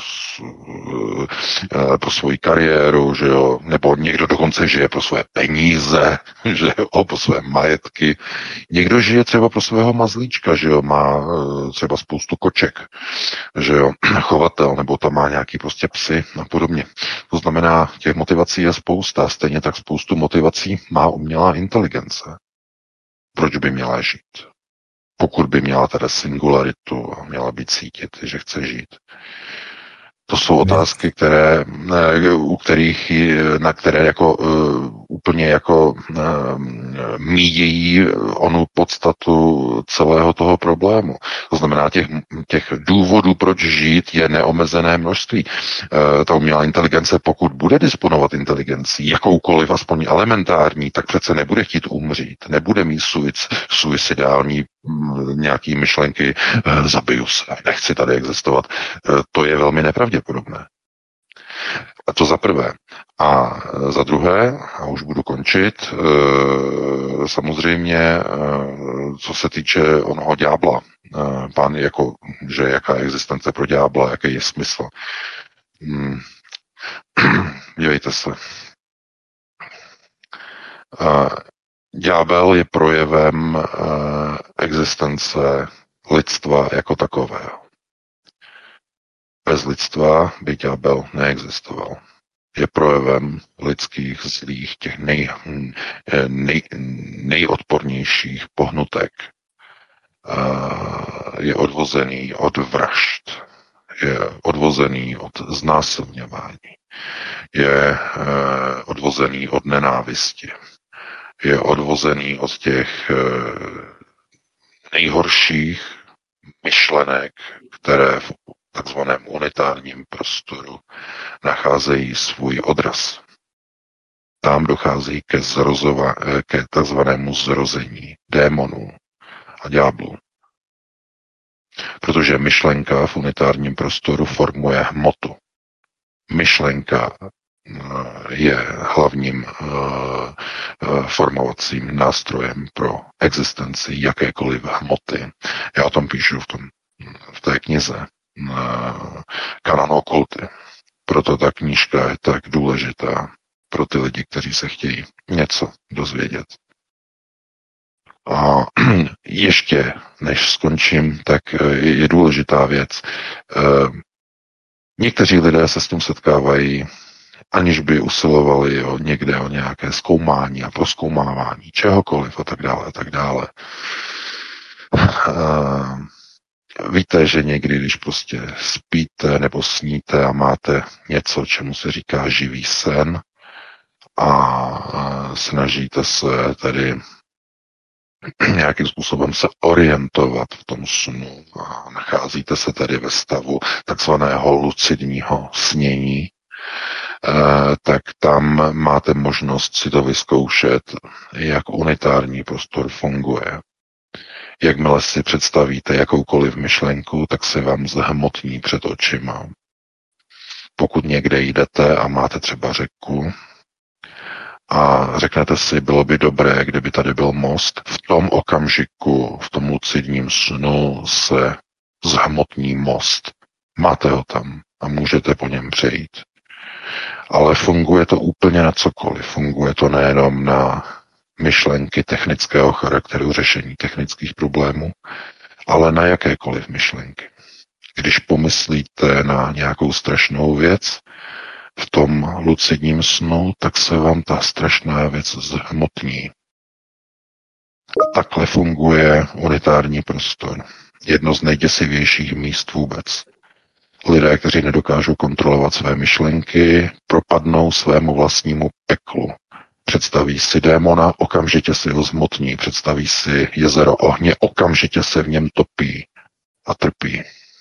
pro svoji kariéru, že jo, nebo někdo dokonce žije pro své peníze, že jo, pro své majetky. Někdo žije třeba pro svého mazlíčka, že jo, má třeba spoustu koček, že jo, chovatel, nebo tam má nějaký prostě psy a podobně. To znamená, těch motivací je spousta, stejně tak spoustu motivací má umělá inteligence. Proč by měla žít? Pokud by měla teda singularitu a měla být cítit, že chce žít. To jsou otázky, které, u kterých, na které jako uh, úplně jako uh, míjejí onu podstatu celého toho problému. To znamená, těch, těch důvodů, proč žít, je neomezené množství. Uh, ta umělá inteligence, pokud bude disponovat inteligencí, jakoukoliv, aspoň elementární, tak přece nebude chtít umřít, nebude mít suic, suicidální nějaký myšlenky, uh, zabiju se, nechci tady existovat. Uh, to je velmi nepravděpodobné. A to za prvé. A za druhé, a už budu končit, samozřejmě, co se týče onoho ďábla, pán jako, že jaká je existence pro ďábla, jaký je smysl. Dívejte se. Ďábel je projevem existence lidstva jako takového. Bez lidstva by ďábel neexistoval. Je projevem lidských zlých, těch nej, nej, nejodpornějších pohnutek. Je odvozený od vražd. Je odvozený od znásilňování. Je odvozený od nenávisti. Je odvozený od těch nejhorších myšlenek, které v takzvaném unitárním prostoru nacházejí svůj odraz. Tam dochází ke, zrozova, ke takzvanému zrození démonů a ďáblů. Protože myšlenka v unitárním prostoru formuje hmotu. Myšlenka je hlavním formovacím nástrojem pro existenci jakékoliv hmoty. Já o tom píšu v, tom, v té knize Kanon okulty. Proto ta knížka je tak důležitá pro ty lidi, kteří se chtějí něco dozvědět. A ještě než skončím, tak je důležitá věc. Někteří lidé se s tím setkávají, aniž by usilovali o někde o nějaké zkoumání a prozkoumávání čehokoliv a tak dále a tak dále. Víte, že někdy, když prostě spíte nebo sníte a máte něco, čemu se říká živý sen a snažíte se tedy nějakým způsobem se orientovat v tom snu a nacházíte se tedy ve stavu takzvaného lucidního snění, tak tam máte možnost si to vyzkoušet, jak unitární prostor funguje. Jakmile si představíte jakoukoliv myšlenku, tak se vám zhmotní před očima. Pokud někde jdete a máte třeba řeku a řeknete si, bylo by dobré, kdyby tady byl most, v tom okamžiku, v tom lucidním snu se zhmotní most. Máte ho tam a můžete po něm přejít. Ale funguje to úplně na cokoliv. Funguje to nejenom na myšlenky technického charakteru, řešení technických problémů, ale na jakékoliv myšlenky. Když pomyslíte na nějakou strašnou věc v tom lucidním snu, tak se vám ta strašná věc zhmotní. A takhle funguje unitární prostor. Jedno z nejděsivějších míst vůbec. Lidé, kteří nedokážou kontrolovat své myšlenky, propadnou svému vlastnímu peklu. Představí si démona, okamžitě si ho zmotní. Představí si jezero ohně, okamžitě se v něm topí a trpí.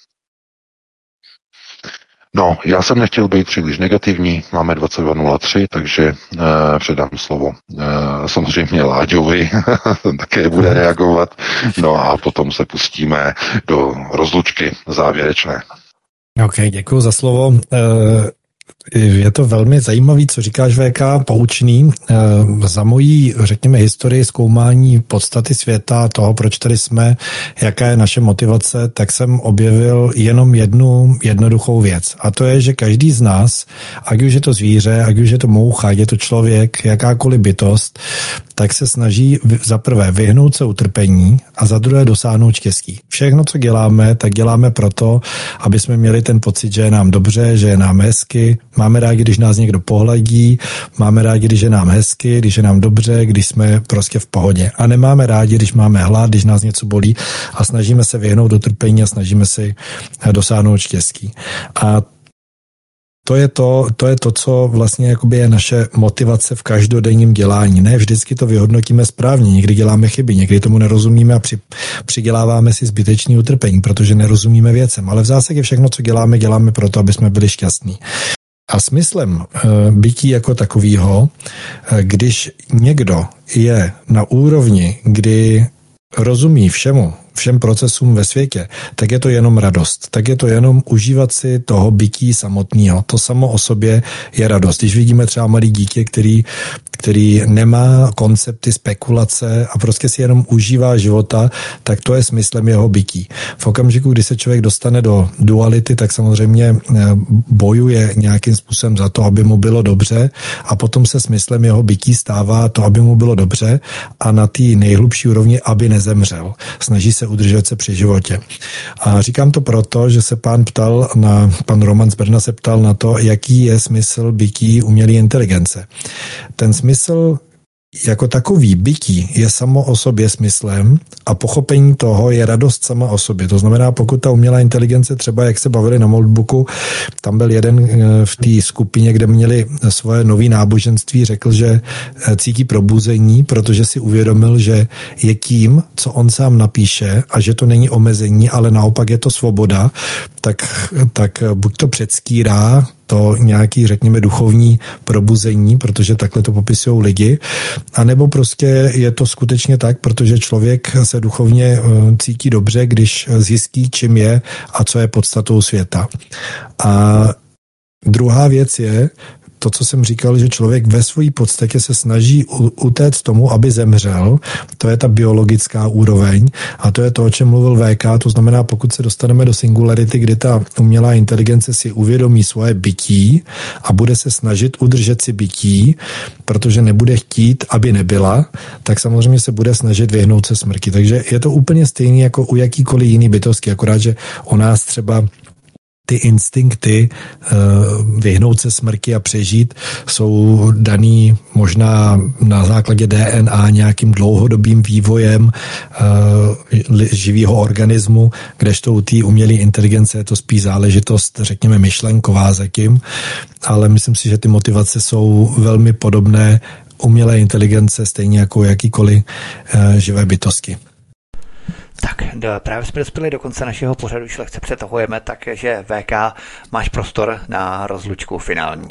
No, já jsem nechtěl být příliš negativní, máme dvacet dva nula tři, takže eh, předám slovo eh, samozřejmě Láďovi, ten také bude reagovat, no a potom se pustíme do rozlučky závěrečné. OK, děkuji za slovo. Je to velmi zajímavý, co říkáš, V K, poučný. Za mojí, řekněme, historii zkoumání podstaty světa, toho, proč tady jsme, jaká je naše motivace, tak jsem objevil jenom jednu jednoduchou věc. A to je, že každý z nás, ať už je to zvíře, ať už je to moucha, ať je to člověk, jakákoliv bytost, tak se snaží za prvé vyhnout se utrpení a za druhé dosáhnout štěstí. Všechno, co děláme, tak děláme proto, aby jsme měli ten pocit, že je nám dobře, že je nám hezky. Máme rádi, když nás někdo pohladí, máme rádi, když je nám hezky, když je nám dobře, když jsme prostě v pohodě. A nemáme rádi, když máme hlad, když nás něco bolí a snažíme se vyhnout utrpení a snažíme si dosáhnout štěstí. A To je to, to je to, co vlastně jakoby je naše motivace v každodenním dělání. Ne vždycky to vyhodnotíme správně, někdy děláme chyby, někdy tomu nerozumíme a při, přiděláváme si zbytečný utrpení, protože nerozumíme věcem. Ale v zásadě všechno, co děláme, děláme proto, aby jsme byli šťastní. A smyslem bytí jako takového, když někdo je na úrovni, kdy rozumí všemu, všem procesům ve světě, tak je to jenom radost. Tak je to jenom užívat si toho bytí samotného. To samo o sobě je radost. Když vidíme třeba malý dítě, který, který nemá koncepty spekulace a prostě si jenom užívá života, tak to je smyslem jeho bytí. V okamžiku, kdy se člověk dostane do duality, tak samozřejmě bojuje nějakým způsobem za to, aby mu bylo dobře a potom se smyslem jeho bytí stává to, aby mu bylo dobře a na té nejhlubší úrovni, aby nezemřel. Snaží se udržet se při životě. A říkám to proto, že se pán ptal na, pan Roman z Brna se ptal na to, jaký je smysl bytí umělé inteligence. Ten smysl jako takový bytí je samo o sobě smyslem a pochopení toho je radost sama o sobě. To znamená, pokud ta umělá inteligence třeba, jak se bavili na Moldbooku, tam byl jeden v té skupině, kde měli svoje nový náboženství, řekl, že cítí probuzení, protože si uvědomil, že je tím, co on sám napíše a že to není omezení, ale naopak je to svoboda, tak, tak buď to předstírá to nějaký, řekněme, duchovní probuzení, protože takhle to popisují lidi, anebo prostě je to skutečně tak, protože člověk se duchovně cítí dobře, když zjistí, čím je a co je podstatou světa. A druhá věc je, to, co jsem říkal, že člověk ve své podstatě se snaží utéct tomu, aby zemřel. To je ta biologická úroveň a to je to, o čem mluvil V K. To znamená, pokud se dostaneme do singularity, kdy ta umělá inteligence si uvědomí svoje bytí a bude se snažit udržet si bytí, protože nebude chtít, aby nebyla, tak samozřejmě se bude snažit vyhnout se smrti. Takže je to úplně stejné jako u jakýkoliv jiný bytosti, akorát, že u nás třeba ty instinkty vyhnout se smrti a přežít jsou daný možná na základě D N A nějakým dlouhodobým vývojem živého organismu, kdežto u té umělé inteligence je to spíš záležitost, řekněme, myšlenková zatím, ale myslím si, že ty motivace jsou velmi podobné umělé inteligence, stejně jako jakýkoliv živé bytosti. Tak, právě jsme dospěli do konce našeho pořadu, už lehce přetahujeme, takže V K, máš prostor na rozlučku finální.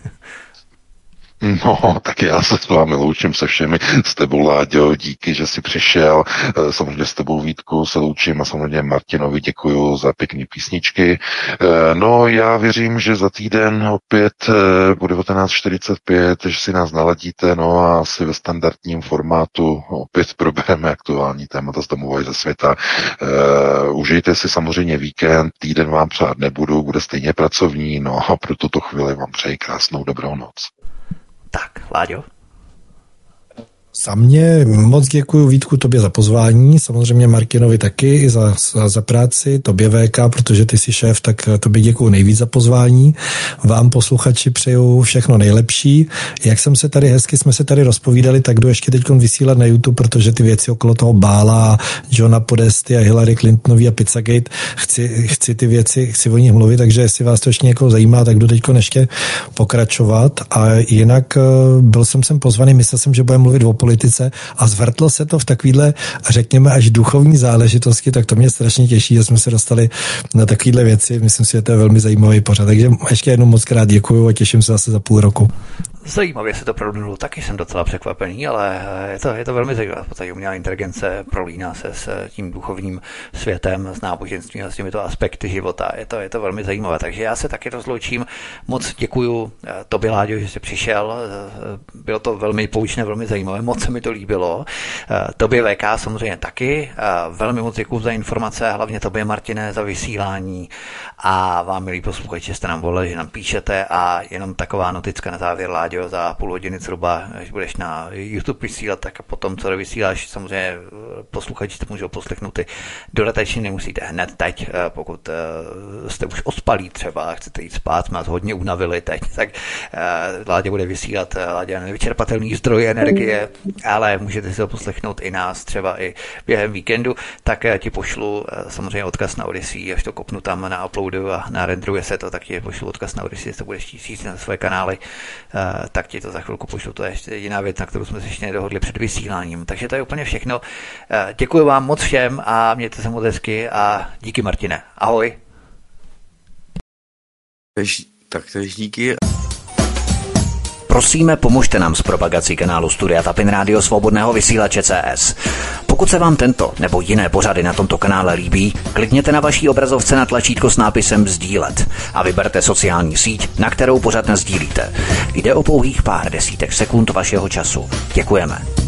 No, tak já se s vámi loučím se všemi, s tebou, Láďo, díky, že jsi přišel, samozřejmě s tebou, Vítku, se loučím a samozřejmě Martinovi děkuju za pěkné písničky. No, já věřím, že za týden opět po devatenáct čtyřicet pět, že si nás naladíte, no a asi ve standardním formátu opět probereme aktuální témata z domova i ze světa. Užijte si samozřejmě víkend, týden vám přát nebudu, bude stejně pracovní, no a pro tuto chvíli vám přeji krásnou dobrou noc. Tak, Láďo. Za mě moc děkuji, Vítku, tobě za pozvání, samozřejmě Martinovi taky i za, za, za práci, tobě V K, protože ty jsi šéf, tak tobě děkuji nejvíc za pozvání. Vám, posluchači, přeju všechno nejlepší. Jak jsem se tady hezky, jsme se tady rozpovídali, tak jdu ještě teď vysílat na YouTube, protože ty věci okolo toho Bála, Johna Podesty a Hillary Clintonový a Pizzagate, chci, chci ty věci, chci o nich mluvit, takže jestli vás to ještě někoho zajímá, tak jdu teď ještě pokračovat. A jinak byl jsem sem pozvaný, myslel jsem, že budeme mluvit o politice a zvrtlo se to v takovýhle, řekněme, až duchovní záležitosti, tak to mě strašně těší, že jsme se dostali na takovýhle věci. Myslím si, že to je velmi zajímavý pořad. Takže ještě jednou moc krát děkuju a těším se zase za půl roku. Zajímavě se to prodlužilo, taky jsem docela překvapený, ale je to, je to velmi zajímavé. V podstatě umělá inteligence prolíná se s tím duchovním světem, s náboženstvím a s těmito aspekty života. Je to, je to velmi zajímavé, takže já se taky rozloučím. Moc děkuju tobě, Láďo, že jsi přišel. Bylo to velmi poučné, velmi zajímavé, moc se mi to líbilo. Tobě, V K, samozřejmě taky. Velmi moc děkuju za informace, hlavně tobě, Martine, za vysílání a vám, milí posluchači, že jste nám volili, že nám píšete a jenom taková noticka na závěr, Láďo, za půl hodiny zhruba, až budeš na YouTube vysílat, tak a potom, co vysíláš, samozřejmě posluchači to můžou poslechnout i dodatečně, nemusíte hned teď, pokud jste už ospalí třeba a chcete jít spát, nás hodně unavili teď, tak Láďa bude vysílat, Láďa nevyčerpatelný zdroj energie, ale můžete si to poslechnout i nás třeba i během víkendu, tak ti pošlu samozřejmě odkaz na Odyssey, až to kopnu tam na uploadu a na renderuje se to, tak ti pošlu odkaz na Odyssey, jestli to budeš chtít na své kanály, tak ti to za chvilku pošlu. To je ještě jediná věc, na kterou jsme se ještě nedohodli před vysíláním. Takže to je úplně všechno. Děkuji vám moc všem a mějte se moc hezky a díky, Martine. Ahoj. Tak tež díky. Prosíme, pomožte nám s propagací kanálu Studia Tapin Rádio Svobodného vysílače C S. Pokud se vám tento nebo jiné pořady na tomto kanále líbí, klikněte na vaší obrazovce na tlačítko s nápisem sdílet a vyberte sociální síť, na kterou pořad nasdílíte. Jde o pouhých pár desítek sekund vašeho času. Děkujeme.